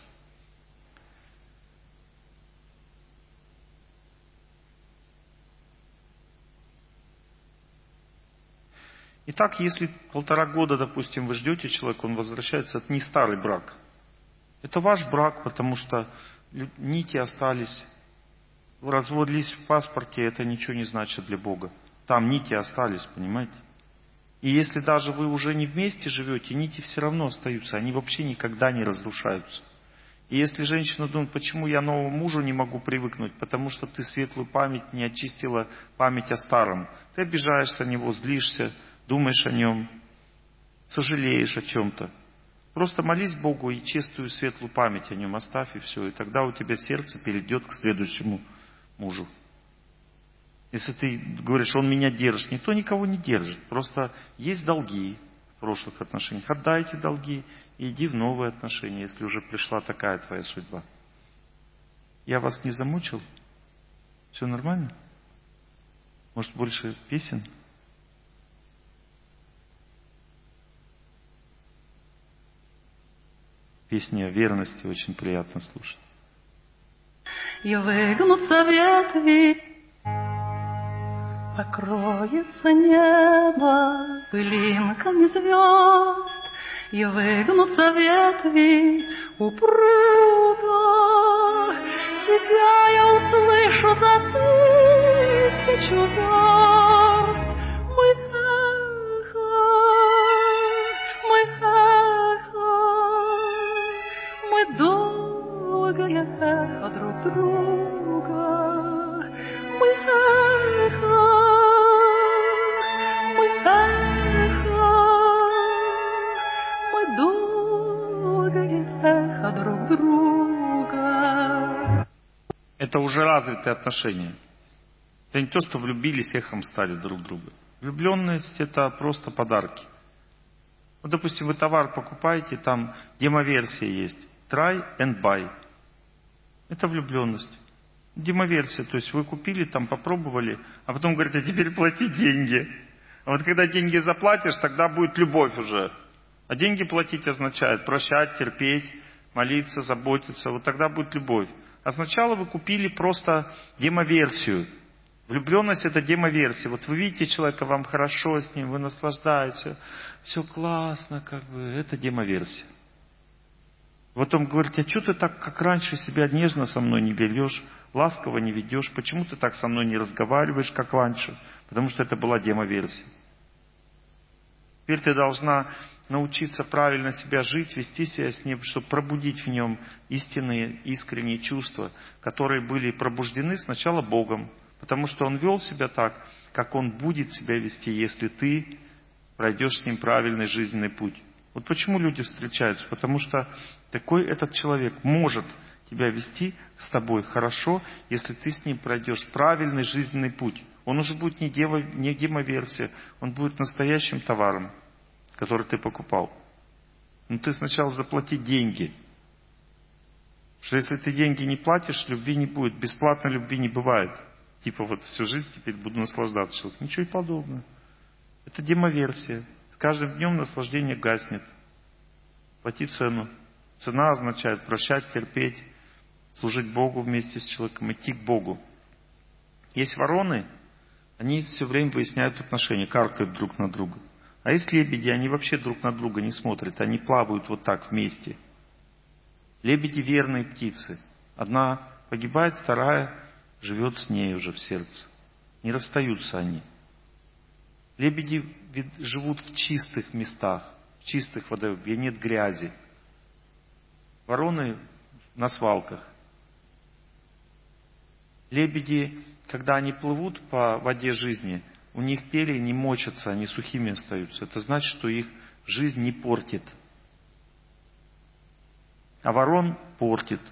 Speaker 1: Итак, если 1,5 года, допустим, вы ждете человека, он возвращается, это не старый брак. Это ваш брак, потому что нити остались. Вы разводились в паспорте, это ничего не значит для Бога. Там нити остались, понимаете? И если даже вы уже не вместе живете, нити все равно остаются, они вообще никогда не разрушаются. И если женщина думает, почему я новому мужу не могу привыкнуть, потому что ты светлую память не очистила, память о старом. Ты обижаешься на него, злишься, думаешь о нем, сожалеешь о чем-то. Просто молись Богу и чистую светлую память о нем оставь, и все. И тогда у тебя сердце перейдет к следующему мужу. Если ты говоришь, он меня держит, никто никого не держит. Просто есть долги в прошлых отношениях. Отдай эти долги и иди в новые отношения, если уже пришла такая твоя судьба. Я вас не замучил? Все нормально? Может, больше песен? Песни о верности очень приятно слушать.
Speaker 6: И выгнутся ветви, покроется небо пылинками звезд, и выгнутся ветви упруго. Тебя я услышу за 1000 верст, мой эхо, мой эхо, мы долгое эхо друг друга, мы эхо, мы эхо, мы долгое эхо друг друга.
Speaker 1: Это уже развитые отношения. Это не то, что влюбились, эхом стали друг друга. Влюбленность — это просто подарки. Вот, допустим, вы товар покупаете, там демоверсия есть. Try and buy. Это влюбленность. Демоверсия, то есть вы купили, там попробовали, а потом говорите, а теперь плати деньги. А вот когда деньги заплатишь, тогда будет любовь уже. А деньги платить означает прощать, терпеть, молиться, заботиться. Вот тогда будет любовь. А сначала вы купили просто демоверсию. Влюбленность — это демоверсия. Вот вы видите человека, вам хорошо с ним, вы наслаждаетесь, все классно, как бы. Это демоверсия. Потом говорите, а что ты так, как раньше, себя нежно со мной не ведешь, ласково не ведешь, почему ты так со мной не разговариваешь, как раньше? Потому что это была демоверсия. Теперь ты должна научиться правильно себя жить, вести себя с ним, чтобы пробудить в нем истинные, искренние чувства, которые были пробуждены сначала Богом. Потому что он вел себя так, как он будет себя вести, если ты пройдешь с ним правильный жизненный путь. Вот почему люди встречаются? Потому что такой этот человек может тебя вести с тобой хорошо, если ты с ним пройдешь правильный жизненный путь. Он уже будет не демоверсия, он будет настоящим товаром, который ты покупал. Но ты сначала заплати деньги. Что если ты деньги не платишь, любви не будет. Бесплатно любви не бывает. Типа вот всю жизнь теперь буду наслаждаться человеком. Ничего и подобного. Это демоверсия. С каждым днем наслаждение гаснет. Плати цену. Цена означает прощать, терпеть, служить Богу вместе с человеком, идти к Богу. Есть вороны, они все время выясняют отношения, каркают друг на друга. А есть лебеди, они вообще друг на друга не смотрят, они плавают вот так вместе. Лебеди верные птицы. Одна погибает, вторая живет с ней уже в сердце. Не расстаются они. Лебеди живут в чистых местах, в чистых водоемах, где нет грязи. Вороны на свалках. Лебеди, когда они плывут по воде жизни, у них перья не мочатся, они сухими остаются. Это значит, что их жизнь не портит. А ворон портит.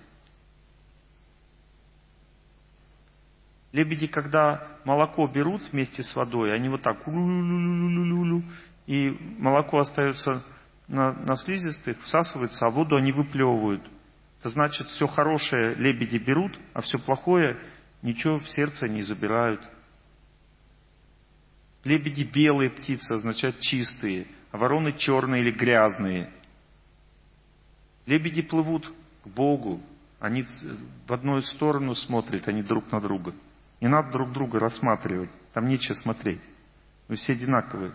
Speaker 1: Лебеди, когда молоко берут вместе с водой, они вот так и молоко остается на слизистых, всасывается, а воду они выплевывают. Это значит, все хорошее лебеди берут, а все плохое ничего в сердце не забирают. Лебеди белые птицы означают чистые, а вороны черные или грязные. Лебеди плывут к Богу, они в одну сторону смотрят, они друг на друга. Не надо друг друга рассматривать, там нечего смотреть. Вы все одинаковые.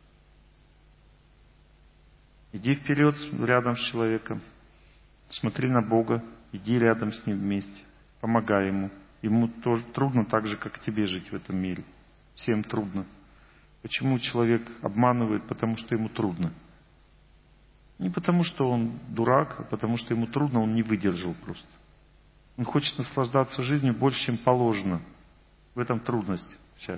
Speaker 1: Иди вперед рядом с человеком, смотри на Бога, иди рядом с ним вместе, помогай ему. Ему тоже трудно так же, как тебе жить в этом мире. Всем трудно. Почему человек обманывает? Потому что ему трудно. Не потому что он дурак, а потому что ему трудно, он не выдержал просто. Он хочет наслаждаться жизнью больше, чем положено. В этом трудность вся.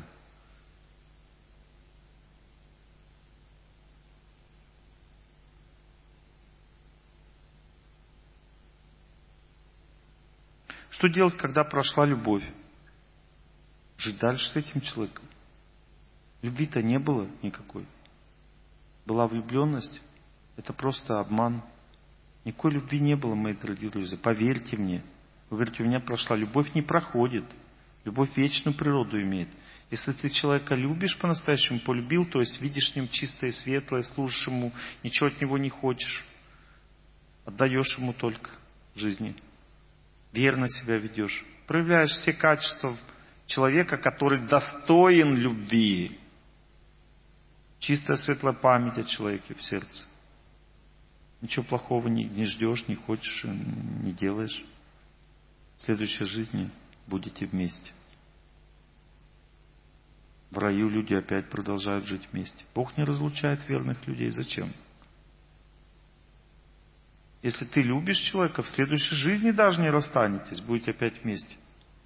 Speaker 1: Что делать, когда прошла любовь? Жить дальше с этим человеком. Любви-то не было никакой. Была влюбленность. Это просто обман. Никакой любви не было, мои дорогие друзья. Поверьте мне. Вы говорите, у меня прошла. Любовь не проходит. Любовь вечную природу имеет. Если ты человека любишь по-настоящему, полюбил, то есть видишь в нем чистое и светлое, служишь ему, ничего от него не хочешь, отдаешь ему только в жизни, верно себя ведешь, проявляешь все качества человека, который достоин любви. Чистая светлая память о человеке в сердце. Ничего плохого не ждешь, не хочешь, не делаешь. В следующей жизни будете вместе. В раю люди опять продолжают жить вместе. Бог не разлучает верных людей. Зачем? Если ты любишь человека, в следующей жизни даже не расстанетесь, будете опять вместе.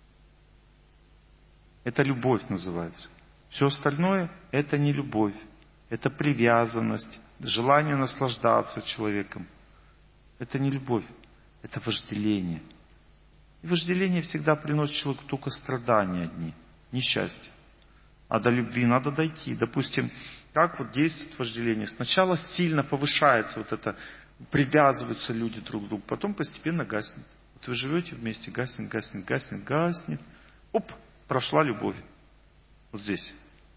Speaker 1: Это любовь называется. Все остальное – это не любовь. Это привязанность, желание наслаждаться человеком. Это не любовь, это вожделение. И вожделение всегда приносит человеку только страдания одни, несчастье. А до любви надо дойти. Допустим, как вот действует вожделение? Сначала сильно повышается вот это, привязываются люди друг к другу, потом постепенно гаснет. Вот вы живете вместе, гаснет, гаснет, гаснет, гаснет. Оп, прошла любовь. Вот здесь.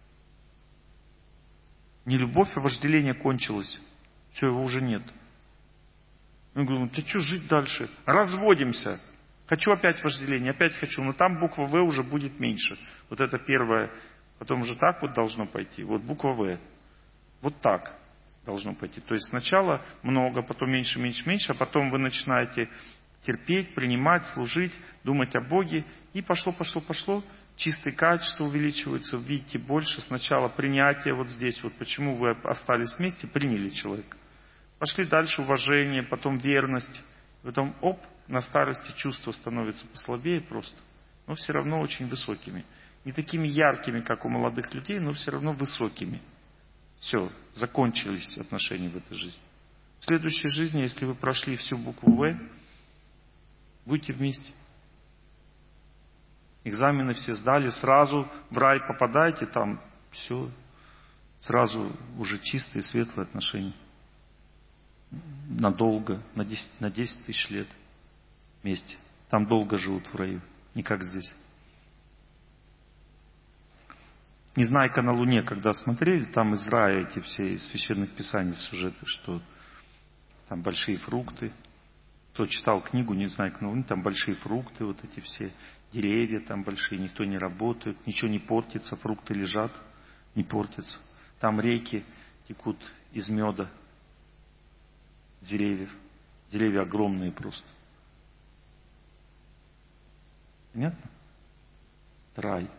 Speaker 1: Не любовь, а вожделение кончилось. Все, его уже нет. Я говорю, ты что жить дальше? Разводимся. Хочу опять вожделение, опять хочу. Но там буква В уже будет меньше. Вот это первое. Потом уже так вот должно пойти. Вот буква В. Вот так должно пойти. То есть сначала много, потом меньше, меньше, меньше. А потом вы начинаете терпеть, принимать, служить, думать о Боге. И пошло, пошло, пошло. Чистые качества увеличиваются, видите больше. Сначала принятие вот здесь, вот почему вы остались вместе, приняли человека. Пошли дальше уважение, потом верность. Потом, оп, на старости чувства становятся послабее просто. Но все равно очень высокими. Не такими яркими, как у молодых людей, но все равно высокими. Все, закончились отношения в этой жизни. В следующей жизни, если вы прошли всю букву В, будете вместе. Экзамены все сдали, сразу в рай попадаете, там все, сразу уже чистые, светлые отношения. Надолго, на 10 тысяч лет вместе. Там долго живут в раю, не как здесь. Незнайка на Луне, когда смотрели, там из рая эти все из священных писаний сюжеты, что там большие фрукты. Кто читал книгу «Незнайка на Луне», там большие фрукты, вот эти все деревья там большие, никто не работает, ничего не портится, фрукты лежат, не портятся. Там реки текут из меда деревьев. Деревья огромные просто. Понятно? Рай.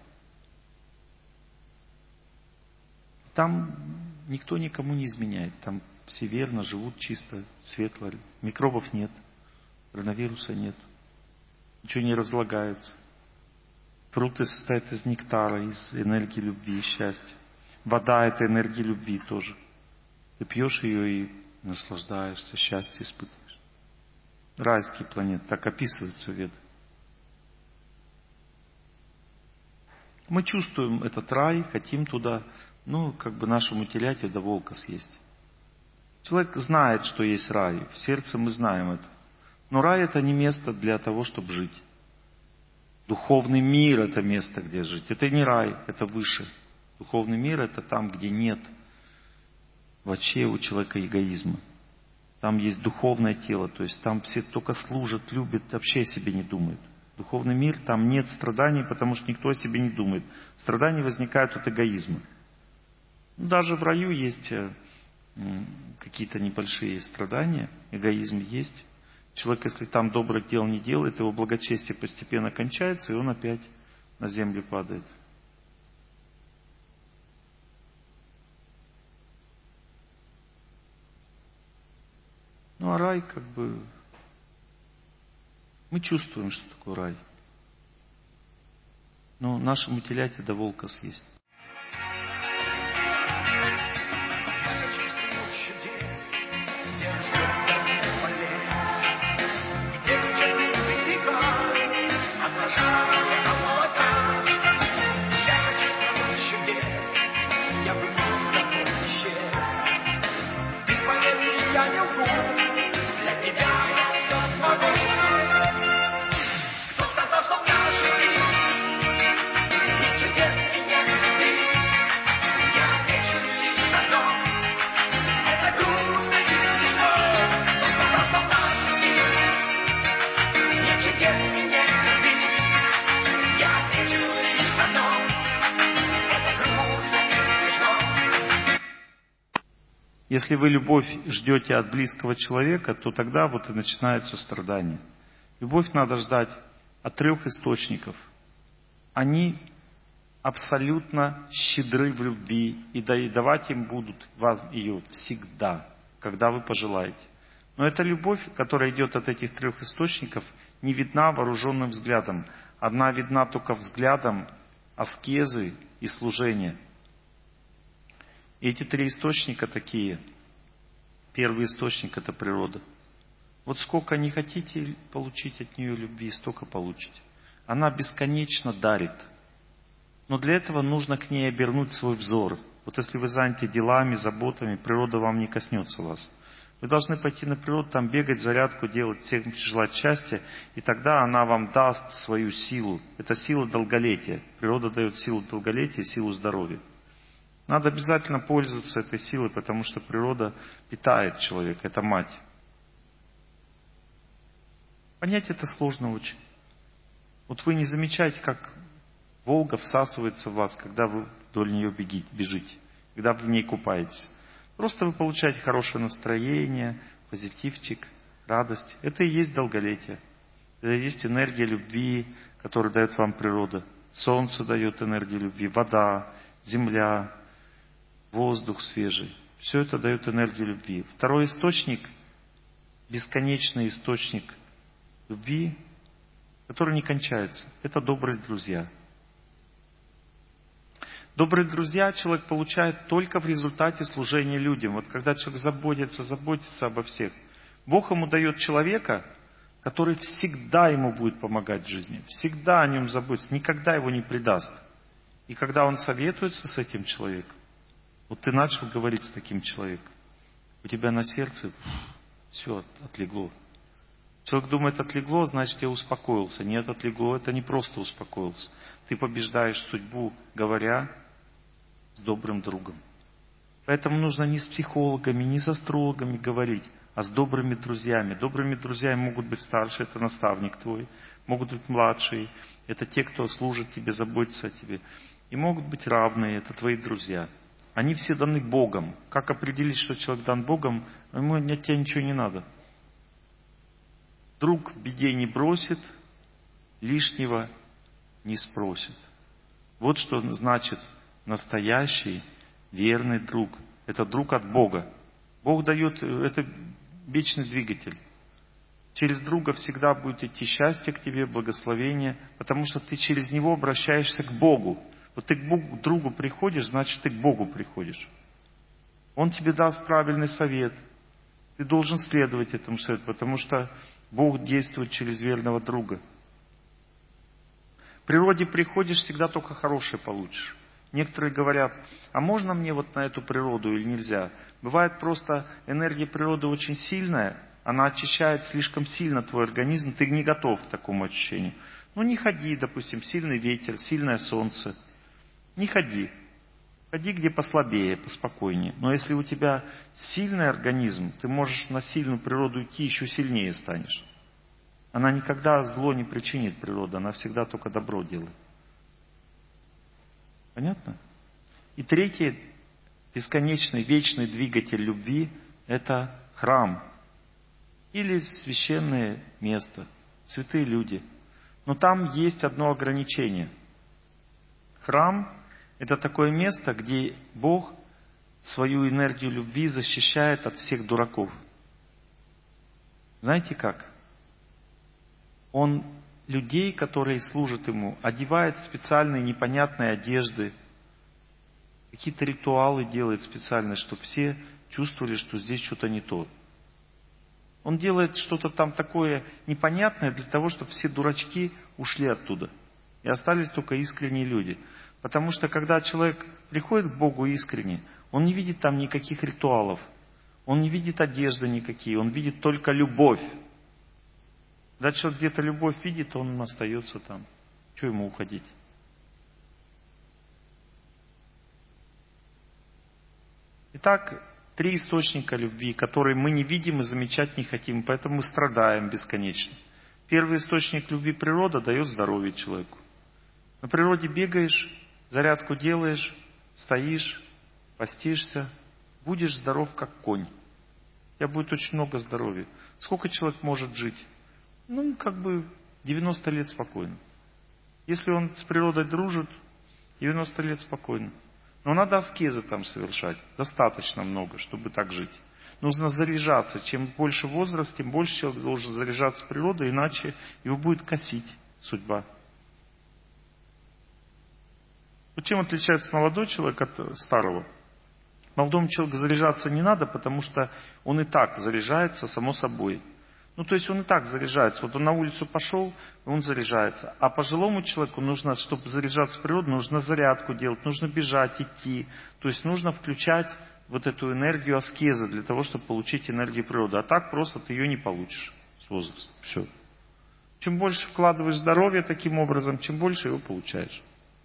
Speaker 1: Там никто никому не изменяет. Там все верно живут, чисто, светло. Микробов нет. Коронавируса нет. Ничего не разлагается. Фрукты состоят из нектара, из энергии любви и счастья. Вода – это энергия любви тоже. Ты пьешь ее и наслаждаешься, счастье испытываешь. Райские планеты, так описывается в Ведах. Мы чувствуем этот рай, хотим туда, как бы нашему телятю до волка съесть. Человек знает, что есть рай. В сердце мы знаем это. Но рай – это не место для того, чтобы жить. Духовный мир – это место, где жить. Это не рай, это выше. Духовный мир – это там, где нет вообще у человека эгоизма. Там есть духовное тело, то есть там все только служат, любят, вообще о себе не думают. Духовный мир, там нет страданий, потому что никто о себе не думает. Страдания возникают от эгоизма. Даже в раю есть какие-то небольшие страдания, эгоизм есть. Человек, если там добрых дел не делает, его благочестие постепенно кончается, и он опять на землю падает. А рай как бы... Мы чувствуем, что такое рай. Но нашему телятю до волка съесть. Если вы любовь ждете от близкого человека, то тогда вот и начинается страдание. Любовь надо ждать от 3 источников. Они абсолютно щедры в любви, и давать им будут вас ее всегда, когда вы пожелаете. Но эта любовь, которая идет от этих 3 источников, не видна вооруженным взглядом. Она видна только взглядом аскезы и служения. И эти 3 источника такие. Первый источник — это природа. Вот сколько не хотите получить от нее любви, столько получите. Она бесконечно дарит. Но для этого нужно к ней обернуть свой взор. Вот если вы заняты делами, заботами, природа вам не коснется вас. Вы должны пойти на природу, там бегать, зарядку делать, всем желать счастья, и тогда она вам даст свою силу. Это сила долголетия. Природа дает силу долголетия, силу здоровья. Надо обязательно пользоваться этой силой, потому что природа питает человека, это мать. Понять это сложно очень. Вот вы не замечаете, как Волга всасывается в вас, когда вы вдоль нее бежите, когда вы в ней купаетесь. Просто вы получаете хорошее настроение, позитивчик, радость. Это и есть долголетие. Это и есть энергия любви, которую дает вам природа. Солнце дает энергию любви, вода, земля, воздух свежий. Все это дает энергию любви. Второй источник, бесконечный источник любви, который не кончается, это добрые друзья. Добрые друзья человек получает только в результате служения людям. Вот когда человек заботится обо всех. Бог ему дает человека, который всегда ему будет помогать в жизни. Всегда о нем заботится, никогда его не предаст. И когда он советуется с этим человеком, вот ты начал говорить с таким человеком, у тебя на сердце все отлегло. Человек думает, отлегло, значит, я успокоился. Нет, отлегло, это не просто успокоился. Ты побеждаешь судьбу, говоря с добрым другом. Поэтому нужно не с психологами, не с астрологами говорить, а с добрыми друзьями. Добрыми друзьями могут быть старшие, это наставник твой. Могут быть младшие, это те, кто служит тебе, заботится о тебе. И могут быть равные, это твои друзья. Они все даны Богом. Как определить, что человек дан Богом? Ему от тебя ничего не надо. Друг в беде не бросит, лишнего не спросит. Вот что значит настоящий, верный друг. Это друг от Бога. Бог дает, это вечный двигатель. Через друга всегда будет идти счастье к тебе, благословение, потому что ты через него обращаешься к Богу. Вот ты к другу приходишь, значит, ты к Богу приходишь. Он тебе даст правильный совет. Ты должен следовать этому совету, потому что Бог действует через верного друга. В природе приходишь, всегда только хорошее получишь. Некоторые говорят, а можно мне вот на эту природу или нельзя? Бывает просто энергия природы очень сильная, она очищает слишком сильно твой организм, ты не готов к такому очищению. Ну не ходи, допустим, сильный ветер, сильное солнце. Не ходи. Ходи где послабее, поспокойнее. Но если у тебя сильный организм, ты можешь на сильную природу идти, еще сильнее станешь. Она никогда зло не причинит, природа, она всегда только добро делает. Понятно? И третий, бесконечный, вечный двигатель любви – это храм. Или священное место, святые люди. Но там есть одно ограничение. Храм – это такое место, где Бог свою энергию любви защищает от всех дураков. Знаете как? Он людей, которые служат Ему, одевает в специальные непонятные одежды, какие-то ритуалы делает специально, чтобы все чувствовали, что здесь что-то не то. Он делает что-то там такое непонятное для того, чтобы все дурачки ушли оттуда. И остались только искренние люди. Потому что когда человек приходит к Богу искренне, он не видит там никаких ритуалов, он не видит одежды никакие, он видит только любовь. Когда человек где-то любовь видит, он остается там. Чего ему уходить? Итак, 3 источника любви, которые мы не видим и замечать не хотим, поэтому мы страдаем бесконечно. Первый источник любви — природа, дает здоровье человеку. На природе бегаешь, зарядку делаешь, стоишь, постишься, будешь здоров, как конь. У тебя будет очень много здоровья. Сколько человек может жить? 90 лет спокойно. Если он с природой дружит, 90 лет спокойно. Но надо аскезы там совершать. Достаточно много, чтобы так жить. Нужно заряжаться. Чем больше возраст, тем больше человек должен заряжаться природой, иначе его будет косить судьба. Вот чем отличается молодой человек от старого? Молодому человеку заряжаться не надо, потому что он и так заряжается само собой. То есть он и так заряжается. Вот он на улицу пошел, он заряжается. А пожилому человеку нужно, чтобы заряжаться в природу, нужно зарядку делать, нужно бежать, идти. То есть нужно включать вот эту энергию аскезы для того, чтобы получить энергию природы. А так просто ты ее не получишь с возрастом. Все. Чем больше вкладываешь здоровье таким образом, чем больше его получаешь.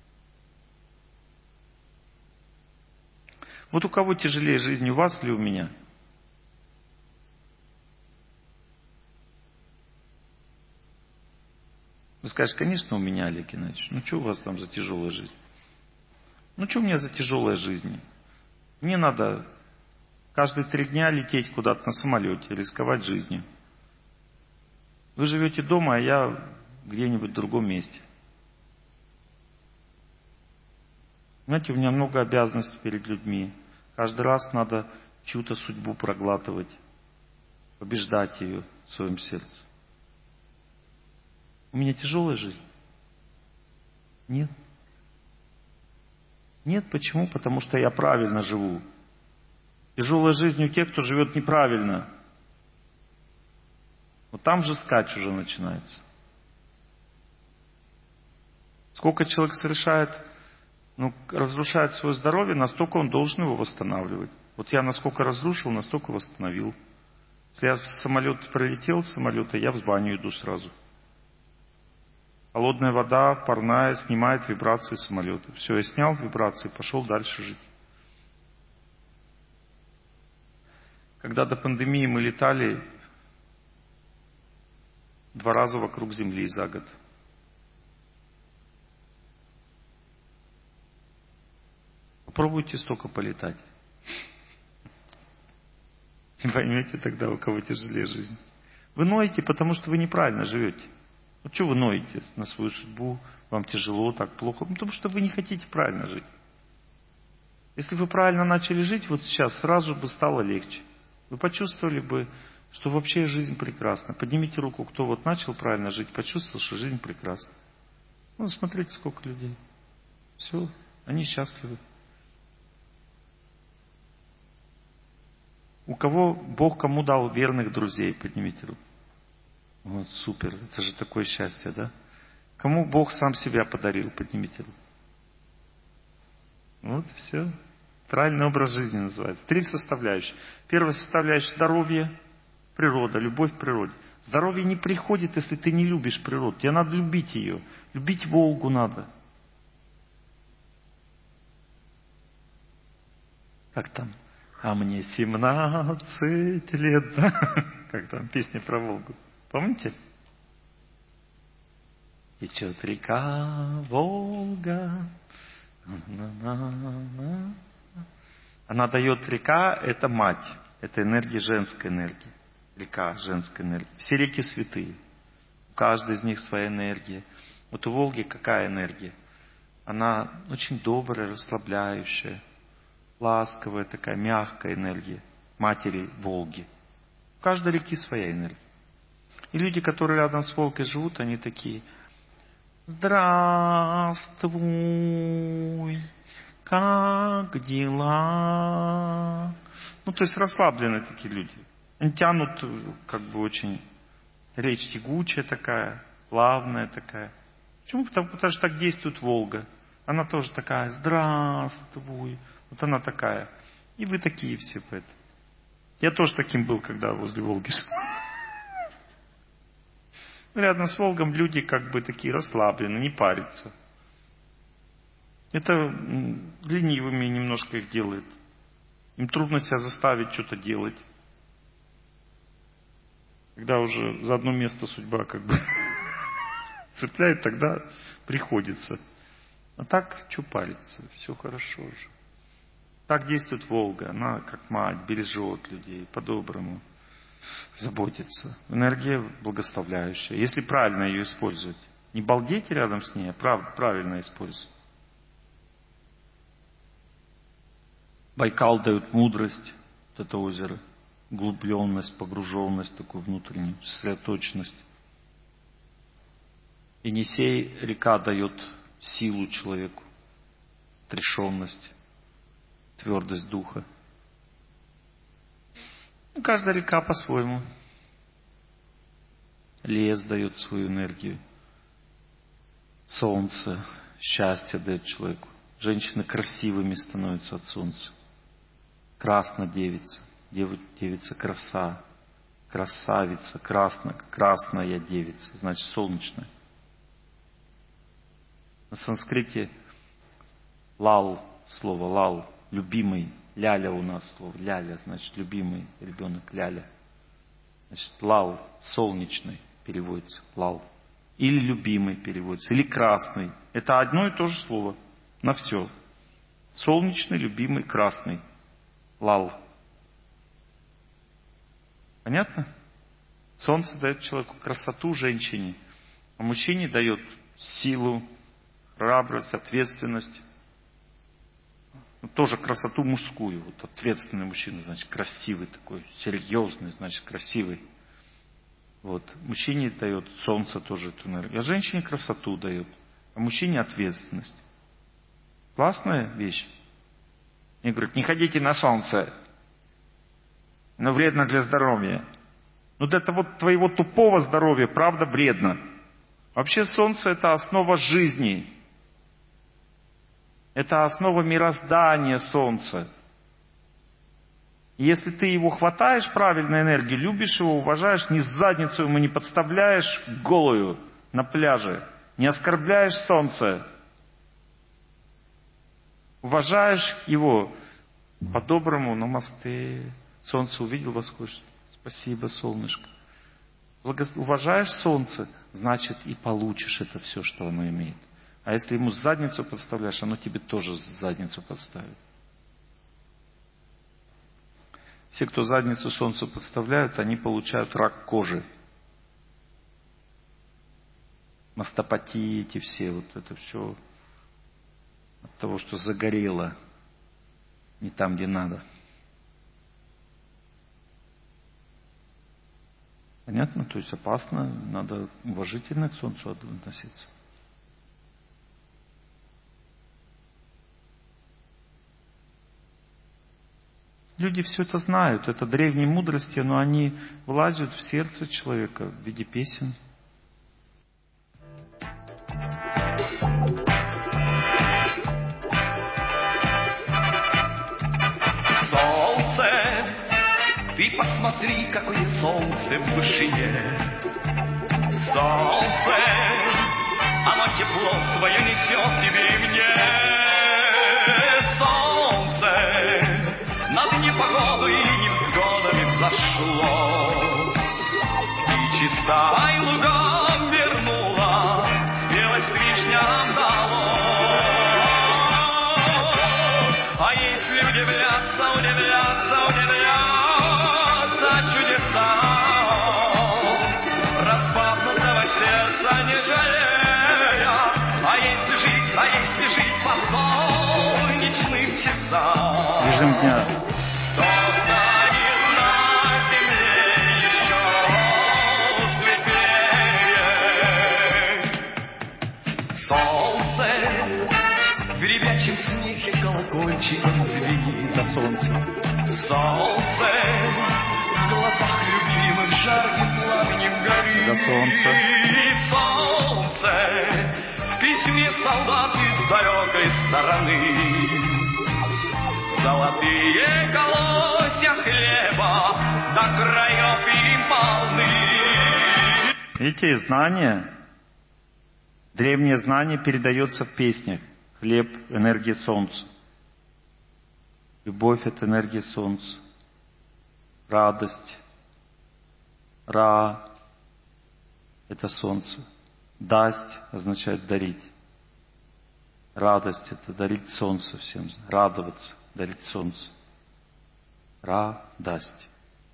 Speaker 1: Вот у кого тяжелее жизнь, у вас или у меня? Вы скажете, конечно, у меня, Олег Геннадьевич. Что у вас там за тяжелая жизнь? Что у меня за тяжелая жизнь? Мне надо каждые 3 дня лететь куда-то на самолете, рисковать жизнью. Вы живете дома, а я где-нибудь в другом месте. Знаете, у меня много обязанностей перед людьми. Каждый раз надо чью-то судьбу проглатывать, побеждать ее в своем сердце. У меня тяжелая жизнь? Нет. Нет, почему? Потому что я правильно живу. Тяжелая жизнь у тех, кто живет неправильно. Вот там же скач уже начинается. Сколько человек совершает, разрушает свое здоровье, настолько он должен его восстанавливать. Вот я насколько разрушил, настолько восстановил. Если я в самолет пролетел с самолета, я в баню иду сразу. Холодная вода, парная, снимает вибрации самолета. Все, я снял вибрации, пошел дальше жить. Когда до пандемии мы летали 2 раза вокруг Земли за год. Попробуйте столько полетать. Не поймете тогда, у кого тяжелее жизнь. Вы ноете, потому что вы неправильно живете. Что вы ноете на свою судьбу? Вам тяжело, так плохо? Потому что вы не хотите правильно жить. Если вы правильно начали жить, вот сейчас сразу бы стало легче. Вы почувствовали бы, что вообще жизнь прекрасна. Поднимите руку, кто вот начал правильно жить, почувствовал, что жизнь прекрасна. Смотрите, сколько людей. Все, они счастливы. У кого Бог кому дал верных друзей, поднимите руку. Вот, супер, это же такое счастье, да? Кому Бог сам себя подарил, поднимите руку. Вот все. Правильный образ жизни называется. 3 составляющие. Первая составляющая – здоровье, природа, любовь к природе. Здоровье не приходит, если ты не любишь природу. Тебе надо любить ее. Любить Волгу надо. Как там? А мне 17 лет, да? Как там песня про Волгу? Помните? Течет река Волга. Она дает река, это мать. Это энергия, женская энергия. Река, женская энергия. Все реки святые. У каждой из них своя энергия. Вот у Волги какая энергия? Она очень добрая, расслабляющая, ласковая такая, мягкая энергия матери Волги. У каждой реки своя энергия. И люди, которые рядом с Волгой живут, они такие: здравствуй, как дела? То есть расслабленные такие люди. Они тянут очень, речь тягучая такая, плавная такая. Почему? Потому что так действует Волга. Она тоже такая: здравствуй. Вот она такая. И вы такие все поэтому. Я тоже таким был, когда возле Волги жил. Рядом с Волгом люди такие расслабленные, не парятся. Это ленивыми немножко их делает. Им трудно себя заставить что-то делать. Когда уже за одно место судьба цепляет, тогда приходится. А так, что париться? Все хорошо уже. Так действует Волга. Она, как мать, бережет людей по-доброму, заботится. Энергия благословляющая. Если правильно ее использовать. Не балдеть рядом с ней, а правильно использовать. Байкал дает мудрость, вот это озеро. Углубленность, погруженность, такую внутреннюю, сосредоточенность. Енисей река дает силу человеку, отрешенность, твердость духа. Каждая река по-своему. Лес дает свою энергию. Солнце, счастье дает человеку. Женщины красивыми становятся от солнца. Красная девица. Девица краса. Красавица, красная девица. Значит, солнечная. На санскрите лал, слово лал, любимый. Ляля у нас слово. Ляля, значит, любимый ребенок. Ляля. Значит, лал, солнечный переводится. Лал. Или любимый переводится. Или красный. Это одно и то же слово. На все. Солнечный, любимый, красный. Лал. Понятно? Солнце дает человеку красоту женщине, а мужчине дает силу, храбрость, ответственность. Тоже красоту мужскую. Вот ответственный мужчина, значит, красивый такой, серьезный, значит, красивый. Вот. Мужчине дает солнце тоже эту энергию. А женщине красоту дает, а мужчине ответственность. Классная вещь. Они говорят, не ходите на солнце, но вредно для здоровья. Ну, это вот твоего тупого здоровья, правда, вредно. Вообще солнце — это основа жизни. Это основа мироздания солнца. И если ты его хватаешь, правильной энергии, любишь его, уважаешь, ни задницу ему не подставляешь голую на пляже, не оскорбляешь солнце, уважаешь его по-доброму, намасте. Солнце увидел, восходит. Спасибо, солнышко. Уважаешь солнце, значит и получишь это все, что оно имеет. А если ему задницу подставляешь, оно тебе тоже задницу подставит. Все, кто задницу солнцу подставляют, они получают рак кожи. Мастопатии эти все, вот это все от того, что загорело не там, где надо. Понятно? То есть опасно, надо уважительно к солнцу относиться. Люди все это знают, это древние мудрости, но они влазят в сердце человека в виде песен.
Speaker 5: Солнце, ты посмотри, какое солнце в вышине. Солнце, оно тепло свое несет тебе и мне. Солнце, над непогодой и невзгодами взошло. И чистая лугам вернула, спелость вишням дало. А если удивляться чудесам, распахнутого сердца не жалея, а если жить по солнечным часам,
Speaker 1: Режим дня.
Speaker 5: Колокольчиком звенит.
Speaker 1: Это солнце.
Speaker 5: Солнце в глазах любимых жарким пламенем горит.
Speaker 1: Это солнце.
Speaker 5: Солнце в письме солдат из далекой стороны. Золотые колосья хлеба до краев им полны.
Speaker 1: Видите, знание, древнее знание передается в песнях. Хлеб — энергия солнца. Любовь — это энергия солнца. Радость. Ра — это солнце. Дасть означает дарить. Радость — это дарить солнце всем. Радоваться. дарит солнце. Радость.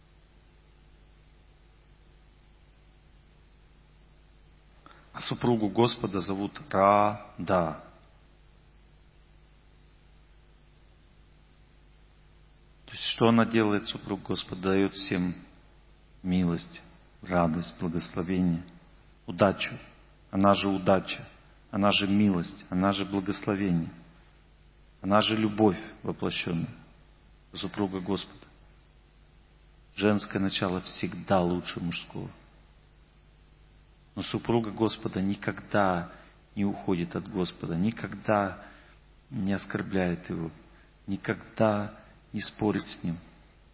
Speaker 1: А супругу Господа зовут Рада. То есть, что она делает, супруг Господа? Дает всем милость, радость, благословение, удачу. Она же удача, она же милость, она же благословение. Она же любовь воплощенная. Супруга Господа. Женское начало всегда лучше мужского. Но супруга Господа никогда не уходит от Господа, никогда не оскорбляет Его, никогда не спорит с Ним.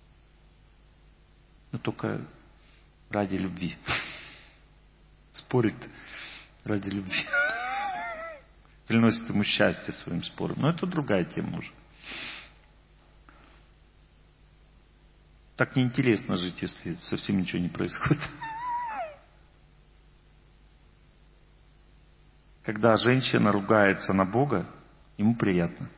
Speaker 1: Но только ради любви. Спорит ради любви. Приносит ему счастье своим спором. Но это другая тема уже. Так неинтересно жить, если совсем ничего не происходит. Когда женщина ругается на Бога, ему приятно.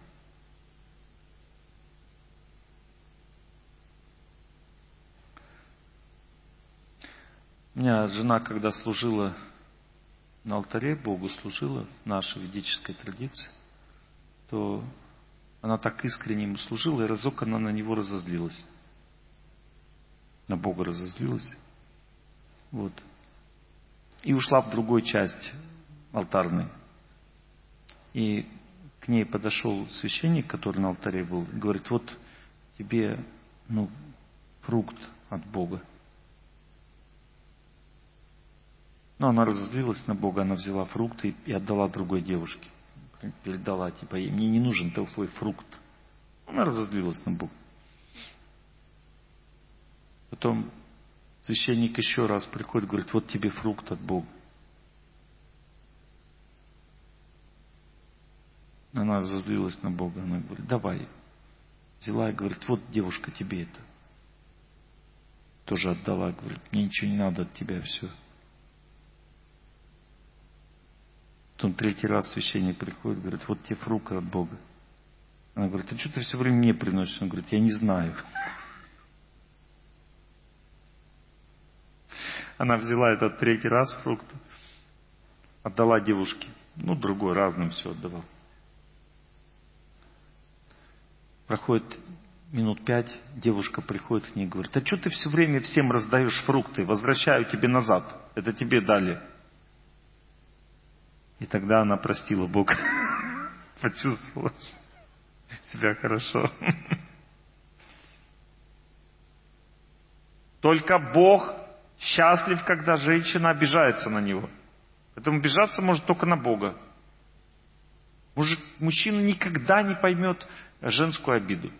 Speaker 1: У меня жена, когда служила на алтаре, Богу служила в нашей ведической традиции, то она так искренне ему служила, и разок она на него разозлилась. На Бога разозлилась. Вот. И ушла в другую часть алтарной. И к ней подошел священник, который на алтаре был, и говорит: вот тебе, фрукт от Бога. Но она разозлилась на Бога, она взяла фрукты и отдала другой девушке. Передала, мне не нужен твой фрукт. Она разозлилась на Бога. Потом священник еще раз приходит, говорит: вот тебе фрукт от Бога. Она разозлилась на Бога, она говорит: давай. Взяла и говорит: вот, девушка, тебе это. Тоже отдала, говорит: мне ничего не надо от тебя, все. Потом третий раз священник приходит, говорит: вот тебе фрукт от Бога. Она говорит: а что ты все время мне приносишь? Он говорит: я не знаю. Она взяла этот третий раз фрукт, отдала девушке. Другой, разным все отдавал. Проходит минут 5, девушка приходит к ней и говорит: а что ты все время всем раздаешь фрукты? Возвращаю тебе назад. Это тебе дали. И тогда она простила Бога. Почувствовала себя хорошо. Только Бог счастлив, когда женщина обижается на Него. Поэтому обижаться может только на Бога. Мужчина никогда не поймет женскую обиду.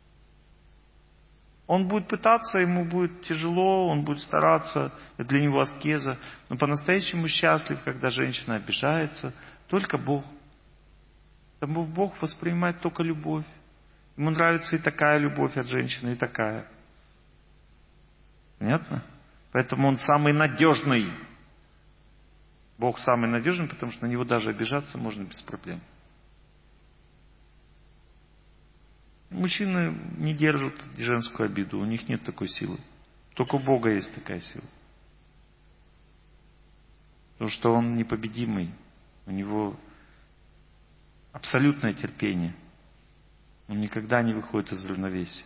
Speaker 1: Он будет пытаться, ему будет тяжело, он будет стараться, это для него аскеза. Но по-настоящему счастлив, когда женщина обижается, только Бог. Потому Бог воспринимает только любовь. Ему нравится и такая любовь от женщины, и такая. Понятно? Поэтому он самый надежный. Бог самый надежный, потому что на него даже обижаться можно без проблем. Мужчины не держат женскую обиду, у них нет такой силы. Только у Бога есть такая сила. Потому что Он непобедимый, у Него абсолютное терпение. Он никогда не выходит из равновесия.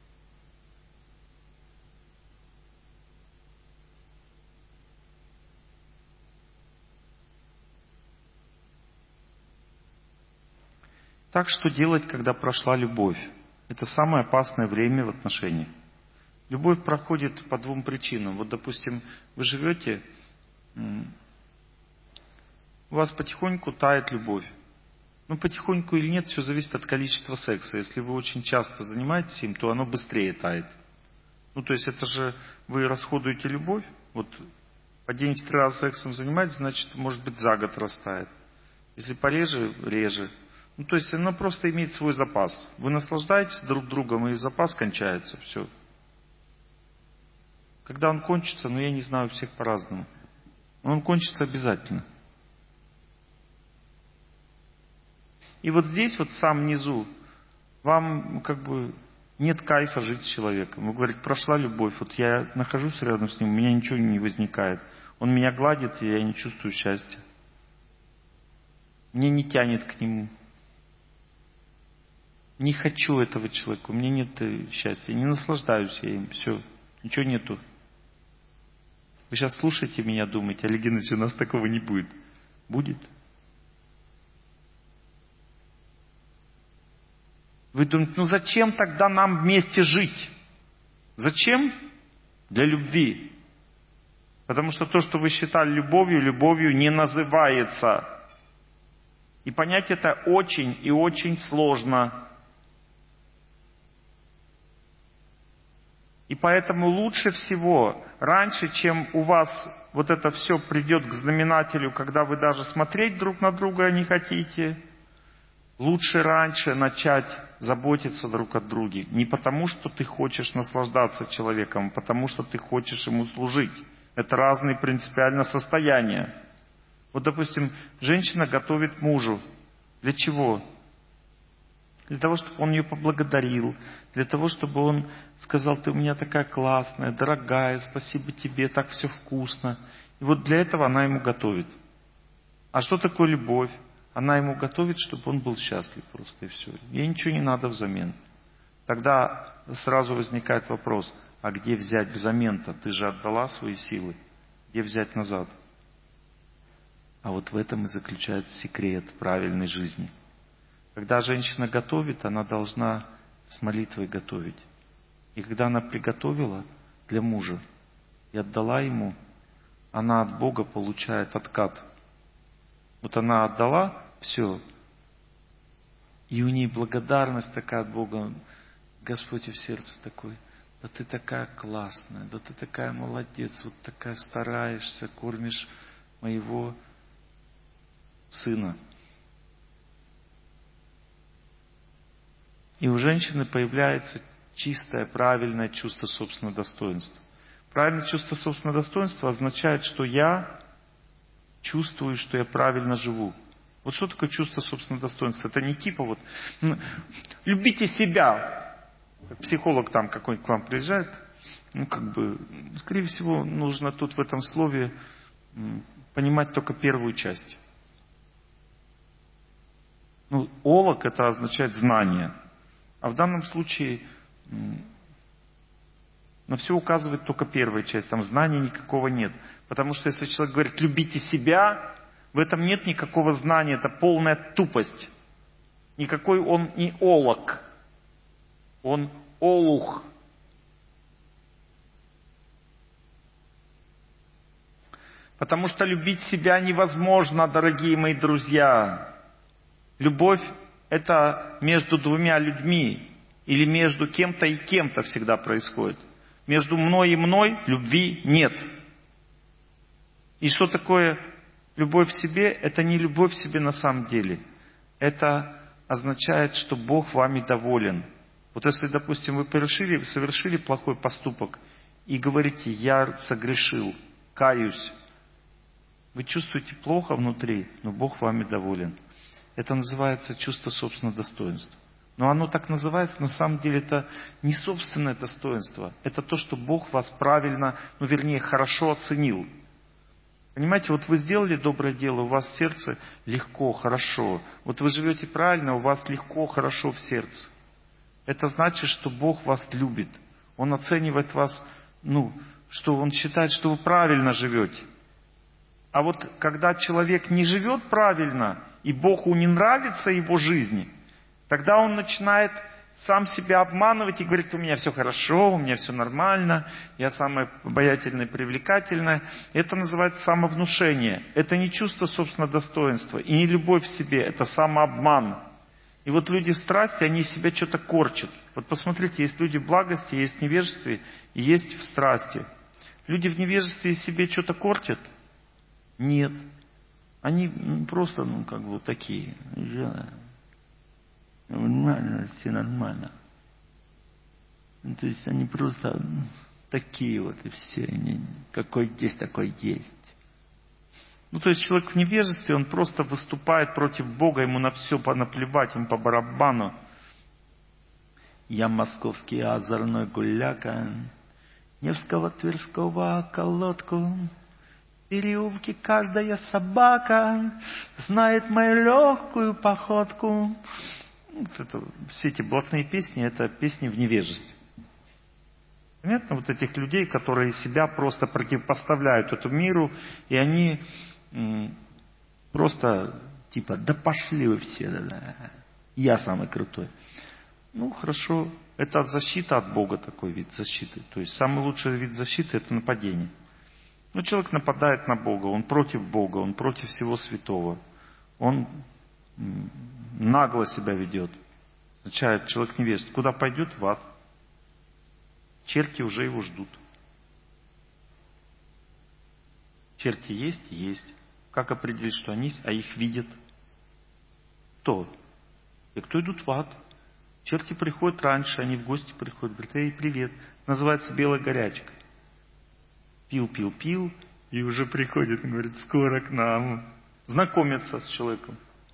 Speaker 1: Так что делать, когда прошла любовь? Это самое опасное время в отношениях. Любовь проходит по двум причинам. Вот, допустим, вы живете, у вас потихоньку тает любовь. Потихоньку или нет, все зависит от количества секса. Если вы очень часто занимаетесь им, то оно быстрее тает. То есть это же вы расходуете любовь. Вот по день в 3 раза сексом занимаетесь, значит, может быть, за год растает. Если пореже, реже. То есть оно просто имеет свой запас. Вы наслаждаетесь друг другом, и запас кончается. Все. Когда он кончится, я не знаю, у всех по-разному. Но он кончится обязательно. И вот здесь, вот в самом низу, Вам как бы нет кайфа жить с человеком. Вы говорите, прошла любовь, вот я нахожусь рядом с ним, у меня ничего не возникает. Он меня гладит, и я не чувствую счастья. Мне не тянет к нему. Не хочу этого человека, у меня нет счастья, не наслаждаюсь я им, все, ничего нету. Вы сейчас слушаете меня, думаете, Олег Геннадьевич, у нас такого не будет. Будет. Вы думаете, ну зачем тогда нам вместе жить? Зачем? Для любви. Потому что то, что вы считали любовью, любовью не называется. И понять это очень и очень сложно. И поэтому лучше всего, раньше, чем у вас вот это все придет к знаменателю, когда вы даже смотреть друг на друга не хотите, лучше раньше начать заботиться друг о друге. Не потому, что ты хочешь наслаждаться человеком, а потому, что ты хочешь ему служить. Это разные принципиально состояния. Вот, допустим, женщина готовит мужу. Для чего? Для того, чтобы он ее поблагодарил. Для того, чтобы он сказал, ты у меня такая классная, дорогая, спасибо тебе, так все вкусно. И вот для этого она ему готовит. А что такое любовь? Она ему готовит, чтобы он был счастлив просто, и все. Ей ничего не надо взамен. Тогда сразу возникает вопрос, а где взять взамен-то? Ты же отдала свои силы. Где взять назад? А вот в этом и заключается секрет правильной жизни. Когда женщина готовит, она должна с молитвой готовить. И когда она приготовила для мужа и отдала ему, она от Бога получает откат. Вот она отдала все, и у ней благодарность такая от Бога. Господь и в сердце такой, да ты такая классная, да ты такая молодец, вот такая стараешься, кормишь моего сына. И у женщины появляется чистое, правильное чувство собственного достоинства. Правильное чувство собственного достоинства означает, что я чувствую, что я правильно живу. Вот что такое чувство собственного достоинства? Это не типа вот любите себя. Психолог там какой-нибудь к вам приезжает, скорее всего, нужно тут в этом слове понимать только первую часть. Олог это означает знание. А в данном случае на все указывает только первая часть. Там знания никакого нет. Потому что если человек говорит «любите себя», в этом нет никакого знания. Это полная тупость. Никакой он не олог. Он олух. Потому что любить себя невозможно, дорогие мои друзья. Любовь это между двумя людьми или между кем-то и кем-то всегда происходит. Между мной и мной любви нет. И что такое любовь в себе? Это не любовь в себе на самом деле. Это означает, что Бог вами доволен. Вот если, допустим, вы совершили плохой поступок и говорите, я согрешил, каюсь. Вы чувствуете плохо внутри, но Бог вами доволен. Это называется чувство собственного достоинства. Но оно так называется, на самом деле это не собственное достоинство. Это то, что Бог вас правильно, хорошо оценил. Понимаете, вот вы сделали доброе дело, у вас в сердце легко, хорошо. Вот вы живете правильно, у вас легко, хорошо в сердце. Это значит, что Бог вас любит. Он оценивает вас, что Он считает, что вы правильно живете. А вот когда человек не живет правильно, и Богу не нравится его жизнь, тогда он начинает сам себя обманывать и говорит, у меня все хорошо, у меня все нормально, я самая обаятельная, привлекательная. Это называется самовнушение. Это не чувство собственного достоинства и не любовь в себе, это самообман. И вот люди в страсти, они себя что-то корчат. Вот посмотрите, есть люди в благости, есть в невежестве и есть в страсти. Люди в невежестве себе что-то корчат? Нет. Они просто, вот такие. Нормально, все нормально. То есть они просто такие вот и все. Они, какой есть, такой есть. То есть человек в невежестве, он просто выступает против Бога, ему на все наплевать, ему по барабану. Я московский озорной гуляка, Невского, Тверского околотку. В переулке каждая собака знает мою легкую походку. Вот это, все эти блатные песни, это песни в невежестве. Понятно? Вот этих людей, которые себя просто противопоставляют этому миру, и они просто типа, да пошли вы все, да, я самый крутой. Ну, хорошо, это защита от Бога, такой вид защиты. То есть самый лучший вид защиты – это нападение. Ну, человек нападает на Бога, он против Бога, он против всего святого. Он нагло себя ведет. Означает, человек невежд. Куда пойдет? В ад. Черти уже его ждут. Черти есть? Есть. Как определить, что они есть? А их видят. Кто? И кто идут в ад? Черти приходят раньше, они в гости приходят. Говорят, эй, привет. Называется белая горячка. Пил, и уже приходит, и говорит, скоро к нам. Знакомится с человеком.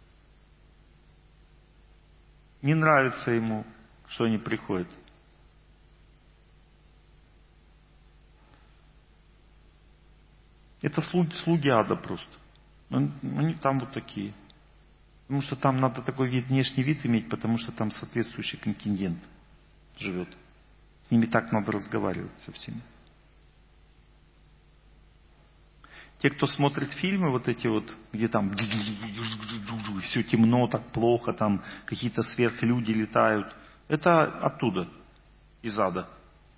Speaker 1: Не нравится ему, что они приходят. Это слуги ада просто. Они там вот такие. Потому что там надо такой внешний вид иметь, потому что там соответствующий контингент живет. С ними так надо разговаривать со всеми. Те, кто смотрит фильмы вот эти вот, где там все темно, так плохо, там какие-то сверхлюди летают, это оттуда, из ада.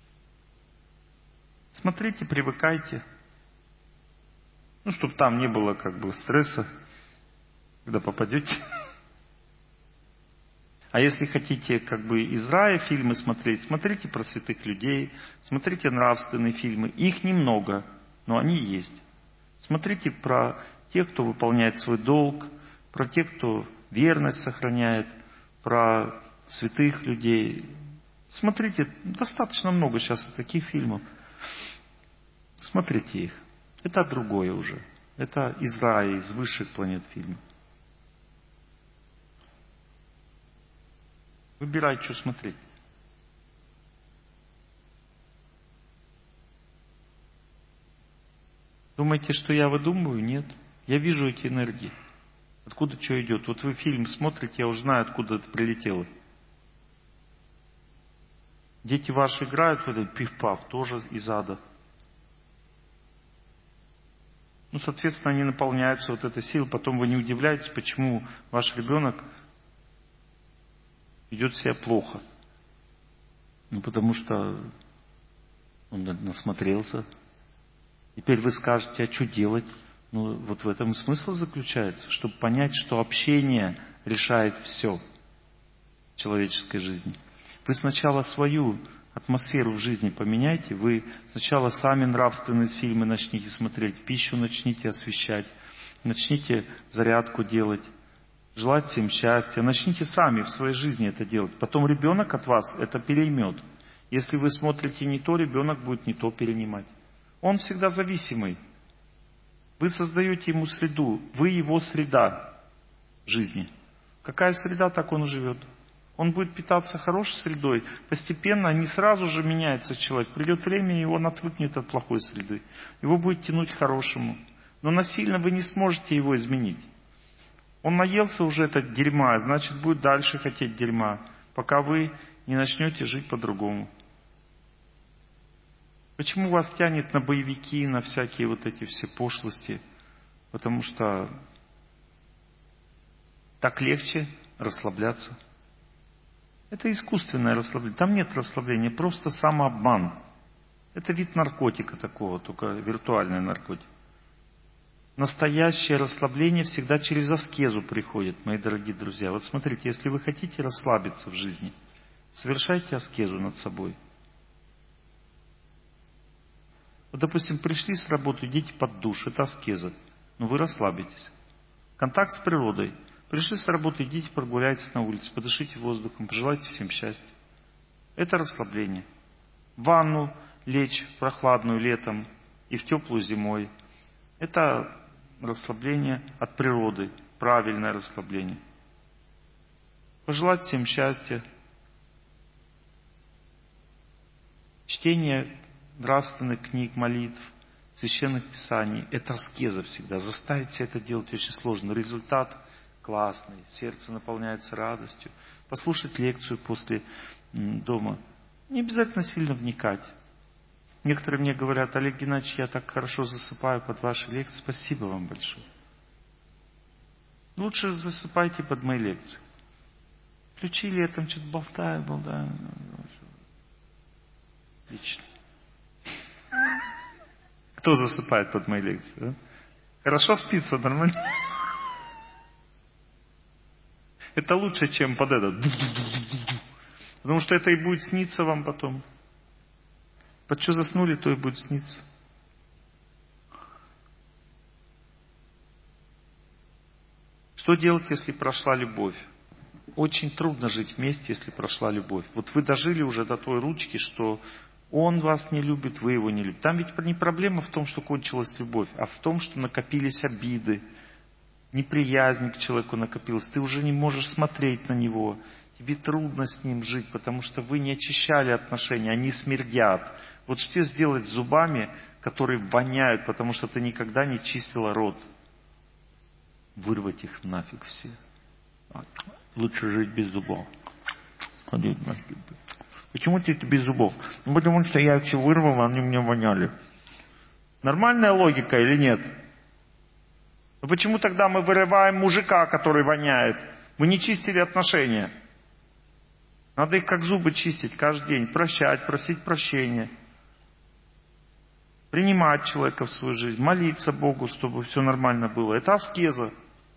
Speaker 1: Смотрите, привыкайте. Ну, чтобы там не было как бы стресса, когда попадете. А если хотите как бы из рая фильмы смотреть, смотрите про святых людей, смотрите нравственные фильмы. Их немного, но они есть. Смотрите про тех, кто выполняет свой долг, про тех, кто верность сохраняет, про святых людей. Смотрите, достаточно много сейчас таких фильмов. Смотрите их. Это другое уже. Это из рая, из высших планет фильмов. Выбирай, что смотреть. Думаете, что я выдумываю? Нет. Я вижу эти энергии. Откуда что идет. Вот вы фильм смотрите, я уже знаю, откуда это прилетело. Дети ваши играют в этот пиф-паф, тоже из ада. Ну, соответственно, они наполняются вот этой силой. Потом вы не удивляетесь, почему ваш ребенок ведет себя плохо. Ну, потому что он насмотрелся. Теперь вы скажете, а что делать? Ну, вот в этом и смысл заключается, чтобы понять, что общение решает все в человеческой жизни. Вы сначала свою атмосферу в жизни поменяйте, вы сначала сами нравственные фильмы начните смотреть, пищу начните освещать, начните зарядку делать, желать всем счастья, начните сами в своей жизни это делать. Потом ребенок от вас это переймет. Если вы смотрите не то, ребенок будет не то перенимать. Он всегда зависимый. Вы создаете ему среду, вы его среда жизни. Какая среда, так он и живет. Он будет питаться хорошей средой, постепенно, не сразу же меняется человек. Придет время, и он отвыкнет от плохой среды. Его будет тянуть к хорошему. Но насильно вы не сможете его изменить. Он наелся уже этот дерьма, значит будет дальше хотеть дерьма, пока вы не начнете жить по-другому. Почему вас тянет на боевики, на всякие вот эти все пошлости? Потому что так легче расслабляться. Это искусственное расслабление. Там нет расслабления, просто самообман. Это вид наркотика такого, только виртуальный наркотик. Настоящее расслабление всегда через аскезу приходит, мои дорогие друзья. Вот смотрите, если вы хотите расслабиться в жизни, совершайте аскезу над собой. Вот, допустим, пришли с работы, идите под душ, это аскеза. Но вы расслабитесь. Контакт с природой. Пришли с работы, идите прогуляйтесь на улице, подышите воздухом, пожелайте всем счастья. Это расслабление. В ванну лечь прохладную летом и в теплую зимой. Это расслабление от природы, правильное расслабление. Пожелать всем счастья. Чтение нравственных книг, молитв, священных писаний – это аскеза всегда. Заставить себя это делать очень сложно. Но результат классный, сердце наполняется радостью. Послушать лекцию после дома. Не обязательно сильно вникать. Некоторые мне говорят: Олег Геннадьевич, я так хорошо засыпаю под ваши лекции. Спасибо вам большое. Лучше засыпайте под мои лекции. Включили, я там что-то болтаю. Отлично. Кто засыпает под мои лекции? Да? Хорошо спится, нормально? Это лучше, чем под это. Потому что это и будет сниться вам потом. Под что заснули, то и будет сниться. Что делать, если прошла любовь? Очень трудно жить вместе, если прошла любовь. Вот вы дожили уже до той ручки, что он вас не любит, вы его не любите. Там ведь не проблема в том, что кончилась любовь, а в том, что накопились обиды, неприязнь к человеку накопилась. Ты уже не можешь смотреть на него. Тебе трудно с ним жить, потому что вы не очищали отношения, они смердят. Вот что сделать с зубами, которые воняют, потому что ты никогда не чистила рот? Вырвать их нафиг все. Лучше жить без зубов. Почему ты без зубов? Ну, потому что я их все вырвал, они мне воняли. Нормальная логика или нет? Но почему тогда мы вырываем мужика, который воняет? Мы не чистили отношения. Надо их как зубы чистить каждый день. Прощать, просить прощения. Принимать человека в свою жизнь. Молиться Богу, чтобы все нормально было. Это аскеза.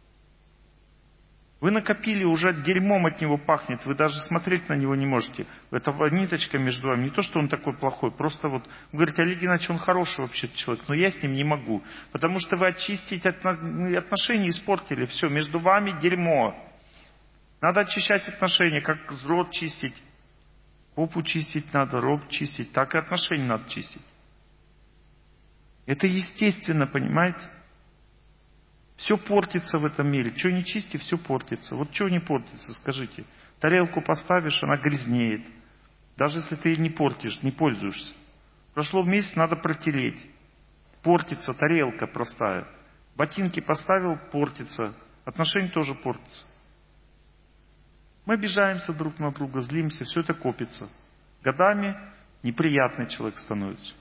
Speaker 1: Вы накопили, уже дерьмом от него пахнет. Вы даже смотреть на него не можете. Это ниточка между вами. Не то, что он такой плохой. Просто вот, вы говорите: Олег Геннадьевич, он хороший вообще человек. Но я с ним не могу. Потому что вы очистить отношения испортили. Все, между вами дерьмо. Надо очищать отношения, как рот чистить. Попу чистить надо, рот чистить. Так и отношения надо чистить. Это естественно, понимаете? Все портится в этом мире. Что не чисти, все портится. Вот что не портится, скажите. Тарелку поставишь, она грязнеет. Даже если ты ее не портишь, не пользуешься. Прошло месяц, надо протереть. Портится тарелка простая. Ботинки поставил, портится. Отношения тоже портятся. Мы обижаемся друг на друга, злимся, все это копится. Годами неприятный человек становится.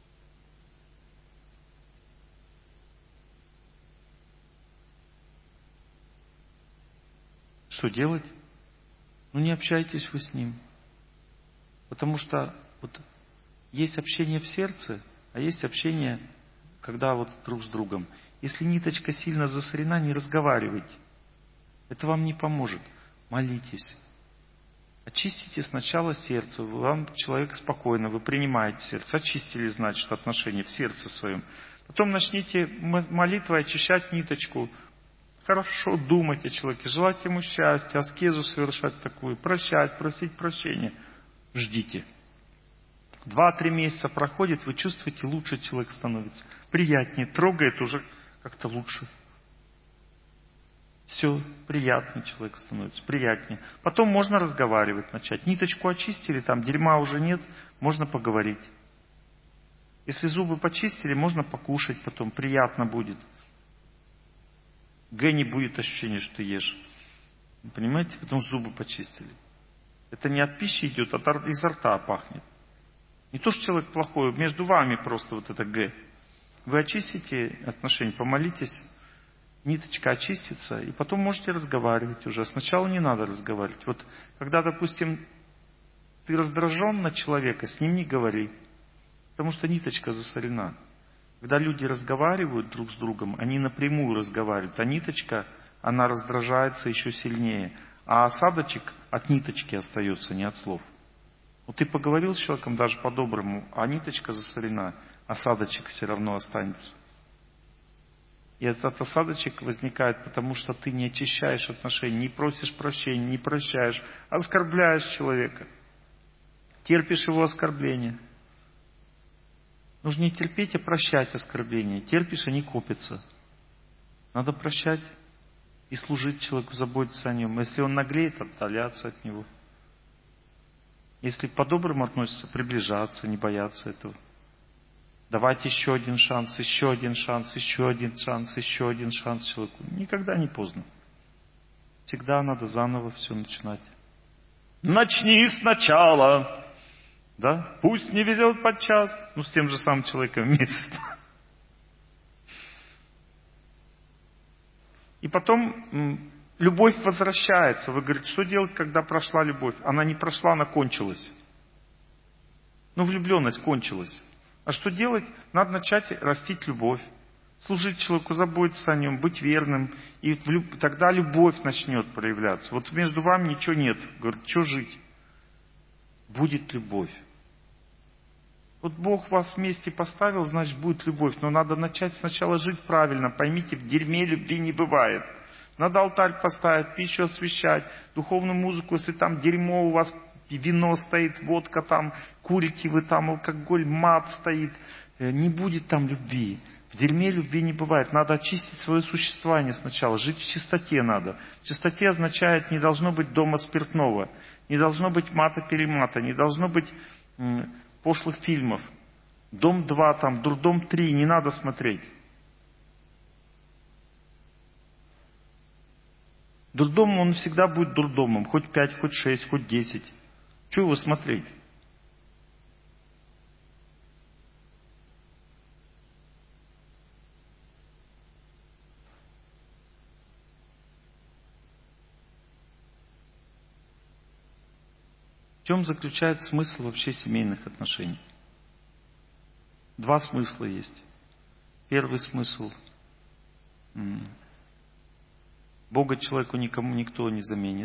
Speaker 1: Что делать? Ну не общайтесь вы с ним. Потому что вот есть общение в сердце, а есть общение, когда вот друг с другом. Если ниточка сильно засорена, не разговаривайте. Это вам не поможет. Молитесь. Очистите сначала сердце. Вам человек спокойно, вы принимаете сердце. Очистили, значит, отношения в сердце своем. Потом начните молитвой очищать ниточку. Хорошо думать о человеке, желать ему счастья, аскезу совершать такую, прощать, просить прощения. Ждите. 2-3 месяца проходит, вы чувствуете, лучше человек становится. Приятнее, трогает уже как-то лучше. Все, приятный человек становится, приятнее. Потом можно разговаривать начать. Ниточку очистили, там дерьма уже нет, можно поговорить. Если зубы почистили, можно покушать потом, приятно будет. Не будет ощущения, что ты ешь. Понимаете? Потому что зубы почистили. Это не от пищи идет, а изо рта пахнет. Не то, что человек плохой, между вами просто вот это Г. Вы очистите отношения, помолитесь, ниточка очистится, и потом можете разговаривать уже. Сначала не надо разговаривать. Вот когда, допустим, ты раздражен на человека, с ним не говори. Потому что ниточка засорена. Когда люди разговаривают друг с другом, они напрямую разговаривают, а ниточка, она раздражается еще сильнее. А осадочек от ниточки остается, не от слов. Вот ты поговорил с человеком даже по-доброму, а ниточка засорена, осадочек все равно останется. И этот осадочек возникает, потому что ты не очищаешь отношения, не просишь прощения, не прощаешь, оскорбляешь человека. Терпишь его оскорбления. Нужно не терпеть, а прощать оскорбления. Терпишь, они копятся. Надо прощать и служить человеку, заботиться о нем. Если он наглеет, отдаляться от него. Если по-доброму относятся, приближаться, не бояться этого. Давать еще один шанс, еще один шанс, еще один шанс, еще один шанс человеку. Никогда не поздно. Всегда надо заново все начинать. Начни сначала. Да? Пусть не везет подчас. Ну, с тем же самым человеком вместе. И потом любовь возвращается. Вы говорите, что делать, когда прошла любовь? Она не прошла, она кончилась. Ну, влюбленность кончилась. А что делать? Надо начать растить любовь. Служить человеку, заботиться о нем, быть верным. И тогда любовь начнет проявляться. Вот между вами ничего нет. Говорит, что жить? Будет любовь. Вот Бог вас вместе поставил, значит будет любовь. Но надо начать сначала жить правильно. Поймите, в дерьме любви не бывает. Надо алтарь поставить, пищу освящать, духовную музыку, если там дерьмо у вас, вино стоит, водка там, курите вы там, алкоголь, мат стоит. Не будет там любви. В дерьме любви не бывает. Надо очистить свое существование сначала. Жить в чистоте надо. В чистоте означает, не должно быть дома спиртного. Не должно быть мата-перемата. Не должно быть пошлых фильмов. Дом 2, там, Дурдом 3 не надо смотреть. Дурдом, он всегда будет дурдомом. Хоть 5, хоть 6, хоть 10. Чего его смотреть? В чем заключается смысл вообще семейных отношений? Два смысла есть. Первый смысл. Бога человеку никому никто не заменит.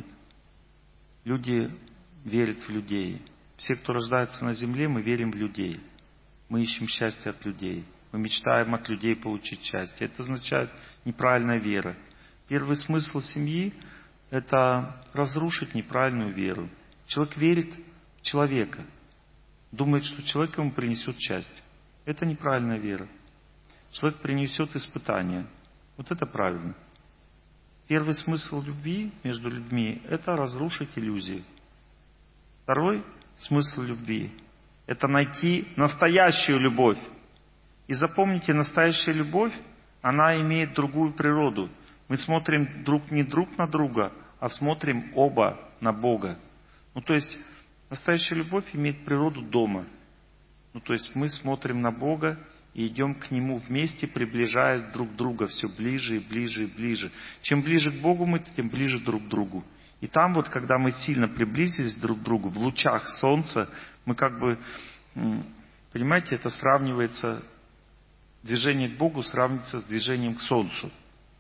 Speaker 1: Люди верят в людей. Все, кто рождается на земле, мы верим в людей. Мы ищем счастье от людей. Мы мечтаем от людей получить счастье. Это означает неправильная вера. Первый смысл семьи – это разрушить неправильную веру. Человек верит в человека. Думает, что человек ему принесет счастье. Это неправильная вера. Человек принесет испытания. Вот это правильно. Первый смысл любви между людьми – это разрушить иллюзии. Второй смысл любви – это найти настоящую любовь. И запомните, настоящая любовь, она имеет другую природу. Мы смотрим не друг на друга, а смотрим оба на Бога. Ну, то есть, настоящая любовь имеет природу дома. Ну, то есть, мы смотрим на Бога и идем к Нему вместе, приближаясь друг к другу все ближе и ближе и ближе. Чем ближе к Богу мы, тем ближе друг к другу. И там вот, когда мы сильно приблизились друг к другу, в лучах солнца, мы как бы, понимаете, это сравнивается, движение к Богу сравнивается с движением к солнцу.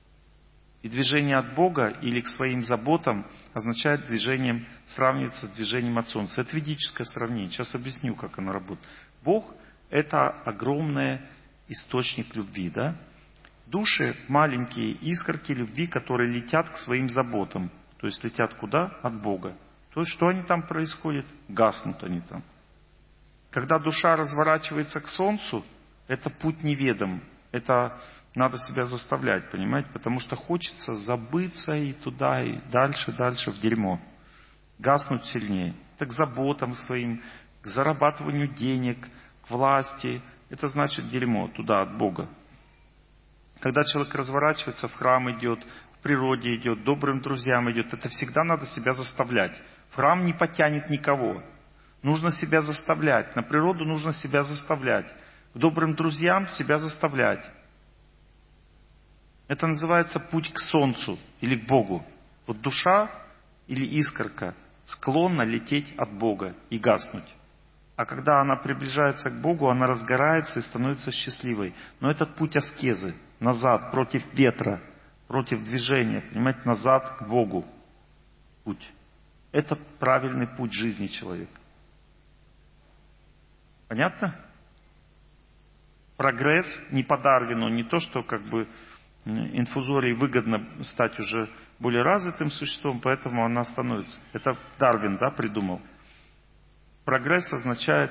Speaker 1: И движение от Бога или к своим заботам означает сравнивается с движением от солнца. Это ведическое сравнение. Сейчас объясню, как оно работает. Бог – это огромный источник любви, да? Души – маленькие искорки любви, которые летят к своим заботам. То есть летят куда? От Бога. То есть что они там происходят? Гаснут они там. Когда душа разворачивается к солнцу, это путь неведом. Это надо себя заставлять, понимаете? Потому что хочется забыться и туда, и дальше в дерьмо. Гаснуть сильнее. Это к заботам своим, к зарабатыванию денег, к власти. Это значит дерьмо, туда, от Бога. Когда человек разворачивается, в храм идет, к природе идет, добрым друзьям идет, это всегда надо себя заставлять. В храм не потянет никого. Нужно себя заставлять. На природу нужно себя заставлять. К добрым друзьям себя заставлять. Это называется путь к солнцу или к Богу. Вот душа или искорка склонна лететь от Бога и гаснуть. А когда она приближается к Богу, она разгорается и становится счастливой. Но этот путь аскезы, назад, против ветра, против движения, понимаете, назад к Богу путь. Это правильный путь жизни человека. Понятно? Прогресс не по Дарвину, не то, что как бы инфузории выгодно стать уже более развитым существом, поэтому она становится. Это Дарвин, да, придумал. Прогресс означает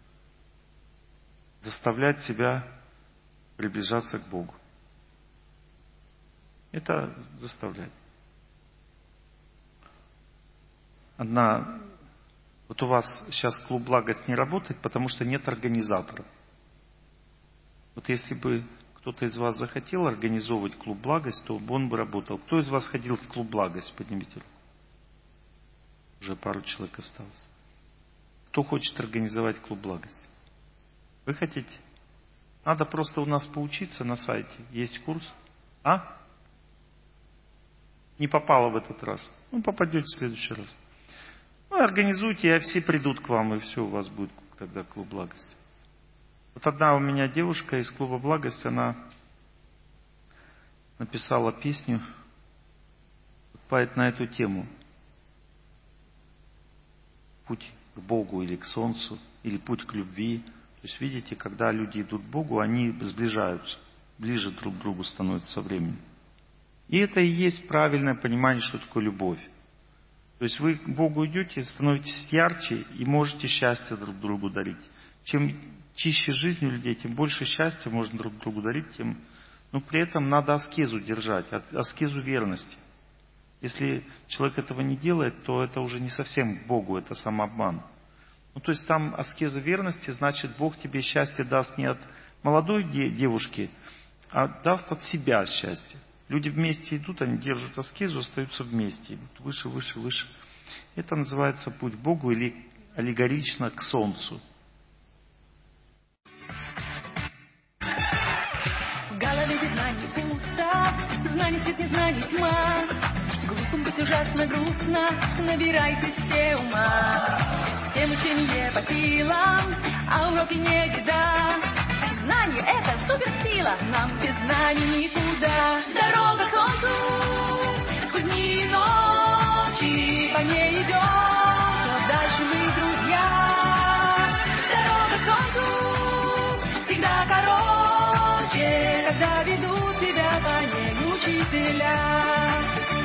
Speaker 1: заставлять себя приближаться к Богу. Это заставлять. Одна Вот у вас сейчас клуб «Благость» не работает, потому что нет организатора. Вот если бы кто-то из вас захотел организовывать клуб «Благость», то он бы работал. Кто из вас ходил в клуб «Благость»? Поднимите руку. Уже пару человек осталось. Кто хочет организовать клуб «Благость»? Вы хотите? Надо просто у нас поучиться на сайте. Есть курс. А? Не попало в этот раз. Ну, попадете в следующий раз. Ну, организуйте, и все придут к вам, и все, у вас будет тогда клуб «Благость». Вот одна у меня девушка из клуба «Благость», она написала песню на эту тему. Путь к Богу или к Солнцу, или путь к любви. То есть, видите, когда люди идут к Богу, они сближаются, ближе друг к другу становятся со временем. И это и есть правильное понимание, что такое любовь. То есть вы к Богу идете, становитесь ярче и можете счастье друг другу дарить. Чем чище жизнь у людей, тем больше счастья можно друг другу дарить, но при этом надо аскезу держать, аскезу верности. Если человек этого не делает, то это уже не совсем к Богу, это самообман. Ну, то есть там аскеза верности, значит, Бог тебе счастье даст не от молодой девушки, а даст от себя счастье. Люди вместе идут, они держат аскезу, остаются вместе, идут выше, выше, выше. Это называется путь к Богу или аллегорично к Солнцу.
Speaker 6: В голове без знаний пусто, знаний свет, не знаний тьма. Глупым быть ужасно грустно, набирайтесь все ума. Всем учение по силам, а уроки не беда. Знание — это суперсила, нам без знаний никуда. Дорога к солнцу, сквозь дни и ночи, по ней идем, но дальше мы друзья. Дорога к солнцу всегда короче, когда ведут тебя по ней учителя.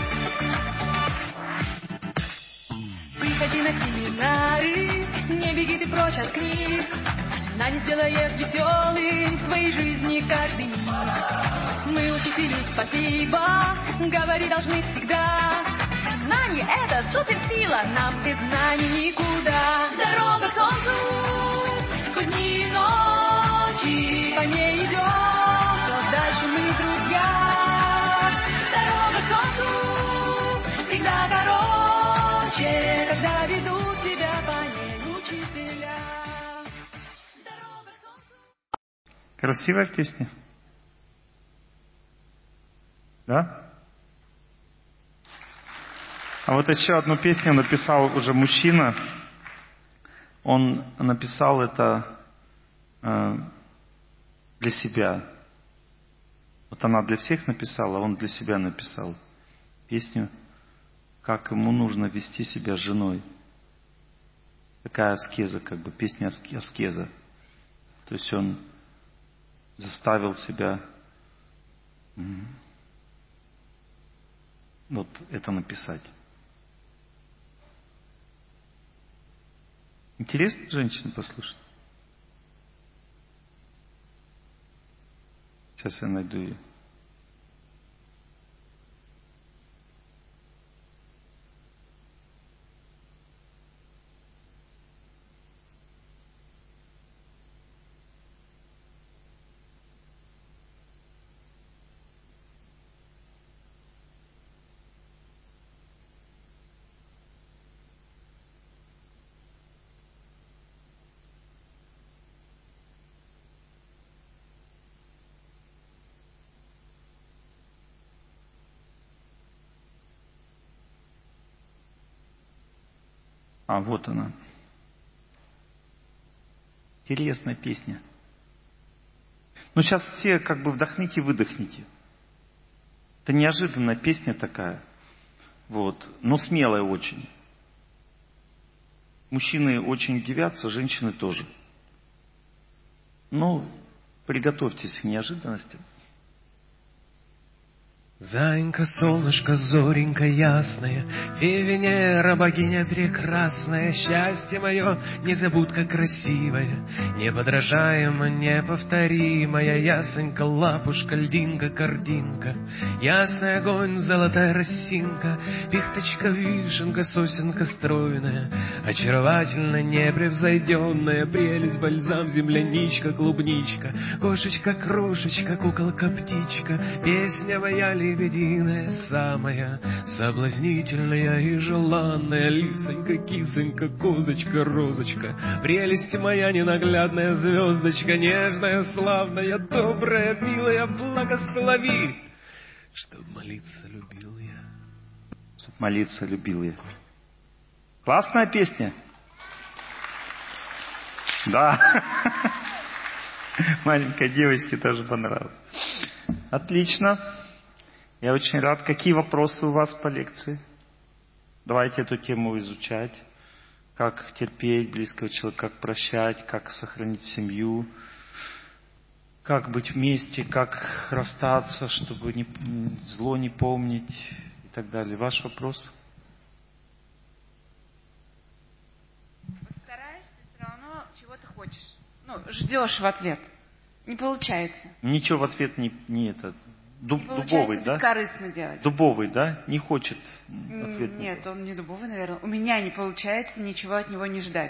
Speaker 6: Приходи на семинары, не беги ты прочь от книг. Знание сделает веселым в своей жизни каждый миг. Мы учителю спасибо говорить должны всегда. Знание — это суперсила, нам без знаний никуда. Дорога к солнцу, сквозь дни и ночи, по ней идем, но дальше мы друзья. Дорога к солнцу всегда короче, когда ведут тебя по ней учителя.
Speaker 1: Красивая песня? Да? А вот еще одну песню написал уже мужчина. Он написал это для себя. Вот она для всех написала, он для себя написал песню, как ему нужно вести себя с женой. Такая аскеза, как бы песня аскеза. То есть он заставил себя вот это написать. Интересно женщину послушать? Сейчас я найду ее. А, вот она. Интересная песня. Ну, сейчас все как бы вдохните, выдохните. Это неожиданная песня такая. Вот. Но смелая очень. Мужчины очень удивятся, женщины тоже. Но приготовьтесь к неожиданности.
Speaker 7: Заинька, солнышко, зоренька ясная, Венера, богиня прекрасная, счастье мое, незабудка красивая, неподражаемо, неповторимая, ясонька, лапушка, льдинка, картинка, ясный огонь, золотая росинка, пихточка, вишенка, сосенка стройная, очаровательно непревзойденная, прелесть, бальзам, земляничка, клубничка, кошечка, крошечка, куколка, птичка, песня моя лебединая, самая соблазнительная и желанная, лисонька, кисонька, козочка, розочка, прелесть моя ненаглядная звездочка, нежная, славная, добрая, милая, благослови, чтоб молиться любил я.
Speaker 1: Чтоб молиться любил я. Классная песня? Да. Маленькой девочке тоже понравилось. Отлично. Я очень рад. Какие вопросы у вас по лекции? Давайте эту тему изучать. Как терпеть близкого человека, как прощать, как сохранить семью, как быть вместе, как расстаться, чтобы зло не помнить и так далее. Ваш вопрос?
Speaker 8: Вот стараешься, все равно чего-то хочешь. Ждешь в ответ. Не получается.
Speaker 1: Ничего в ответ не это. Дубовый, да?
Speaker 8: Бескорыстно делать.
Speaker 1: Дубовый, да? Не хочет ответ.
Speaker 8: Нет, он не дубовый, наверное. У меня не получается ничего от него не ждать.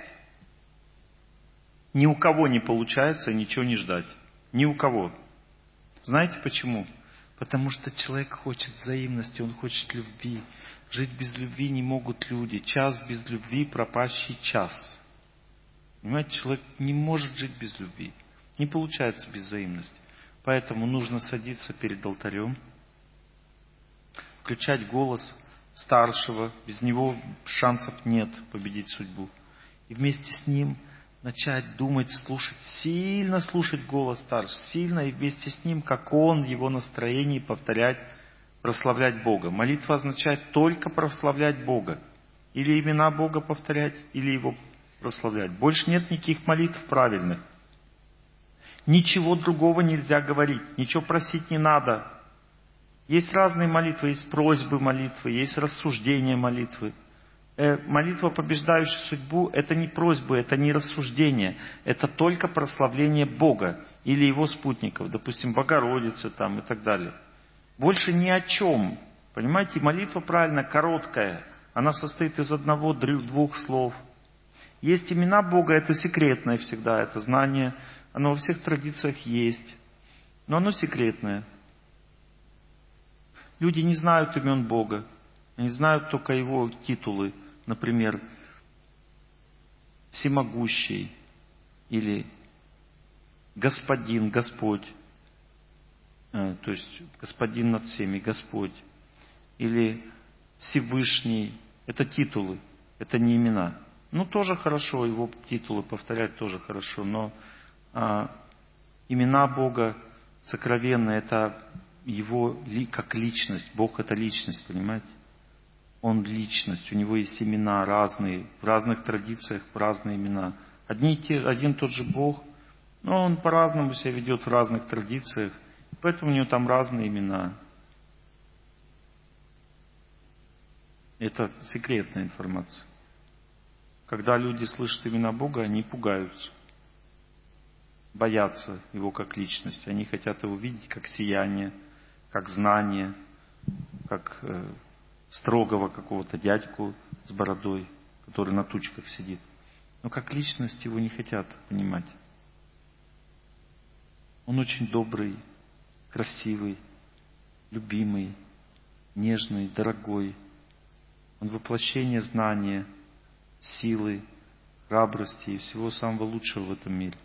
Speaker 1: Ни у кого не получается ничего не ждать. Ни у кого. Знаете почему? Потому что человек хочет взаимности, он хочет любви. Жить без любви не могут люди. Час без любви — пропащий час. Понимаете, человек не может жить без любви. Не получается без взаимности. Поэтому нужно садиться перед алтарем, включать голос старшего, без него шансов нет победить судьбу. И вместе с ним начать думать, слушать, сильно слушать голос старшего, сильно, и вместе с ним, как он, в его настроении, повторять, прославлять Бога. Молитва означает только прославлять Бога. Или имена Бога повторять, или Его прославлять. Больше нет никаких молитв правильных. Ничего другого нельзя говорить, ничего просить не надо. Есть разные молитвы, есть просьбы молитвы, есть рассуждения молитвы. Молитва, побеждающая судьбу, это не просьбы, это не рассуждение, это только прославление Бога или Его спутников, допустим, Богородицы там и так далее. Больше ни о чем. Понимаете, молитва правильно короткая, она состоит из одного-двух слов. Есть имена Бога, это секретное всегда, это знание. Оно во всех традициях есть, но оно секретное. Люди не знают имен Бога, они знают только Его титулы, например, Всемогущий или Господин, Господь, то есть Господин над всеми, Господь, или Всевышний. Это титулы, это не имена. Тоже хорошо, Его титулы повторять тоже хорошо, но имена Бога сокровенные, это Его как личность. Бог — это личность, понимаете? Он личность, у Него есть имена разные, в разных традициях разные имена. Один тот же Бог, но Он по-разному себя ведет в разных традициях, поэтому у Него там разные имена. Это секретная информация. Когда люди слышат имена Бога, они пугаются. Боятся Его как личности. Они хотят Его видеть как сияние, как знание, как строгого какого-то дядьку с бородой, который на тучках сидит. Но как личность Его не хотят понимать. Он очень добрый, красивый, любимый, нежный, дорогой. Он воплощение знания, силы, храбрости и всего самого лучшего в этом мире.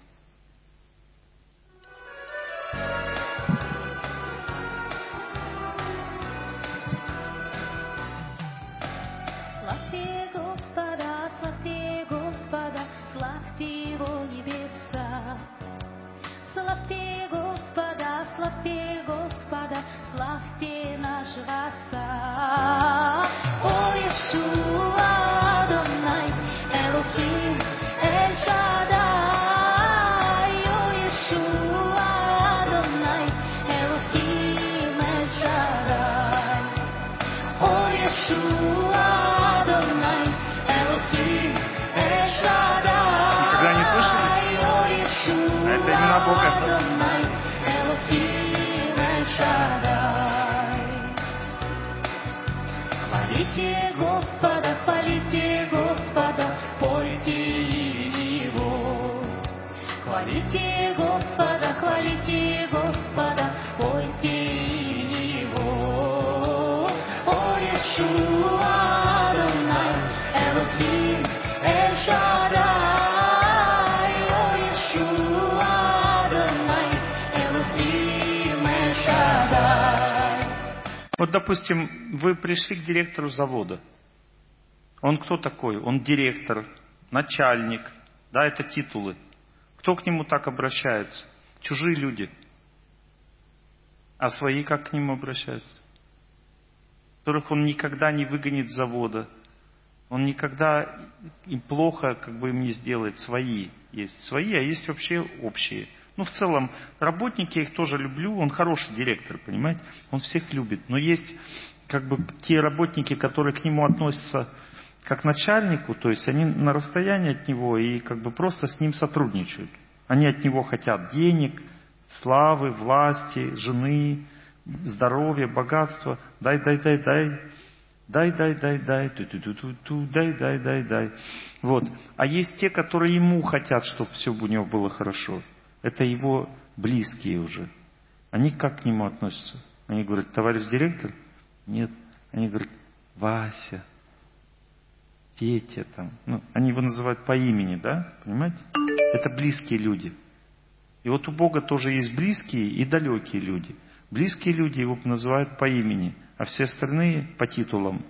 Speaker 6: Yeshua Adonai, Elohim, El Shaddai.
Speaker 1: Никогда не слышали? А это имена Бога.
Speaker 6: Хвалите Господа, пойте Его. Хвалите Господа, пойте Его. О Иешуа Адонай, Элохим Эль Шадай. О Иешуа Адонай, Элохим Эль Шадай.
Speaker 1: Вот, допустим, вы пришли к директору завода. Он кто такой? Он директор, начальник. Да, это титулы. Кто к нему так обращается? Чужие люди. А свои как к нему обращаются? Которых он никогда не выгонит с завода. Он никогда им плохо им не сделает. Свои есть. Свои, а есть вообще общие. В целом, работники, я их тоже люблю. Он хороший директор, понимаете? Он всех любит. Но есть те работники, которые к нему относятся как начальнику, то есть они на расстоянии от него и просто с ним сотрудничают. Они от него хотят денег, славы, власти, жены, здоровья, богатства. Дай. Вот. А есть те, которые ему хотят, чтобы все у него было хорошо. Это его близкие уже. Они как к нему относятся? Они говорят: товарищ директор? Нет. Они говорят: Вася, Петя там. Они его называют по имени, да? Понимаете? Это близкие люди. И вот у Бога тоже есть близкие и далекие люди. Близкие люди его называют по имени, а все остальные по титулам.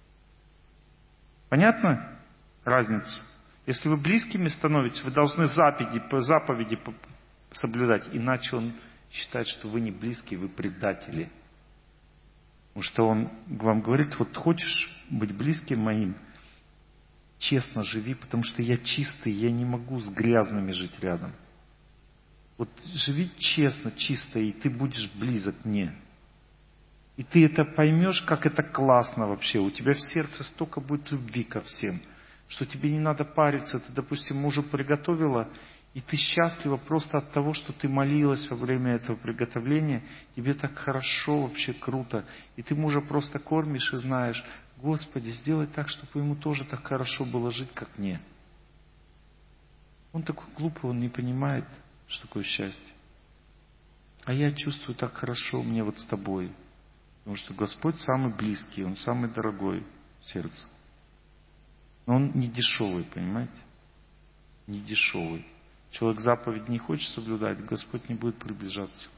Speaker 1: Понятно разницу? Если вы близкими становитесь, вы должны заповеди соблюдать, иначе он считает, что вы не близкие, вы предатели. Потому что он вам говорит: вот хочешь быть близким моим, честно живи, потому что я чистый, я не могу с грязными жить рядом. Вот живи честно, чисто, и ты будешь близок мне. И ты это поймешь, как это классно вообще. У тебя в сердце столько будет любви ко всем, что тебе не надо париться. Ты, допустим, мужу приготовила, и ты счастлива просто от того, что ты молилась во время этого приготовления. Тебе так хорошо, вообще круто. И ты мужа просто кормишь и знаешь: Господи, сделай так, чтобы ему тоже так хорошо было жить, как мне. Он такой глупый, он не понимает, что такое счастье. А я чувствую так хорошо мне вот с тобой. Потому что Господь самый близкий, Он самый дорогой в сердце. Но Он не дешевый, понимаете? Не дешевый. Человек заповедь не хочет соблюдать, Господь не будет приближаться.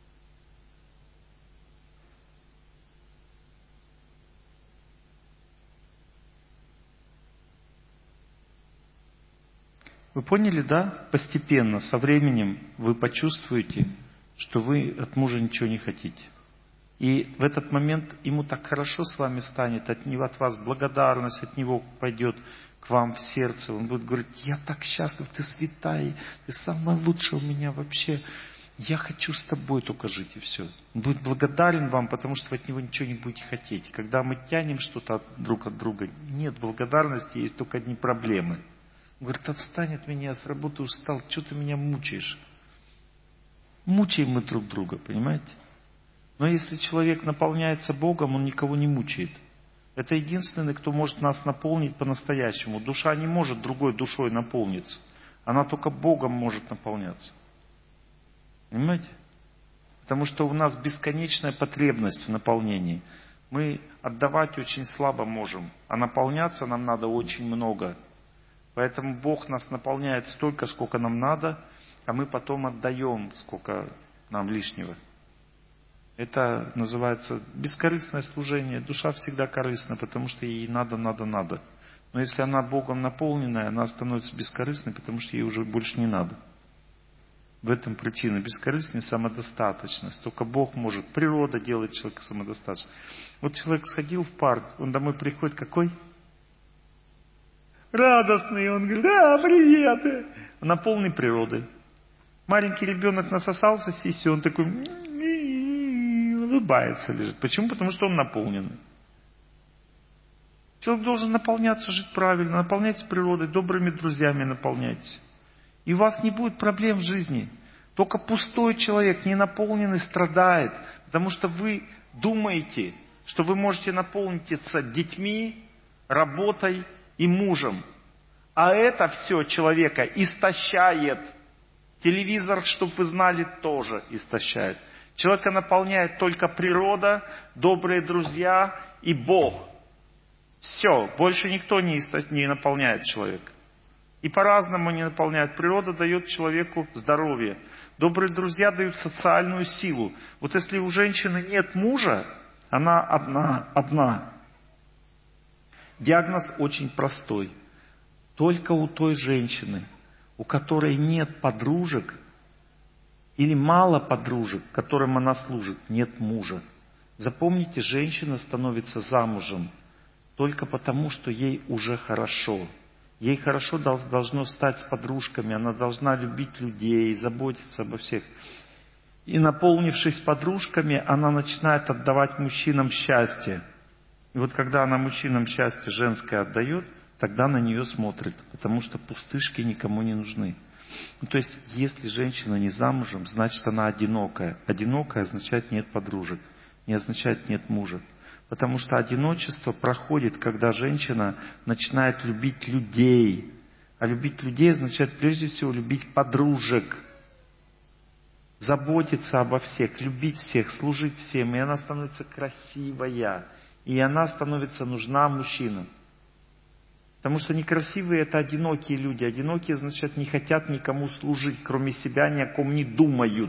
Speaker 1: Вы поняли, да? Постепенно, со временем вы почувствуете, что вы от мужа ничего не хотите. И в этот момент ему так хорошо с вами станет, от вас благодарность от него пойдет к вам в сердце. Он будет говорить: я так счастлив, ты святая, ты самая лучшая у меня вообще. Я хочу с тобой только жить, и все. Он будет благодарен вам, потому что вы от него ничего не будете хотеть. Когда мы тянем что-то друг от друга, нет благодарности, есть только одни проблемы. Он говорит: отстань от меня, я с работы устал, что ты меня мучаешь? Мучаем мы друг друга, понимаете? Но если человек наполняется Богом, он никого не мучает. Это единственный, кто может нас наполнить по-настоящему. Душа не может другой душой наполниться. Она только Богом может наполняться. Понимаете? Потому что у нас бесконечная потребность в наполнении. Мы отдавать очень слабо можем, а наполняться нам надо очень много. Поэтому Бог нас наполняет столько, сколько нам надо, а мы потом отдаем, сколько нам лишнего. Это называется бескорыстное служение. Душа всегда корыстна, потому что ей надо. Но если она Богом наполненная, она становится бескорыстной, потому что ей уже больше не надо. В этом причина. Бескорыстность, самодостаточность. Только Бог может. Природа делает человека самодостаточным. Вот человек сходил в парк, он домой приходит какой? Радостный. Он говорит: да, привет. Наполненный природой. Маленький ребенок насосался сисью, он такой улыбается, лежит. Почему? Потому что он наполненный. Человек должен наполняться, жить правильно, наполняйтесь природой, добрыми друзьями наполняйтесь. И у вас не будет проблем в жизни. Только пустой человек, не наполненный, страдает, потому что вы думаете, что вы можете наполниться детьми, работой и мужем. А это все человека истощает. Телевизор, чтобы вы знали, тоже истощает. Человека наполняет только природа, добрые друзья и Бог. Все, больше никто не наполняет человека. И по-разному не наполняют. Природа дает человеку здоровье. Добрые друзья дают социальную силу. Вот если у женщины нет мужа, она одна. Диагноз очень простой. Только у той женщины, у которой нет подружек или мало подружек, которым она служит, нет мужа. Запомните, женщина становится замужем только потому, что ей уже хорошо. Ей хорошо должно стать с подружками, она должна любить людей, заботиться обо всех. И наполнившись подружками, она начинает отдавать мужчинам счастье. И вот когда она мужчинам счастье женское отдает, тогда на нее смотрят, потому что пустышки никому не нужны. То есть, если женщина не замужем, значит она одинокая. Одинокая означает нет подружек, не означает нет мужа. Потому что одиночество проходит, когда женщина начинает любить людей. А любить людей означает прежде всего любить подружек. Заботиться обо всех, любить всех, служить всем. И она становится красивая. И она становится нужна мужчинам. Потому что некрасивые это одинокие люди. Одинокие, значит, не хотят никому служить, кроме себя, ни о ком не думают.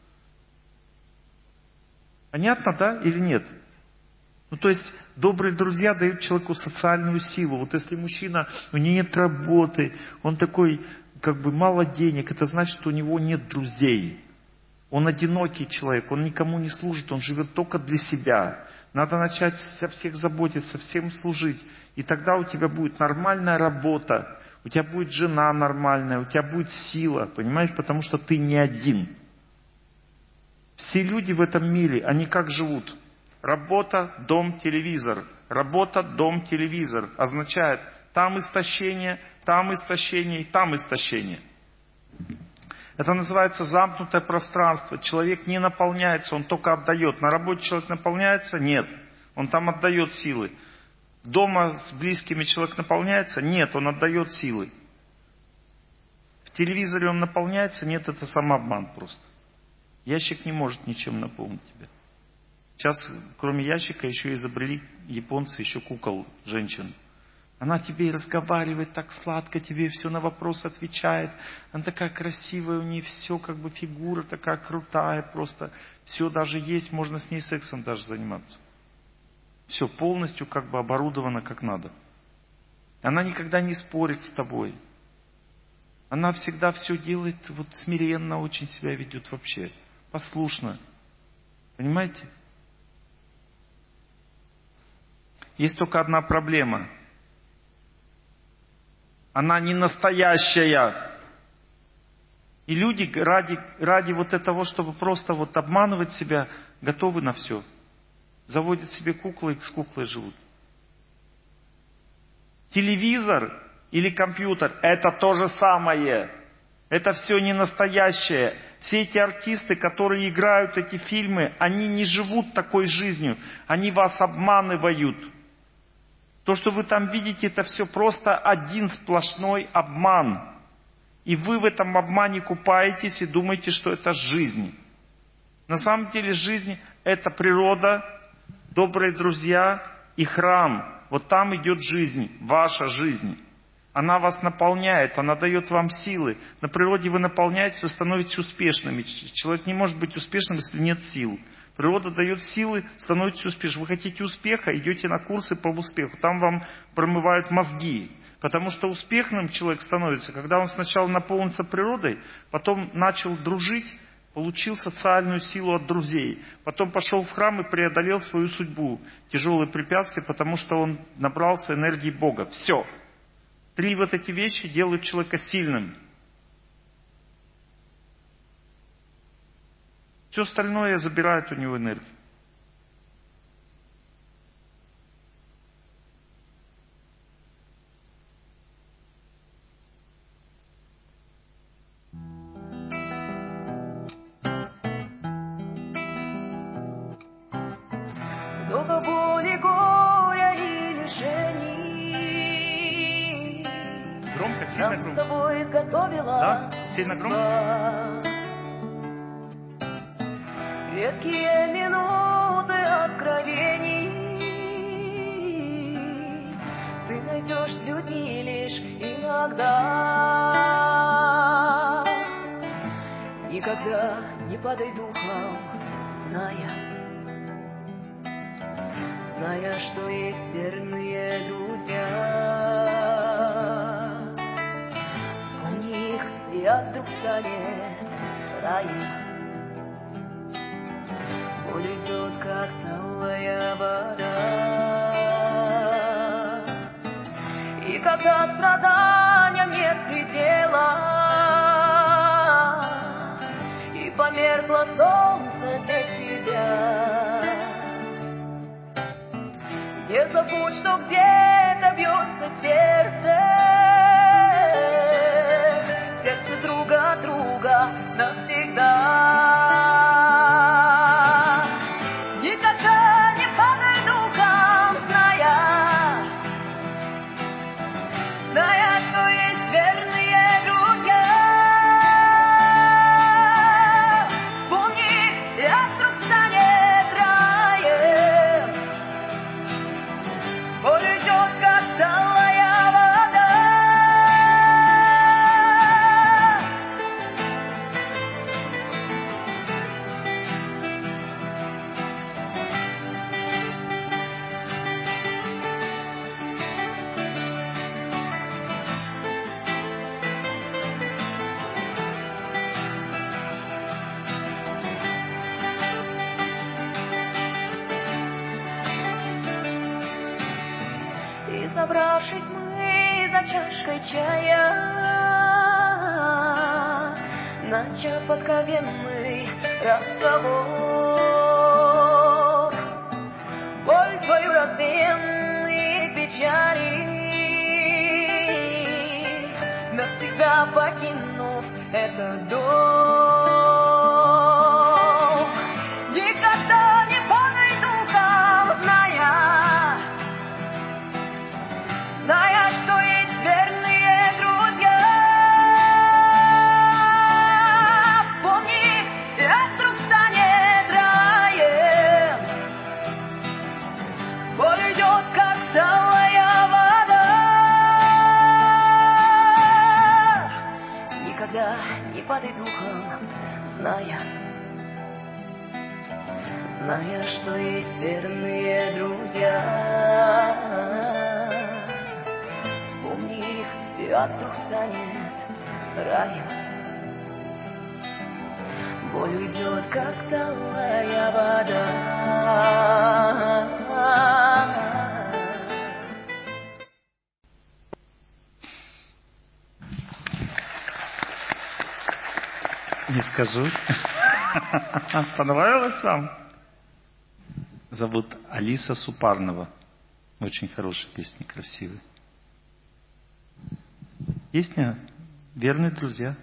Speaker 1: Понятно, да, или нет? То есть, добрые друзья дают человеку социальную силу. Вот если мужчина, у него нет работы, он такой, мало денег, это значит, что у него нет друзей. Он одинокий человек, он никому не служит, он живет только для себя. Надо начать о всех заботиться, всем служить. И тогда у тебя будет нормальная работа, у тебя будет жена нормальная, у тебя будет сила, понимаешь, потому что ты не один. Все люди в этом мире, они как живут? Работа, дом, телевизор. Работа, дом, телевизор. Означает, там истощение, там истощение и там истощение. Это называется замкнутое пространство. Человек не наполняется, он только отдает. На работе человек наполняется? Нет. Он там отдает силы. Дома с близкими человек наполняется? Нет, он отдает силы. В телевизоре он наполняется? Нет, это самообман просто. Ящик не может ничем наполнить тебя. Сейчас, кроме ящика, еще изобрели японцы еще кукол женщин. Она тебе и разговаривает так сладко, тебе все на вопрос отвечает. Она такая красивая, у нее все фигура такая крутая, просто все даже есть, можно с ней сексом даже заниматься. Все полностью оборудовано как надо. Она никогда не спорит с тобой. Она всегда все делает смиренно, очень себя ведет вообще. Послушно. Понимаете? Есть только одна проблема. Она не настоящая. И люди ради того, чтобы просто обманывать себя, готовы на все. Заводят себе куклы и с куклой живут. Телевизор или компьютер – это то же самое. Это все не настоящее. Все эти артисты, которые играют эти фильмы, они не живут такой жизнью. Они вас обманывают. То, что вы там видите, это все просто один сплошной обман. И вы в этом обмане купаетесь и думаете, что это жизнь. На самом деле жизнь – это природа, добрые друзья и храм. Вот там идет жизнь, ваша жизнь. Она вас наполняет, она дает вам силы. На природе вы наполняетесь, вы становитесь успешными. Человек не может быть успешным, если нет сил. Природа дает силы, становитесь успешным. Вы хотите успеха, идете на курсы по успеху. Там вам промывают мозги. Потому что успешным человек становится, когда он сначала наполнится природой, потом начал дружить, получил социальную силу от друзей. Потом пошел в храм и преодолел свою судьбу. Тяжелые препятствия, потому что он набрался энергии Бога. Все. 3 эти вещи делают человека сильным. Все остальное забирает у него энергию. Сильно
Speaker 6: нам с
Speaker 1: громко.
Speaker 6: тобой готовила
Speaker 1: Да? Сильно громко?
Speaker 6: редкие минуты откровений ты найдешь в людьми лишь иногда. Никогда не падай духом, зная, что есть верные друзья. Вспомни их, и ад вдруг станет раем. Боль идет, как талая вода. И когда страданиям нет предела, и померкло солнце для тебя, не забудь, что где-то бьется сердце друга от друга навсегда. Никогда не падай духом, зная, что есть верные друзья. Вспомни, и ад вдруг станет раем. Боль идет, как талая вода. И собравшись мы за чашкой чая, начав откровенный разговор, боль твою развеянные печали, навсегда покинув этот дом. Никогда не падай духом, зная, что есть верные друзья. Вспомни, и ад вдруг станет раем. Боль идет, как талая вода. Никогда не падай духом, зная, что есть верные друзья. Вспомни их, и ад вдруг станет раем. Боль уйдет, как талая вода.
Speaker 1: Не скажу. Понравилось вам? Зовут Алиса Супарнова. Очень хорошая песня, красивая. Песня «Верные друзья».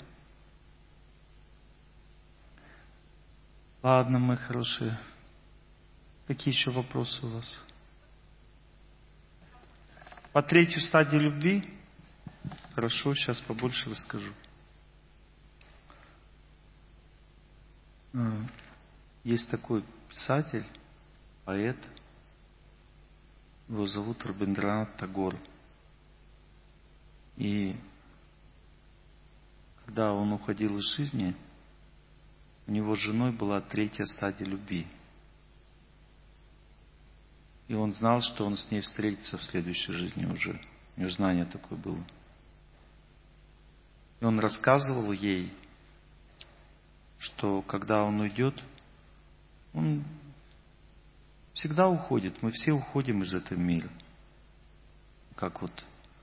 Speaker 1: Ладно, мои хорошие. Какие еще вопросы у вас? По третью стадию любви? Хорошо, сейчас побольше расскажу. Есть такой писатель, поэт. Его зовут Рабиндранат Тагор. И когда он уходил из жизни, у него с женой была третья стадия любви. И он знал, что он с ней встретится в следующей жизни уже. У него знание такое было. И он рассказывал ей, что когда он уйдет, он всегда уходит. Мы все уходим из этого мира. Как вот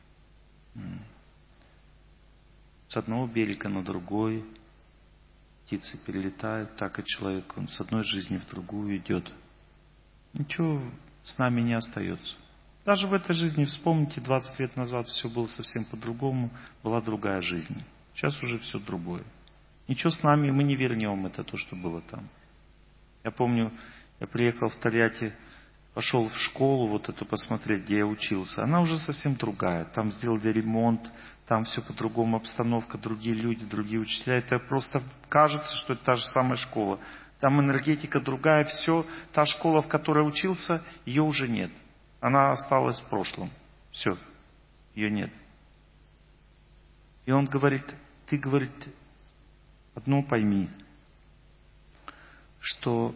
Speaker 1: с одного берега на другой птицы перелетают, так и человек, он с одной жизни в другую идет. Ничего с нами не остается. Даже в этой жизни, вспомните, 20 лет назад все было совсем по-другому, была другая жизнь. Сейчас уже все другое. Ничего с нами, мы не вернем это, то, что было там. Я помню, я приехал в Тольятти пошел в школу вот эту посмотреть, где я учился. Она уже совсем другая. Там сделали ремонт, там все по-другому, обстановка, другие люди, другие учителя. Это просто кажется, что это та же самая школа. Там энергетика другая, все. Та школа, в которой учился, ее уже нет. Она осталась в прошлом. Все, ее нет. И он говорит, ты, говорит, одно пойми, что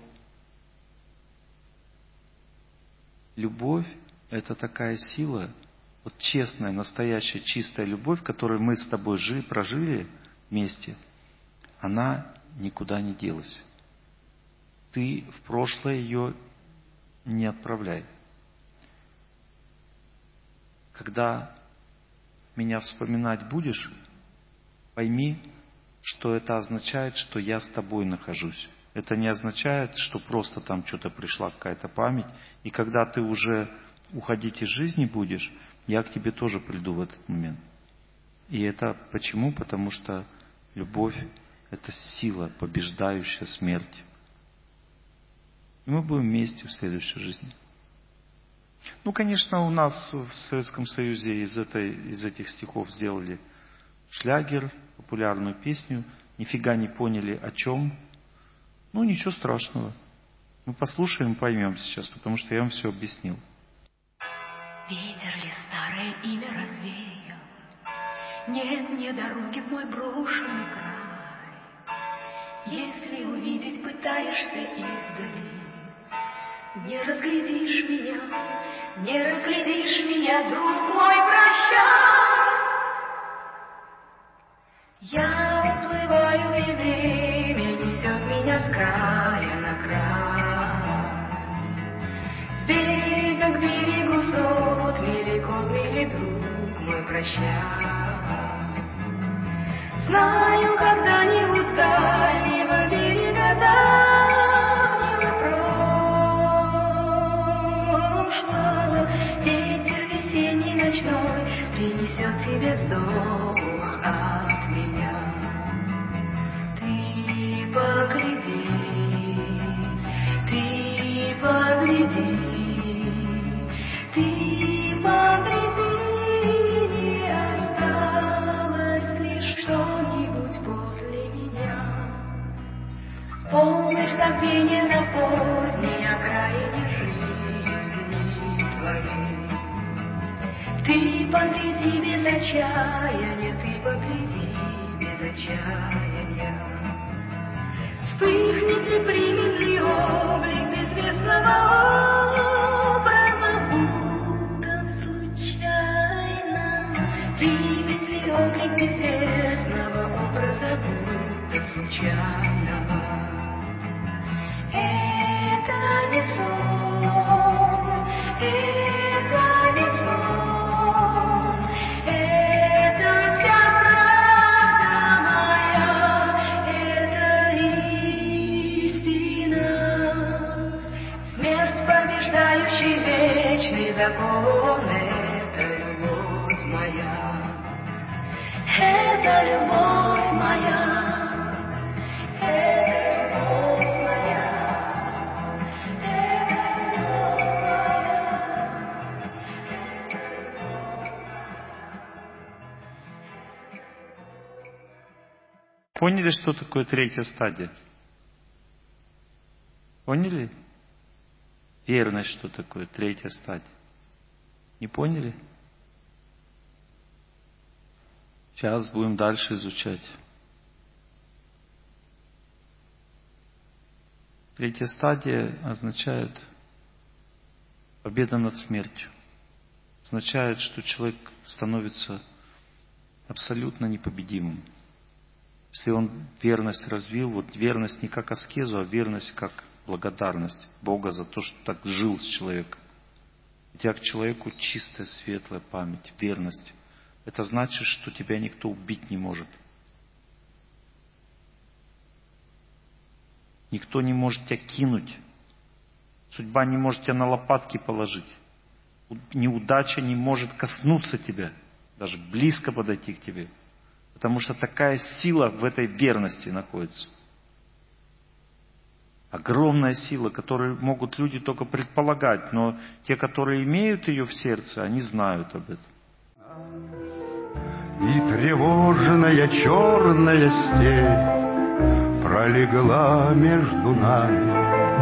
Speaker 1: любовь – это такая сила, вот честная, настоящая, чистая любовь, которую мы с тобой прожили вместе, она никуда не делась. Ты в прошлое ее не отправляй. Когда меня вспоминать будешь, пойми, что это означает, что я с тобой нахожусь. Это не означает, что просто там что-то пришла какая-то память. И когда ты уже уходить из жизни будешь, я к тебе тоже приду в этот момент. И это почему? Потому что любовь – это сила, побеждающая смерть. И мы будем вместе в следующей жизни. Ну, конечно, у нас в Советском Союзе из этих стихов сделали шлягер, популярную песню. Нифига не поняли, о чем. Ну, ничего страшного. Мы послушаем, поймем сейчас, потому что я вам все объяснил.
Speaker 6: Ветер ли старое имя развеял? Нет мне дороги в мой брошенный край. Если увидеть пытаешься издали, не разглядишь меня, друг мой, прощай. Я уплываю, и время несет меня с края на край. С берега к берегу сот мили, друг мой, прощай. Знаю, когда-нибудь с дальнего берега давнего прошлого ветер весенний ночной принесет тебе вздох от меня. Ты погляди, не осталось лишь что-нибудь после меня. Полночь забвения на поздней окраине жизни твоей. Ты погляди без отчаяния, Вспыхнет ли, примет ли облик безвестного образа, будто случайно? Примет ли облик безвестного образа, будто случайного? Это не сон, это не сон, это вся правда моя, это истина. Смерть, побеждающий вечный закон, это любовь моя, это любовь моя.
Speaker 1: Поняли, что такое третья стадия? Поняли? Верность, что такое третья стадия? Не поняли? Сейчас будем дальше изучать. Третья стадия означает победа над смертью. Означает, что человек становится абсолютно непобедимым. Если он верность развил, вот верность не как аскезу, а верность как благодарность Бога за то, что так жил с человеком. У тебя к человеку чистая, светлая память, верность. Это значит, что тебя никто убить не может. Никто не может тебя кинуть. Судьба не может тебя на лопатки положить. Неудача не может коснуться тебя, даже близко подойти к тебе. Потому что такая сила в этой верности находится. Огромная сила, которую могут люди только предполагать, но те, которые имеют ее в сердце, они знают об этом.
Speaker 9: И тревожная черная степь пролегла между нами.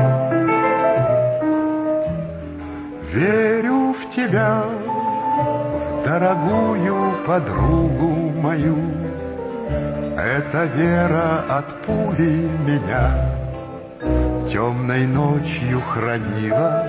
Speaker 9: Верю в тебя, в дорогую подругу мою. Эта вера от пули меня темной ночью хранила.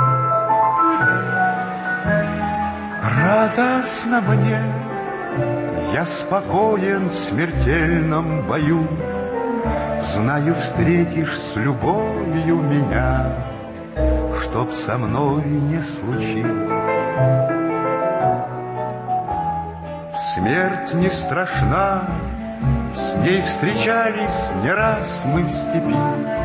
Speaker 9: Радостно мне, я спокоен в смертельном бою. Знаю, встретишь с любовью меня, чтоб со мной не случилось. Смерть не страшна, с ней встречались не раз мы в степи.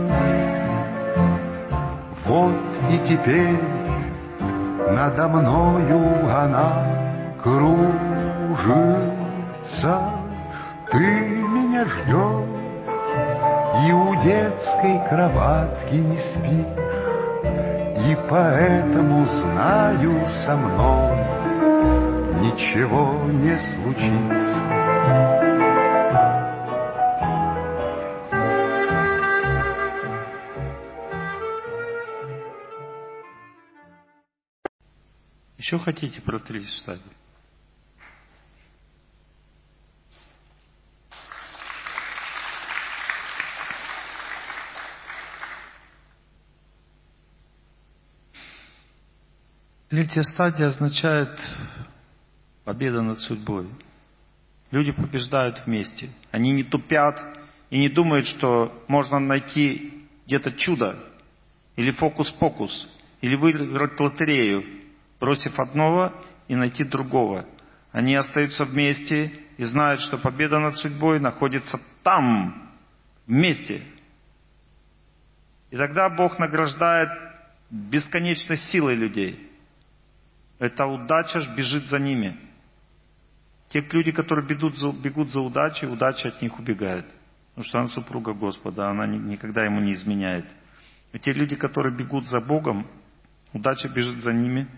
Speaker 9: Вот и теперь надо мною она кружится. Ты меня ждешь и у детской кроватки не спишь, и поэтому знаю, со мной ничего не случится.
Speaker 1: Еще хотите про третью стадию? Третья стадия означает победа над судьбой. Люди побеждают вместе. Они не тупят и не думают, что можно найти где-то чудо или фокус-покус, или выиграть лотерею, бросив одного и найти другого. Они остаются вместе и знают, что победа над судьбой находится там, вместе. И тогда Бог награждает бесконечной силой людей. Эта удача ж бежит за ними. Те люди, которые бегут за удачей, удача от них убегает. Потому что она супруга Господа, она никогда ему не изменяет. И те люди, которые бегут за Богом, удача бежит за ними.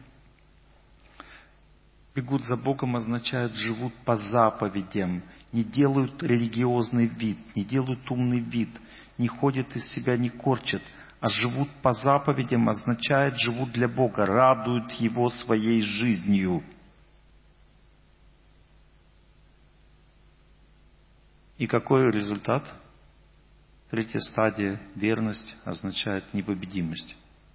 Speaker 1: Бегут за Богом означают, живут по заповедям, не делают религиозный вид, не делают умный вид, не ходят из себя, не корчат, а живут по заповедям означает, живут для Бога, радуют Его своей жизнью. И какой результат? Третья стадия, верность, означает непобедимость.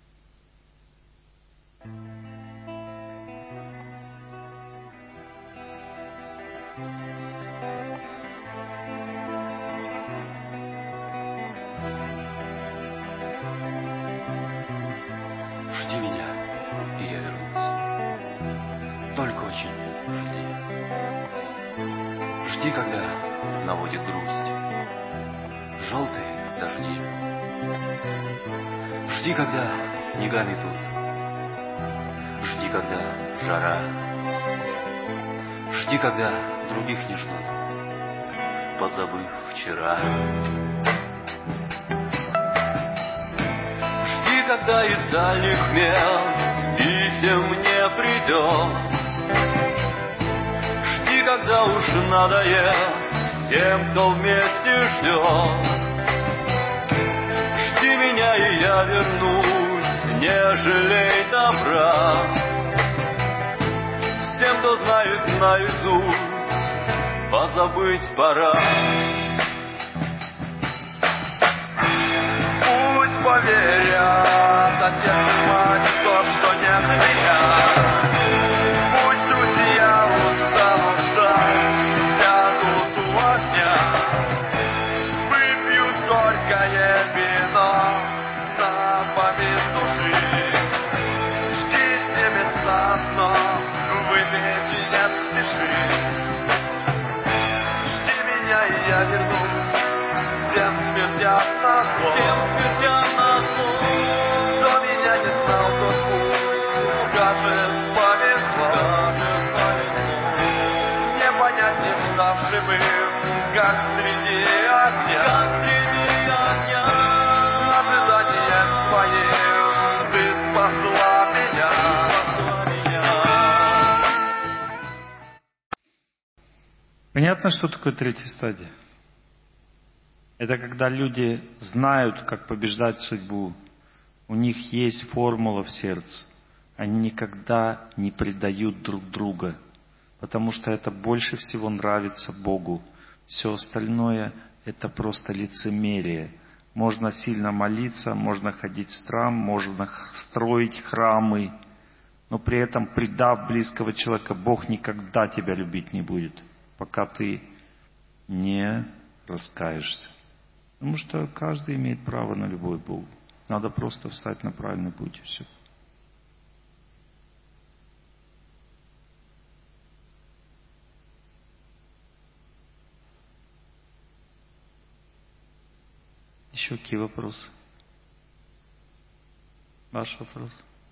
Speaker 10: Жди меня, и я вернусь. Только очень жди. Жди, когда наводит грусть. Желтые дожди. Жди, когда снега метут. Жди, когда жара. Жди, когда других не ждут, позабыв вчера. Жди, когда из дальних мест писем не придет. Жди, когда уж надоест тем, кто вместе ждет. Жди меня, и я вернусь, не жалей добра. С тем, кто знает наизусть, позабыть пора. Пусть поверят отец и мать в то, что нет меня. Пусть друзья устанут ждать, сядут у огня, выпьют горькое вино на память души. Жди с ними заодно, выпить не спеши. Жди меня, и я вернусь, всем смертям на зло. Всем смертям на зло. Кто меня не знал, тот пусть скажет повезло. Не понять, не став живым, как среди огня. Как среди огня.
Speaker 1: Понятно, что такое третья стадия? Это когда люди знают, как побеждать судьбу. У них есть формула в сердце. Они никогда не предают друг друга, потому что это больше всего нравится Богу. Все остальное – это просто лицемерие. Можно сильно молиться, можно ходить в храм, можно строить храмы, но при этом, предав близкого человека, Бог никогда тебя любить не будет, пока ты не раскаешься. Потому что каждый имеет право на любовь к Богу. Надо просто встать на правильный путь, и все. Еще какие вопросы? Ваш вопрос?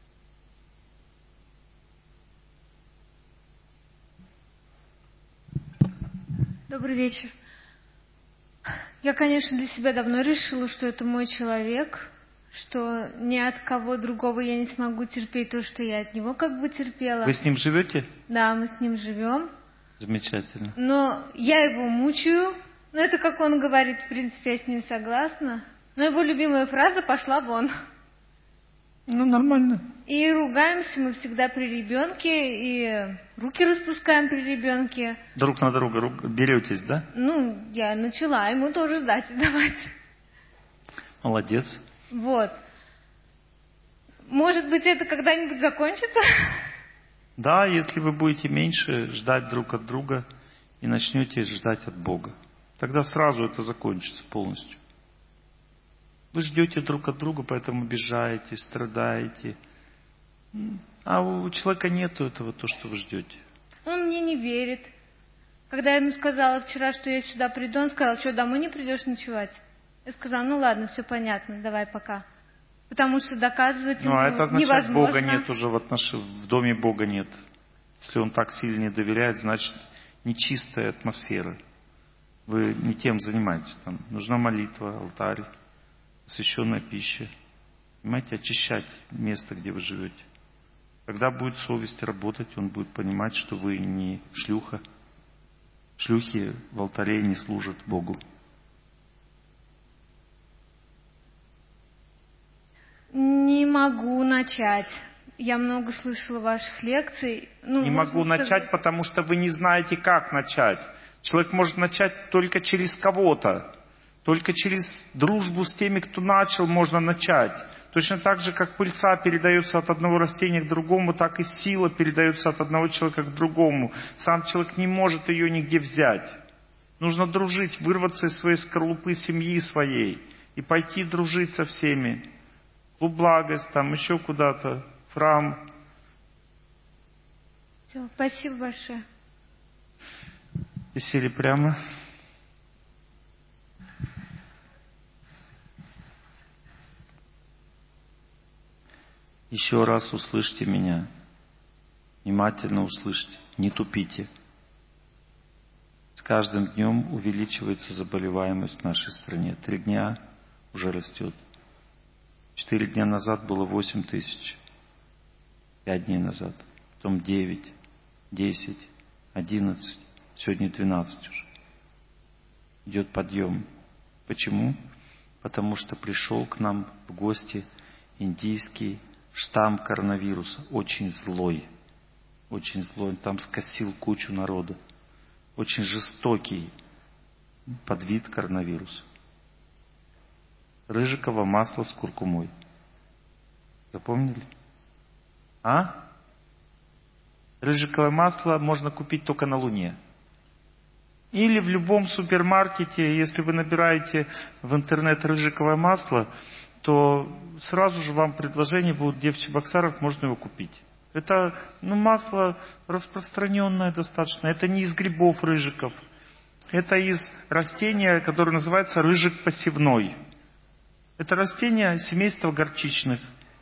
Speaker 11: Добрый вечер. Я, конечно, для себя давно решила, что это мой человек, что ни от кого другого я не смогу терпеть то, что я от него как бы терпела.
Speaker 1: Вы с ним живете?
Speaker 11: Да, мы с ним живем.
Speaker 1: Замечательно.
Speaker 11: Но я его мучаю. Ну, это как он говорит, в принципе, я с ним согласна. Но его любимая фраза «пошла вон».
Speaker 1: Ну, нормально.
Speaker 11: И ругаемся мы всегда при ребенке, и руки распускаем при ребенке.
Speaker 1: Друг на друга деретесь, да?
Speaker 11: Ну, я начала ему тоже сдачи давать.
Speaker 1: Молодец.
Speaker 11: Вот. Может быть, это когда-нибудь закончится?
Speaker 1: Да, если вы будете меньше ждать друг от друга и начнете ждать от Бога. Тогда сразу это закончится полностью. Вы ждете друг от друга, поэтому обижаете, страдаете. А у человека нету этого, то, что вы ждете.
Speaker 11: Он мне не верит. Когда я ему сказала вчера, что я сюда приду, он сказал: что, домой не придешь ночевать? Я сказала: ну ладно, все понятно, давай пока. Потому что доказывать ему
Speaker 1: это означает,
Speaker 11: невозможно.
Speaker 1: Бога нет уже в доме Бога нет. Если он так сильно не доверяет, значит нечистая атмосфера. Вы не тем занимаетесь. Там нужна молитва, алтарь, освященная пища. Понимаете, очищать место, где вы живете. Когда будет совесть работать, он будет понимать, что вы не шлюха. Шлюхи в алтаре не служат Богу.
Speaker 11: Не могу начать. Я много слышала ваших лекций.
Speaker 1: Не могу начать, потому что вы не знаете, как начать. Человек может начать только через кого-то. Только через дружбу с теми, кто начал, можно начать. Точно так же, как пыльца передается от одного растения к другому, так и сила передается от одного человека к другому. Сам человек не может ее нигде взять. Нужно дружить, вырваться из своей скорлупы семьи своей и пойти дружить со всеми. В благость, там еще куда-то, в храм.
Speaker 11: Все, спасибо большое.
Speaker 1: И сели прямо. Еще раз услышьте меня. Внимательно услышьте. Не тупите. С каждым днем увеличивается заболеваемость в нашей стране. 3 дня уже растет. 4 дня назад было 8 тысяч. 5 дней назад. Потом 9, 10, 11. Сегодня 12 уже. Идет подъем. Почему? Потому что пришел к нам в гости индийский штамм коронавируса. Очень злой. Очень злой. Он там скосил кучу народа. Очень жестокий подвид коронавируса. Рыжиковое масло с куркумой. Запомнили? Рыжиковое масло можно купить только на Луне. Или в любом супермаркете, если вы набираете в интернет рыжиковое масло, то сразу же вам предложение будет, где в Чебоксарах можно его купить. Это масло распространенное достаточно. Это не из грибов рыжиков. Это из растения, которое называется рыжик посевной. Это растение семейства горчичных.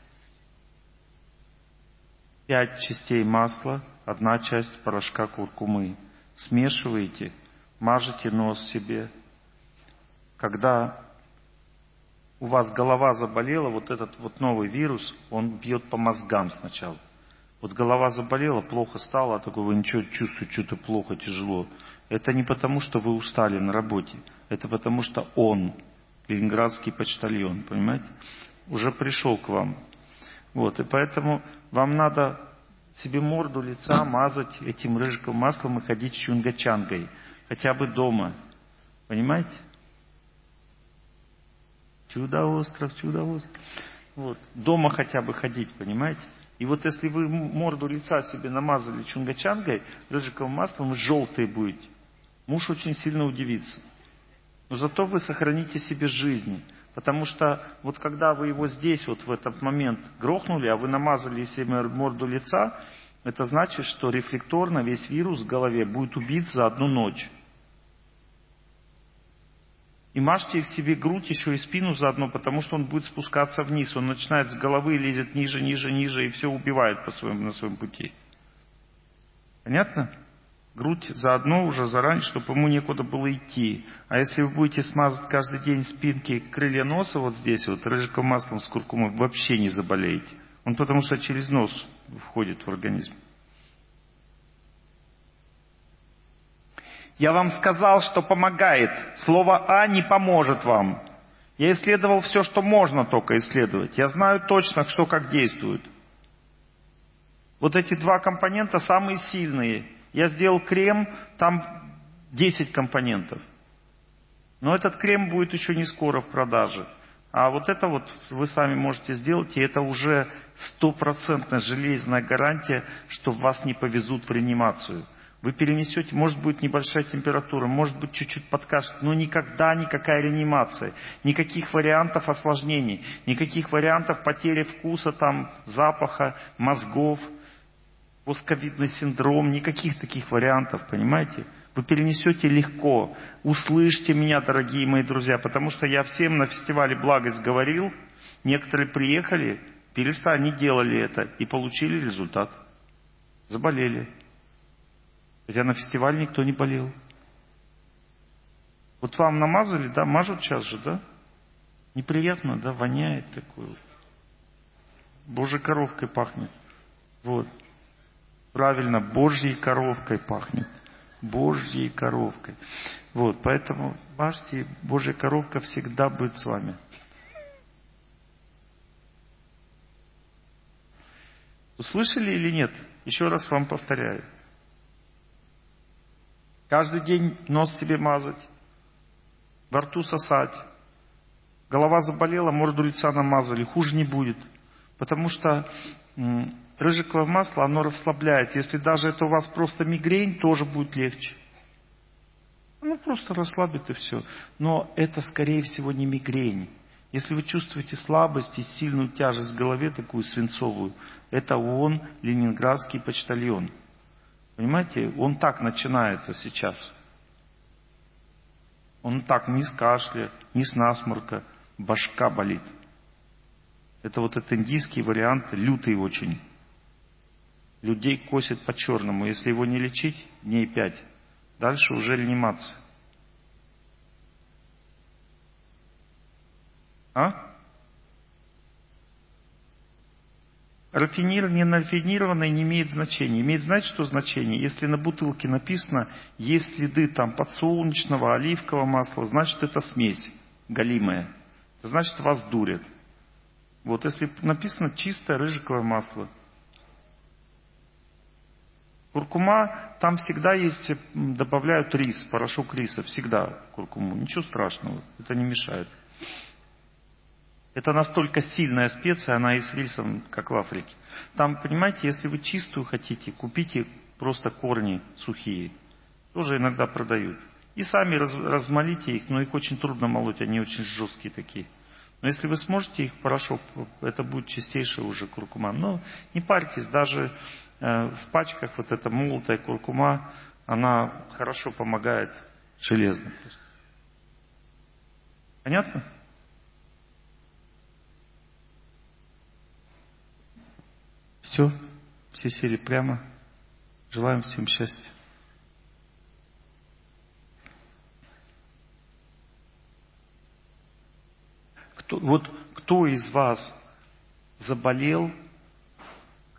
Speaker 1: 5 частей масла, 1 часть порошка куркумы. Смешиваете, мажете нос себе. Когда у вас голова заболела, вот этот вот новый вирус, он бьет по мозгам сначала. Вот голова заболела, плохо стало, а такой вы ничего чувствуете, что-то плохо, тяжело. Это не потому, что вы устали на работе. Это потому, что он, ленинградский почтальон, понимаете, уже пришел к вам. Вот, и поэтому вам надо себе морду лица мазать этим рыжиковым маслом и ходить с чунгачангой. Хотя бы дома. Понимаете? Чудо-остров, чудо-остров. Вот. Дома хотя бы ходить, понимаете? И вот если вы морду лица себе намазали чунгачангой, рыжиковым маслом, вы желтые будете. Муж очень сильно удивится. Но зато вы сохраните себе жизнь. Потому что вот когда вы его здесь вот в этот момент грохнули, а вы намазали себе морду лица, это значит, что рефлекторно весь вирус в голове будет убит за одну ночь. И мажьте себе грудь, еще и спину заодно, потому что он будет спускаться вниз. Он начинает с головы, лезет ниже, ниже, ниже, и все убивает на своем пути. Понятно? Грудь заодно уже заранее, чтобы ему некуда было идти. А если вы будете смазать каждый день спинки, крылья носа вот здесь, вот рыжиковым маслом с куркумой, вообще не заболеете. Он потому что через нос входит в организм. Я вам сказал, что помогает. Слово «а» не поможет вам. Я исследовал все, что можно только исследовать. Я знаю точно, что как действует. Вот эти два компонента самые сильные. Я сделал крем, там 10 компонентов. Но этот крем будет еще не скоро в продаже. А вот это вот вы сами можете сделать, и это уже 100% железная гарантия, что вас не повезут в реанимацию. Вы перенесете, может быть небольшая температура, может быть чуть-чуть подкашет, но никогда никакая реанимация, никаких вариантов осложнений, никаких вариантов потери вкуса, там, запаха, мозгов, постковидный синдром, никаких таких вариантов, понимаете? Вы перенесете легко. Услышьте меня, дорогие мои друзья, потому что я всем на фестивале «Благость» говорил, некоторые приехали, перестали, они делали это и получили результат. Заболели. Хотя на фестивале никто не болел. Вот вам намазали, да, мажут сейчас же, да? Неприятно, да, воняет такое. Божьей коровкой пахнет. Вот. Правильно, Божьей коровкой пахнет. Божьей коровкой. Вот, поэтому мажьте, Божья коровка всегда будет с вами. Услышали или нет? Еще раз вам повторяю. Каждый день нос себе мазать, во рту сосать. Голова заболела, морду лица намазали, хуже не будет. Потому что рыжиковое масло, оно расслабляет. Если даже это у вас просто мигрень, тоже будет легче. Оно просто расслабит и все. Но это, скорее всего, не мигрень. Если вы чувствуете слабость и сильную тяжесть в голове, такую свинцовую, это он, ленинградский почтальон. Понимаете, он так начинается сейчас. Он так ни с кашля, ни с насморка, башка болит. Это вот этот индийский вариант, лютый очень. Людей косит по-черному. Если его не лечить, дней 5. Дальше уже реанимация. Рафинированное, не рафинированное не имеет значения. Имеет, знаете, что значение? Если на бутылке написано, есть следы там подсолнечного, оливкового масла, значит это смесь галимая. Значит вас дурят. Вот если написано чистое рыжиковое масло. Куркума, там всегда есть, добавляют рис, порошок риса, всегда куркуму. Ничего страшного, это не мешает. Это настолько сильная специя, она и с рисом, как в Африке. Там, понимаете, если вы чистую хотите, купите просто корни сухие. Тоже иногда продают. И сами размолите их, но их очень трудно молоть, они очень жесткие такие. Но если вы сможете их в порошок, это будет чистейшая уже куркума. Но не парьтесь, даже в пачках вот эта молотая куркума, она хорошо помогает, железно. Понятно? Все сели прямо. Желаем всем счастья. Кто из вас заболел,